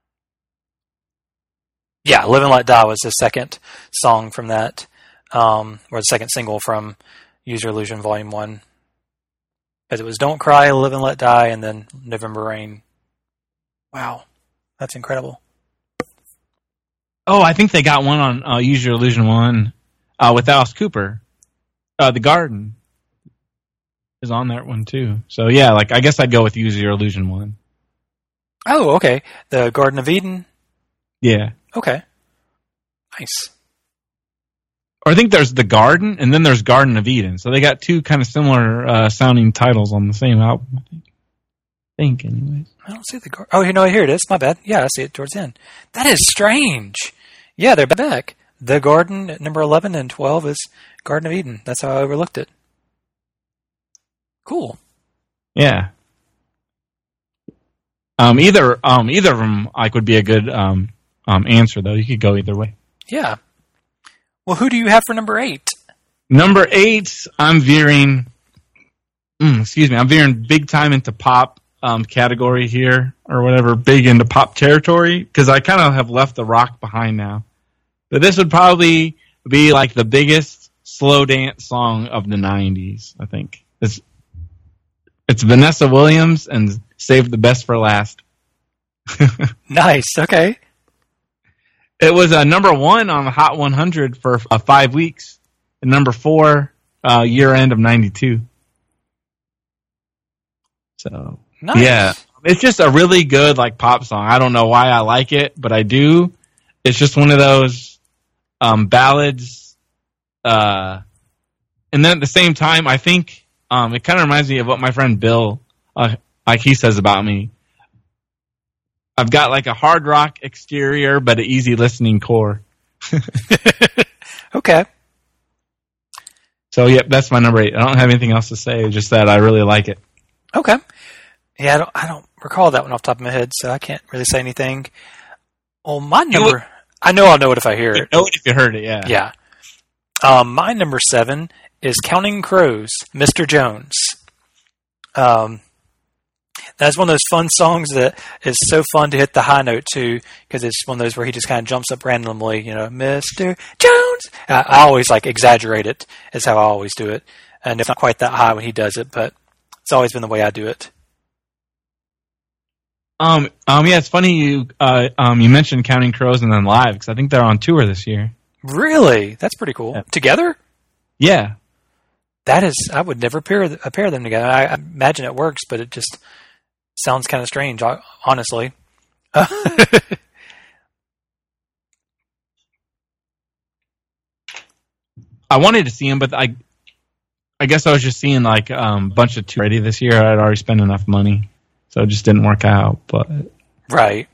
Yeah, Live and Let Die was the second song from that. Um, or the second single from Use Your Illusion Volume one. Because it was Don't Cry, Live and Let Die, and then November Rain. Wow. That's incredible. Oh, I think they got one on uh, Use Your Illusion one uh, with Alice Cooper. Uh, The Garden is on that one too. So yeah, like I guess I'd go with Use Your Illusion one. Oh, okay. The Garden of Eden? Yeah. Okay. Nice. Or I think there's The Garden, and then there's Garden of Eden. So they got two kind of similar uh, sounding titles on the same album, I think. I think, anyways. I don't see the Garden. Oh, you know, here it is. My bad. Yeah, I see it towards the end. That is strange. Yeah, they're back. The Garden at number eleven and twelve is Garden of Eden. That's how I overlooked it. Cool. Yeah. Um, either um, either of them like would be a good um, um, answer, though. You could go either way. Yeah. Well, who do you have for number eight? Number eight, I'm veering. Mm, excuse me, I'm veering big time into pop um, category here, or whatever, big into pop territory, because I kind of have left the rock behind now. But this would probably be like the biggest slow dance song of the nineties. I think it's it's Vanessa Williams and saved the best for last. Nice. Okay. It was uh, number one on the Hot one hundred for uh, five weeks, and number four uh, year end of ninety-two. So Nice. yeah, it's just a really good like pop song. I don't know why I like it, but I do. It's just one of those um, ballads, uh, and then at the same time, I think um, it kind of reminds me of what my friend Bill, uh, like he says about me. I've got like a hard rock exterior, but an easy listening core. Okay. So, yep, that's my number eight. I don't have anything else to say, just that I really like it. Okay. Yeah, I don't, I don't recall that one off the top of my head, so I can't really say anything. Well, my number, would, I know I'll know it if I hear you it. know it if you heard it, yeah. Yeah. Um, my number seven is Counting Crows, Mister Jones. Um, that's one of those fun songs that is so fun to hit the high note to, because it's one of those where he just kind of jumps up randomly, you know, Mister Jones. I, I always like exaggerate it, is how I always do it. And it's not quite that high when he does it, but it's always been the way I do it. Um, um, yeah, it's funny you uh, um, you mentioned Counting Crows and then Live, because I think they're on tour this year. Really? That's pretty cool. Yeah. Together? Yeah. That is, I would never pair, pair them together. I, I imagine it works, but it just sounds kind of strange, honestly. I wanted to see him, but I I guess I was just seeing like a um, bunch of tours already this year. I'd already spent enough money, so it just didn't work out. But Right.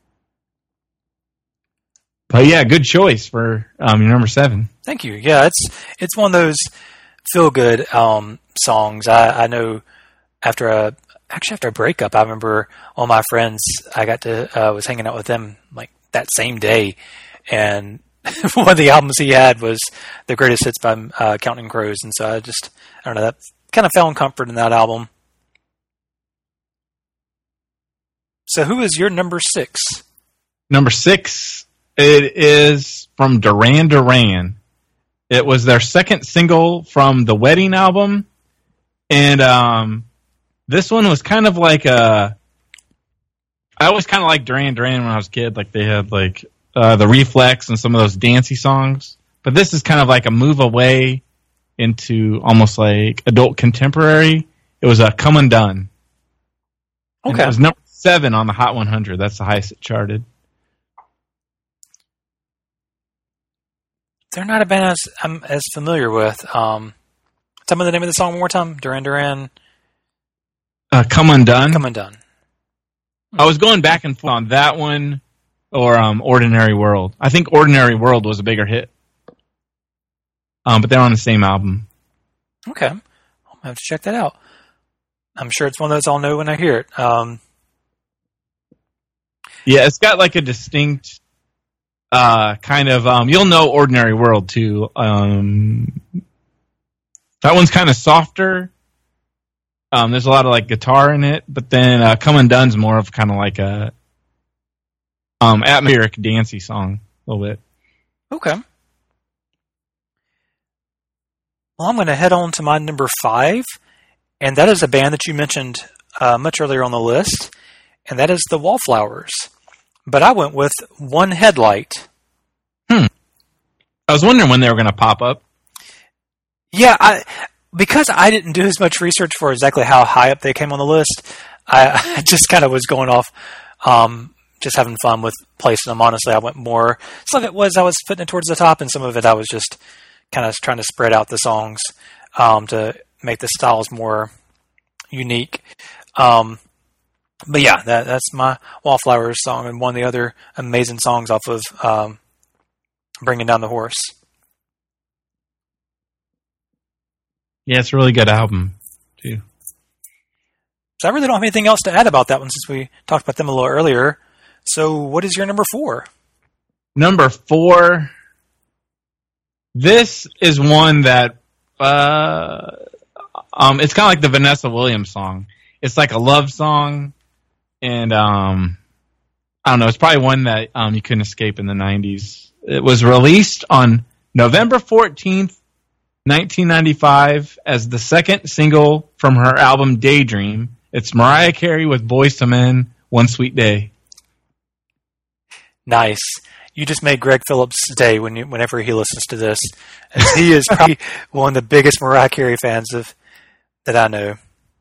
But yeah, good choice for um, your number seven. Thank you. Yeah, it's it's one of those feel good um, songs. I, I know after a actually after a breakup, I remember all my friends. I got to uh, was hanging out with them like that same day, and one of the albums he had was the greatest hits by uh, Counting Crows, and so I just I don't know that kind of found comfort in that album. So, who is your number six? Number six. It is from Duran Duran. It was their second single from the Wedding album. And um, this one was kind of like a... I always kind of liked Duran Duran when I was a kid. Like they had like uh, the Reflex and some of those dancey songs. But this is kind of like a move away into almost like adult contemporary. It was a Come Undone. Okay. And it was number seven on the Hot one hundred. That's the highest it charted. They're not a band as, I'm as familiar with. Um, tell me the name of the song one more time. Duran Duran. Uh, Come Undone. Come Undone. I was going back and forth on that one or um, Ordinary World. I think Ordinary World was a bigger hit. Um, but they're on the same album. Okay. I'll have to check that out. I'm sure it's one of those I'll know when I hear it. Um, yeah, it's got like a distinct... Uh, kind of, um, you'll know Ordinary World too. Um, that one's kind of softer. Um, there's a lot of like guitar in it, but then uh, Come Undone's more of kind of like a um, atmospheric dancey song a little bit. Okay. Well, I'm going to head on to my number five, and that is a band that you mentioned uh, much earlier on the list, and that is the Wallflowers. But I went with One Headlight. Hmm. I was wondering when they were going to pop up. Yeah, I, because I didn't do as much research for exactly how high up they came on the list, I, I just kind of was going off, um, just having fun with placing them. Honestly, I went more. Some of it was I was putting it towards the top, and some of it I was just kind of trying to spread out the songs um, to make the styles more unique. Um But yeah, that, that's my Wallflowers song and one of the other amazing songs off of um, Bringing Down the Horse. Yeah, it's a really good album, too. So I really don't have anything else to add about that one since we talked about them a little earlier. So what is your number four? Number four. This is one that uh, um, it's kind of like the Vanessa Williams song. It's like a love song. And, um, I don't know, it's probably one that um, you couldn't escape in the nineties. It was released on November fourteenth, nineteen ninety-five as the second single from her album Daydream. It's Mariah Carey with Boyz two Men, One Sweet Day. Nice. You just made Greg Phillips' day when you, whenever he listens to this. As he is probably one of the biggest Mariah Carey fans of that I know.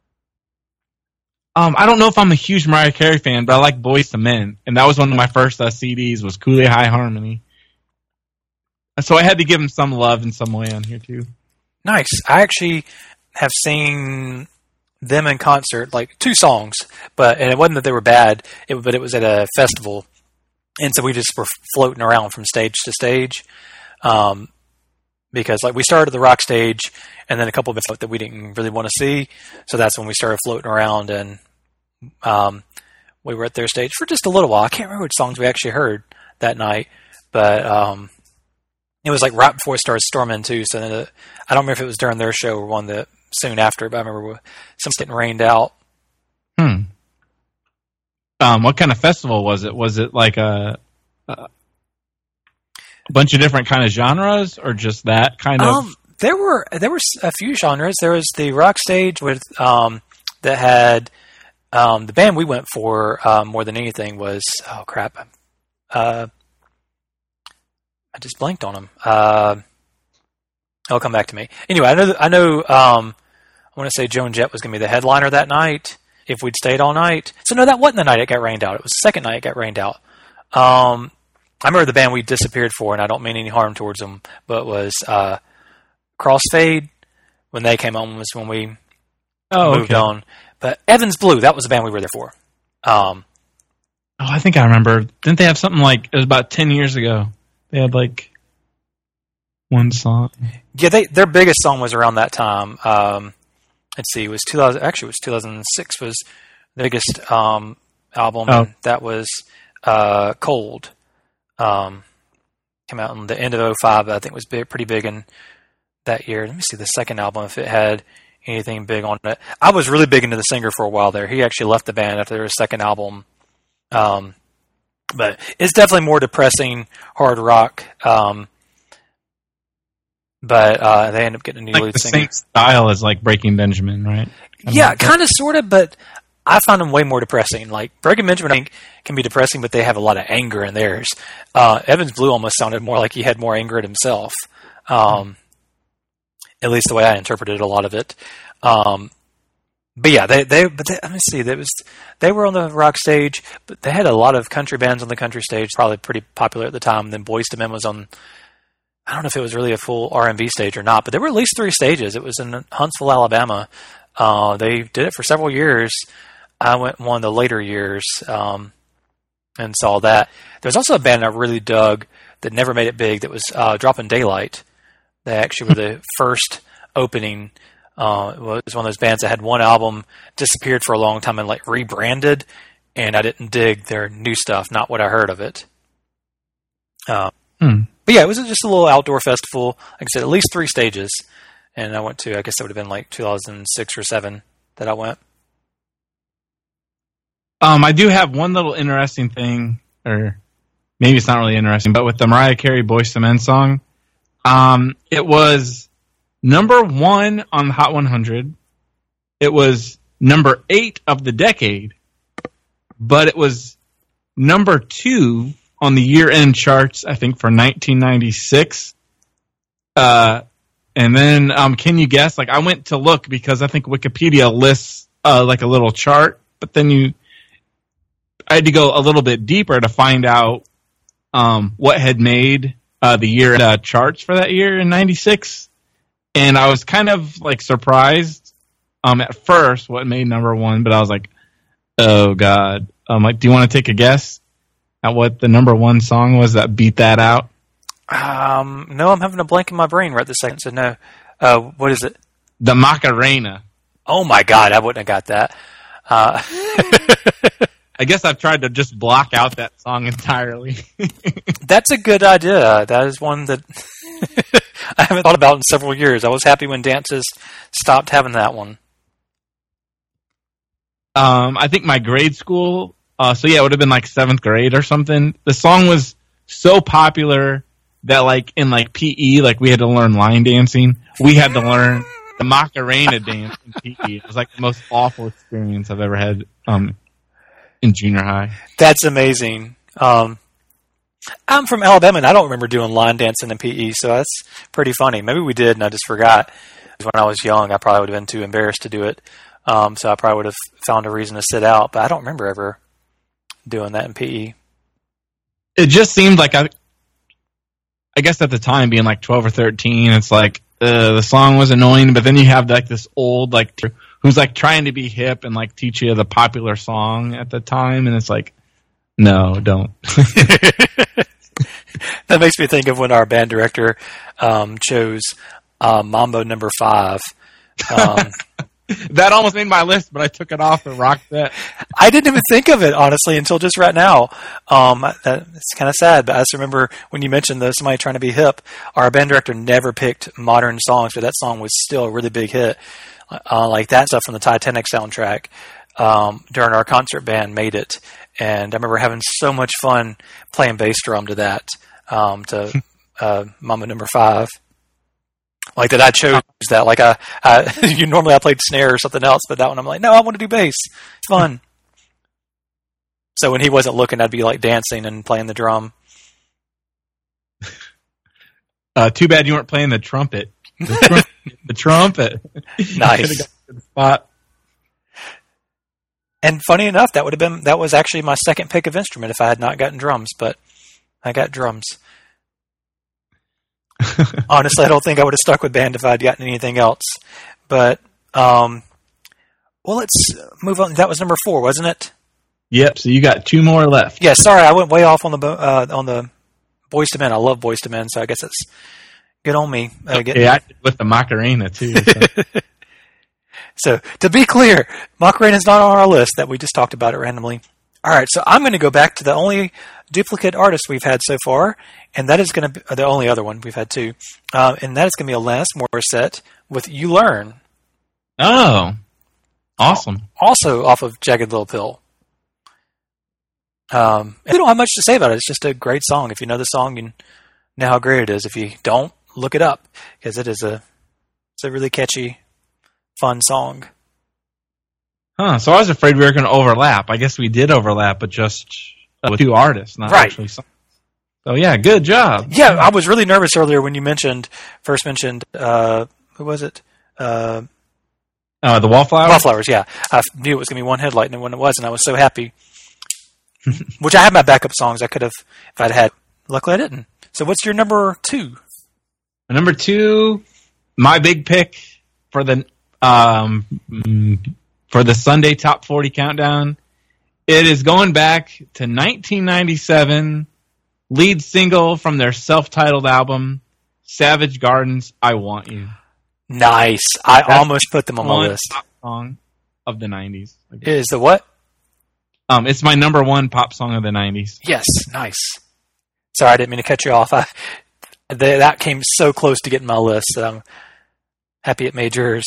Um, I don't know if I'm a huge Mariah Carey fan, but I like Boyz two Men, and that was one of my first uh, C Ds. Was Kool-Aid High Harmony. So I had to give him some love in some way on here too. Nice. I actually have seen them in concert, like two songs, but and it wasn't that they were bad. It, but it was at a festival, and so we just were floating around from stage to stage, um, because like we started at the rock stage, and then a couple of bits that we didn't really want to see, so that's when we started floating around, and um, we were at their stage for just a little while. I can't remember which songs we actually heard that night, but. Um, It was like right before it started storming too, so then it, I don't remember if it was during their show or one that soon after, but I remember something getting rained out. Hmm. Um, what kind of festival was it? Was it like a, a bunch of different kind of genres, or just that kind of? Um, there were there were a few genres. There was the rock stage with um, that had um, the band we went for uh, more than anything was oh crap. Uh, I just blanked on them. Uh, it'll come back to me. Anyway, I know. That, I know. Um, I want to say Joan Jett was going to be the headliner that night if we'd stayed all night. So no, that wasn't the night it got rained out. It was the second night it got rained out. Um, I remember the band we disappeared for, and I don't mean any harm towards them, but it was uh, Crossfade. When they came on was when we oh, moved okay. on. But Evans Blue, that was the band we were there for. Um, oh, I think I remember. Didn't they have something like it was about ten years ago? They had like one song. Yeah, they their biggest song was around that time. Um, let's see, it was two thousand. Actually, it was two thousand six. Was the biggest um, album. Oh. And that was uh, Cold. Um, came out in the end of oh five. I think it was big, pretty big in that year. Let me see the second album if it had anything big on it. I was really big into the singer for a while there. He actually left the band after their second album. Um, But it's definitely more depressing hard rock. Um, but uh, they end up getting a new Like lead the singer. same style as like Breaking Benjamin, right? Kind Yeah, of kind of, sort of, but I find them way more depressing. Like Breaking Benjamin, I think, can be depressing, but they have a lot of anger in theirs. Uh, Evans Blue almost sounded more like he had more anger at himself. Um, at least the way I interpreted a lot of it. Um, But yeah, they they but they, let me see. They was they were on the rock stage, but they had a lot of country bands on the country stage, probably pretty popular at the time. And then Boyz two Men was on. I don't know if it was really a full R and B stage or not, but there were at least three stages. It was in Huntsville, Alabama. Uh, they did it for several years. I went one of the later years um, and saw that. There was also a band I really dug that never made it big. That was uh, Dropping Daylight. They actually were the first opening. Uh, it was one of those bands that had one album, disappeared for a long time, and like rebranded, and I didn't dig their new stuff, not what I heard of it. Uh, hmm. But yeah, it was just a little outdoor festival. Like I said, at least three stages, and I went to, I guess it would have been like two thousand six or seven that I went. Um, I do have one little interesting thing, or maybe it's not really interesting, but with the Mariah Carey Boyz two Men song, um, it was number one on the Hot one hundred. It was number eight of the decade, but it was number two on the year-end charts, I think, for nineteen ninety-six. Uh, and then, um, can you guess? Like, I went to look because I think Wikipedia lists uh, like a little chart, but then you, I had to go a little bit deeper to find out um, what had made uh, the year uh, charts for that year in ninety-six. And I was kind of like surprised um, at first what made number one, but I was like, oh God. Um, like, do you want to take a guess at what the number one song was that beat that out? Um, no, I'm having a blank in my brain right this second, so no. Uh, what is it? The Macarena. Oh my God, I wouldn't have got that. Uh, I guess I've tried to just block out that song entirely. That's a good idea. That is one that I haven't thought about in several years. I was happy when dances stopped having that one. Um, I think my grade school, uh, so yeah, it would have been like seventh grade or something. The song was so popular that like in like P E, like we had to learn line dancing. We had to learn the Macarena dance in P E. It was like the most awful experience I've ever had um, in junior high. That's amazing. Um, I'm from Alabama, and I don't remember doing line dancing in P E, so that's pretty funny. Maybe we did, and I just forgot. When I was young, I probably would have been too embarrassed to do it, um, so I probably would have found a reason to sit out, but I don't remember ever doing that in P E. It just seemed like, I I guess at the time, being like twelve or thirteen, it's like, uh, the song was annoying, but then you have like this old, like, t- who's like trying to be hip and like teach you the popular song at the time, and it's like, no, don't. That makes me think of when our band director um, chose uh, Mambo Number Five. Um, that almost made my list, but I took it off and rocked that. I didn't even think of it, honestly, until just right now. Um, that, it's kind of sad, but I just remember when you mentioned the, somebody trying to be hip, our band director never picked modern songs, but that song was still a really big hit. Uh, like that stuff from the Titanic soundtrack um, during our concert band made it. And I remember having so much fun playing bass drum to that, um, to uh, Mambo Number Five. Like that, I chose that. Like I, I you normally I played snare or something else, but that one I'm like, no, I want to do bass. It's fun. So when he wasn't looking, I'd be like dancing and playing the drum. Uh, too bad you weren't playing the trumpet. The, trum- the trumpet. Nice. Spot. And funny enough, that would have been that was actually my second pick of instrument if I had not gotten drums, but I got drums. Honestly, I don't think I would have stuck with band if I had gotten anything else. But um, well, let's move on. That was number four, wasn't it? Yep. So you got two more left. Yeah. Sorry, I went way off on the uh, on the Boyz two Men. I love Boyz two Men, so I guess it's good on me. Uh, getting... Yeah, I did with the Macarena too. So. So, to be clear, Macarena is not on our list that we just talked about it randomly. All right, so I'm going to go back to the only duplicate artist we've had so far, and that is going to be the only other one we've had two, uh, and that is going to be Alanis Morissette with "You Learn." Oh, awesome! Also off of Jagged Little Pill. Um, we don't have much to say about it. It's just a great song. If you know the song, you know how great it is. If you don't, look it up because it is a it's a really catchy, fun song. Huh, so I was afraid we were going to overlap. I guess we did overlap, but just uh, with two artists, not right. actually songs. So yeah, good job. Yeah, I was really nervous earlier when you mentioned, first mentioned, uh, who was it? Uh, uh, the Wallflowers? Wallflowers, yeah. I knew it was going to be One Headlight, and when it was, and I was so happy. Which I had my backup songs I could have, if I'd had. Luckily I didn't. So what's your number two? Number two, my big pick for the... Um, for the Sunday Top forty Countdown, it is going back to nineteen ninety-seven, lead single from their self-titled album, Savage Garden's I Want You. Nice. I That's almost put them on my list. Pop song of the nineties. Is the what? Um, it's my number one pop song of the nineties. Yes, nice. Sorry, I didn't mean to cut you off. I, they, that came so close to getting my list, so I'm happy it made yours.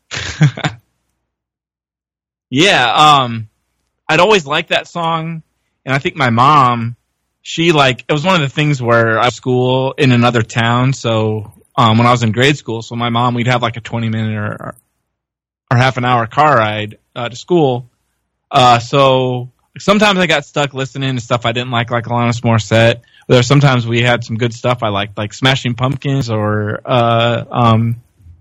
Yeah, um, I'd always liked that song, and I think my mom, she, like, it was one of the things where I was at school in another town, so um, when I was in grade school, so my mom, we'd have like a twenty-minute or, or half an hour car ride uh, to school, uh, so sometimes I got stuck listening to stuff I didn't like, like Alanis Morissette. There sometimes we had some good stuff I liked, like Smashing Pumpkins or uh, um.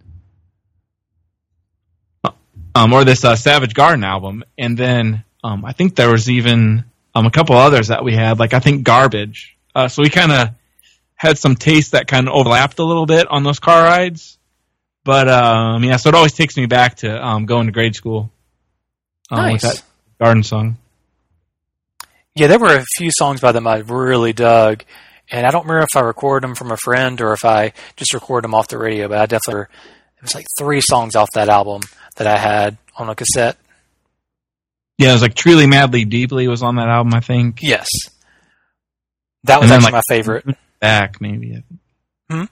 Um, or this uh, Savage Garden album, and then um, I think there was even um, a couple others that we had, like I think Garbage. Uh, so we kind of had some tastes that kind of overlapped a little bit on those car rides. But um, yeah, so it always takes me back to um, going to grade school um, nice. with that Garden song. Yeah, there were a few songs by them I really dug, and I don't remember if I recorded them from a friend or if I just recorded them off the radio, but I definitely, it was like three songs off that album that I had on a cassette. Yeah, it was like Truly, Madly, Deeply was on that album, I think. Yes. That was then, actually like, my favorite. Back, maybe. Hmm?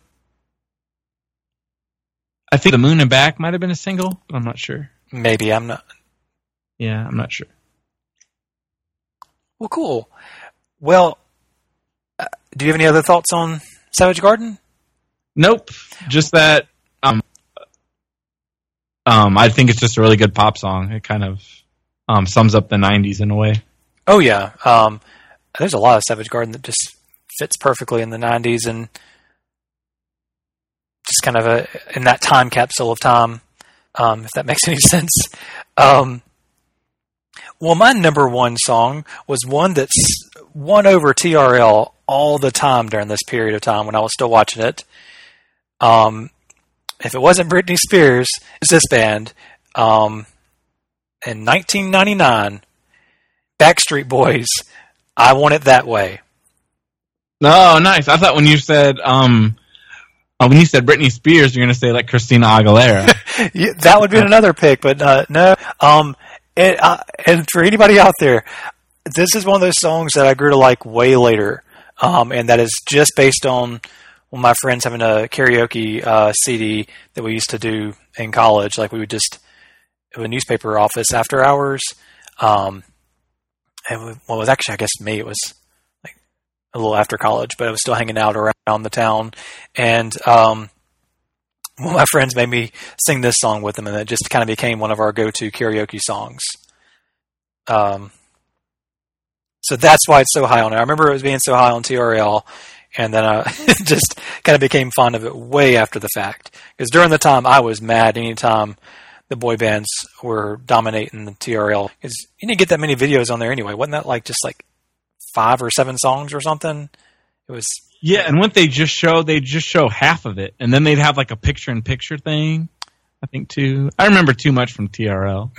I think The Moon and Back might have been a single, but I'm not sure. Maybe, I'm not. Yeah, I'm not sure. Well, cool. Well, uh, do you have any other thoughts on Savage Garden? Nope. Just that um, um, I think it's just a really good pop song. It kind of um, sums up the nineties in a way. Oh yeah, um, there's a lot of Savage Garden that just fits perfectly in the nineties and just kind of a in that time capsule of time, um, if that makes any sense. Um, well, my number one song was one that's won over T R L all the time during this period of time when I was still watching it. Um, if it wasn't Britney Spears, it's this band. Um, in nineteen ninety-nine, Backstreet Boys, I Want It That Way. Oh, nice. I thought when you said um, oh, when you said Britney Spears, you're going to say like Christina Aguilera. Yeah, that would be another pick, but uh, no. Um, and, uh, and for anybody out there, this is one of those songs that I grew to like way later, um, and that is just based on well, my friends having a karaoke uh, C D that we used to do in college. Like we would just a newspaper office after hours. Um, and we, well, it was actually, I guess, me. It was like a little after college, but I was still hanging out around the town. And um, one of my friends made me sing this song with them, and it just kind of became one of our go-to karaoke songs. Um, so that's why it's so high on it. I remember it was being so high on T R L, and then I just kind of became fond of it way after the fact. Because during the time, I was mad anytime the boy bands were dominating the T R L. Because you didn't get that many videos on there anyway. Wasn't that like just like five or seven songs or something? It was. Yeah, and what they just show, they just show half of it, and then they'd have like a picture-in-picture thing. I think too. I remember too much from T R L.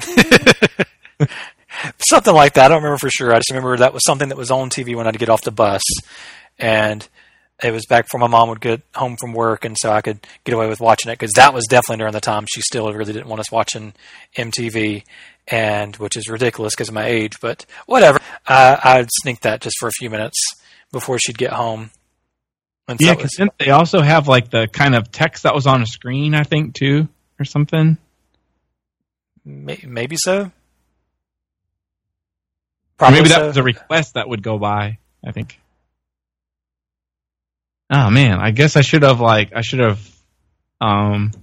Something like that. I don't remember for sure. I just remember that was something that was on T V when I'd get off the bus, and it was back before my mom would get home from work, and so I could get away with watching it, because that was definitely during the time she still really didn't want us watching M T V, and which is ridiculous because of my age, but whatever. I, I'd sneak that just for a few minutes before she'd get home. And yeah, so because was, they also have like the kind of text that was on a screen, I think, too, or something. May, maybe so. Or maybe that so. was a request that would go by, I think. Oh man, I guess I should have like I should have um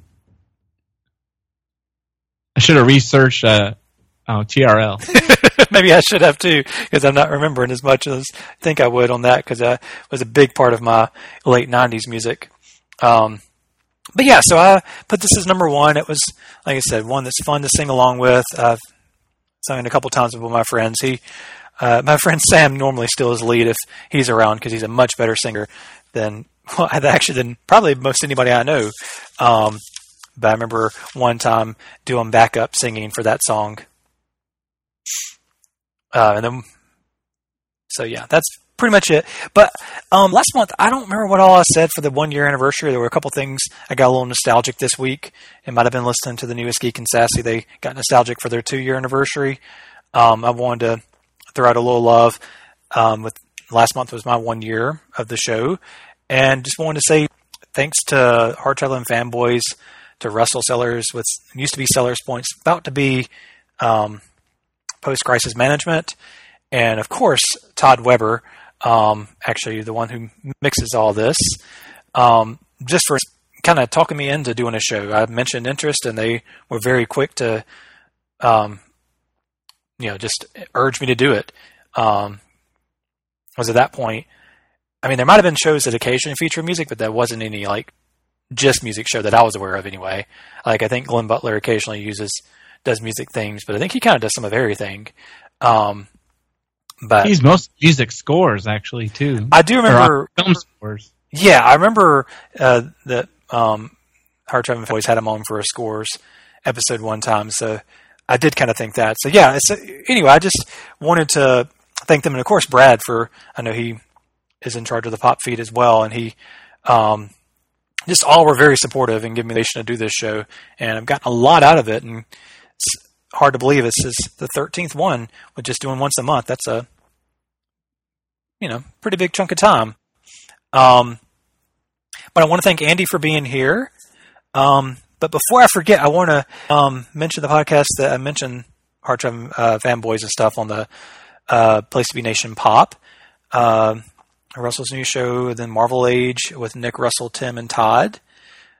I should have researched uh, uh T R L. Maybe I should have too, because I'm not remembering as much as I think I would on that, because that was a big part of my late nineties music. Um, but yeah, so I put this as number one. It was, like I said, one that's fun to sing along with. I've sung it a couple times with my friends. He, uh, my friend Sam normally still is lead if he's around, because he's a much better singer than, well, actually than probably most anybody I know. Um, but I remember one time doing backup singing for that song. Uh, and then, so yeah, that's pretty much it. But um, last month, I don't remember what all I said for the one year anniversary. There were a couple things I got a little nostalgic this week. It might have been listening to the newest Geek and Sassy. They got nostalgic for their two year anniversary. Um, I wanted to throw out a little love. Um, with last month was my one year of the show, and just wanted to say thanks to Hard Traveling Fanboys, to Russell Sellers, with used to be Sellers Points, about to be um, Post Crisis Management, and of course Todd Weber, um, actually the one who mixes all this, um, just for kind of talking me into doing a show. I mentioned interest, and they were very quick to, um, you know, just urge me to do it. Um, was at that point, I mean, there might have been shows that occasionally feature music, but that wasn't any like just music show that I was aware of anyway. Like I think Glenn Butler occasionally uses does music things, but I think he kind of does some of everything. Um, but he's most music scores actually too. I do remember or, uh, film scores. Yeah, I remember uh, that um, Hard Traveling always had him on for a scores episode one time, so I did kind of think that. So yeah, it's, anyway, I just wanted to thank them, and of course Brad for, I know he is in charge of the pop feed as well, and he um, just all were very supportive and giving me the invitation to do this show, and I've gotten a lot out of it, and it's hard to believe this is the thirteenth one with just doing once a month. That's a, you know, pretty big chunk of time. Um, but I want to thank Andy for being here. Um, but before I forget, I want to um, mention the podcast that I mentioned, Hard Traveling uh, Fanboys and stuff on the uh, Place to Be Nation Pop. Uh, Russell's new show, then Marvel Age with Nick, Russell, Tim, and Todd.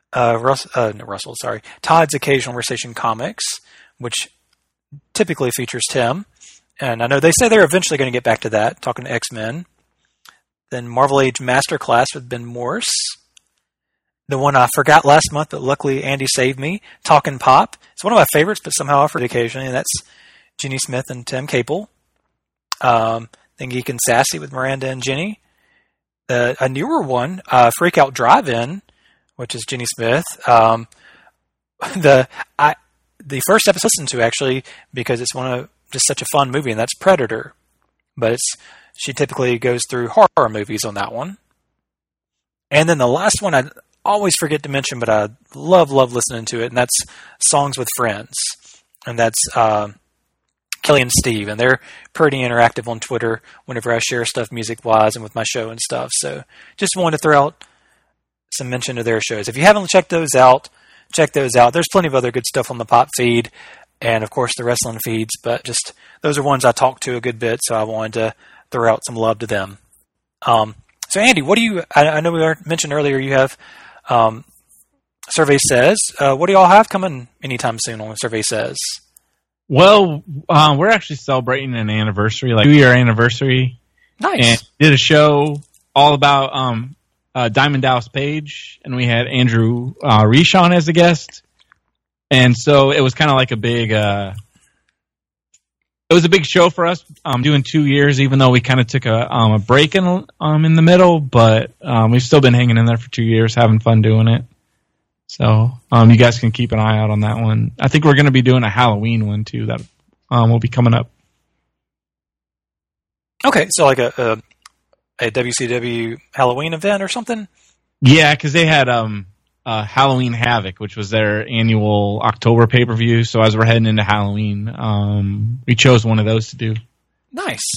uh, Rus- uh, no, Russell, sorry, Todd's Occasional Conversation Comics, which typically features Tim. And I know they say they're eventually going to get back to that, talking to X-Men. Then Marvel Age Masterclass with Ben Morse. The one I forgot last month, but luckily Andy saved me, Talkin' Pop. It's one of my favorites, but somehow I forget occasionally, and that's Jenny Smith and Tim Capel. Um, then Geek and Sassy with Miranda and Jenny. Uh, a newer one, uh, Freak Out Drive-In, which is Jenny Smith. Um, the I the first episode I listened to, actually, because it's one of just such a fun movie, and that's Predator. But it's she typically goes through horror movies on that one. And then the last one I always forget to mention, but I love, love listening to it, and that's Songs with Friends. And that's uh, Kelly and Steve, and they're pretty interactive on Twitter whenever I share stuff music-wise and with my show and stuff. So just wanted to throw out some mention of their shows. If you haven't checked those out, check those out. There's plenty of other good stuff on the pop feed, and of course the wrestling feeds, but just those are ones I talk to a good bit, so I wanted to throw out some love to them. Um, so Andy, what do you, I, I know we mentioned earlier you have um, Survey Says. Uh, what do y'all have coming anytime soon on Survey Says? Well, uh, we're actually celebrating an anniversary, like two-year anniversary. Nice. And did a show all about um, uh, Diamond Dallas Page, and we had Andrew uh, Reich on as a guest. And so it was kind of like a big, uh, it was a big show for us, um, doing two years, even though we kind of took a, um, a break in, um, in the middle, but, um, we've still been hanging in there for two years, having fun doing it. So, um, you guys can keep an eye out on that one. I think we're going to be doing a Halloween one too, that, um, will be coming up. Okay. So like a, a, a W C W Halloween event or something? Yeah. Cause they had, um, Uh, Halloween Havoc, which was their annual October pay-per-view. So as we're heading into Halloween, um, we chose one of those to do. Nice.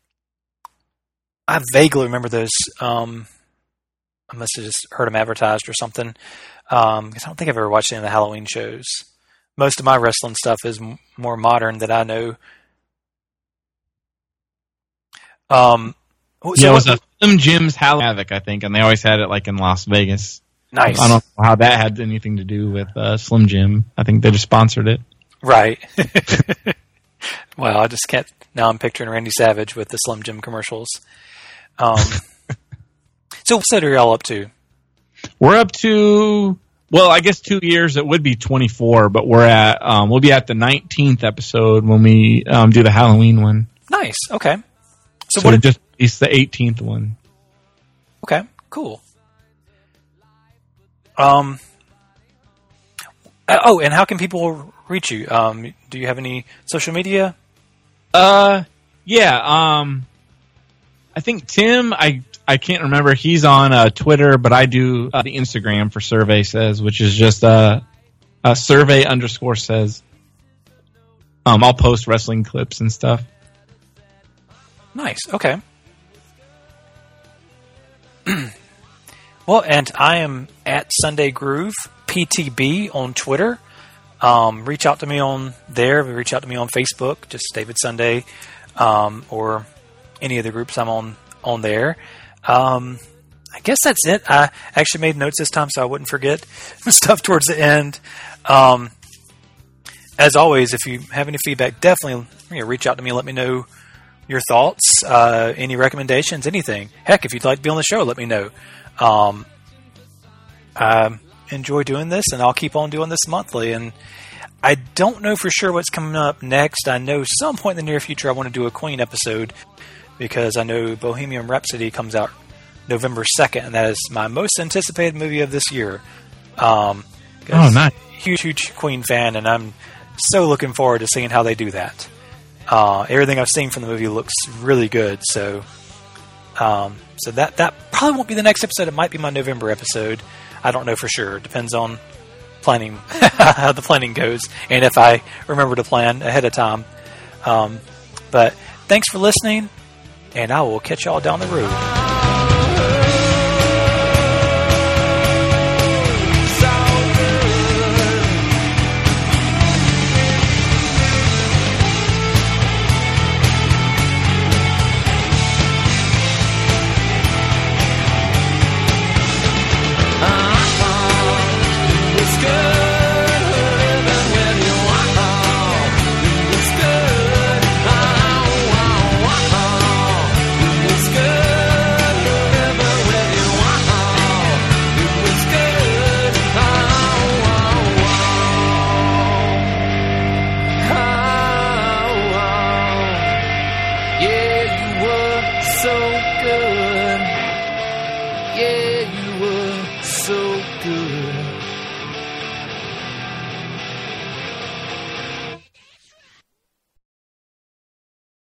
I vaguely remember those. Um, I must have just heard them advertised or something. Um, because I don't think I've ever watched any of the Halloween shows. Most of my wrestling stuff is m- more modern that I know. Um, so yeah, it was a Slim Jim's Halloween Havoc, I think, and they always had it like in Las Vegas. Nice. I don't know how that had anything to do with uh, Slim Jim. I think they just sponsored it. Right. Well, I just can't. Now I'm picturing Randy Savage with the Slim Jim commercials. Um, so what are y'all up to? We're up to, well, I guess two years. It would be twenty-four, but we're at, um, we'll be at the nineteenth episode when we um, do the Halloween one. Nice. Okay. So, So, what? we Did, just it's the eighteenth one. okay. Cool. Um. Oh, and how can people reach you? Um, do you have any social media? Uh, yeah. Um, I think Tim. I I can't remember. He's on uh, Twitter, but I do uh, the Instagram for Survey Says, which is just uh, a survey underscore says. Um, I'll post wrestling clips and stuff. Nice. Okay. Well, and I am at Sunday Groove P T B on Twitter. Um, reach out to me on there. Reach out to me on Facebook, just David Sunday, um, or any of the groups I'm on on there. Um, I guess that's it. I actually made notes this time so I wouldn't forget stuff towards the end. Um, as always, if you have any feedback, definitely you know, reach out to me and let me know your thoughts, uh, any recommendations, anything. Heck, if you'd like to be on the show, let me know. Um, I enjoy doing this, and I'll keep on doing this monthly. And I don't know for sure what's coming up next. I know some point in the near future I want to do a Queen episode because I know Bohemian Rhapsody comes out November second, and that is my most anticipated movie of this year. Um, Oh, nice. Huge, huge Queen fan, and I'm so looking forward to seeing how they do that. Uh, everything I've seen from the movie looks really good, so um, so that that probably won't be the next episode. It might be my November episode. I don't know for sure. It depends on planning, how the planning goes, and if I remember to plan ahead of time. Um, but thanks for listening, and I will catch y'all down the road. good.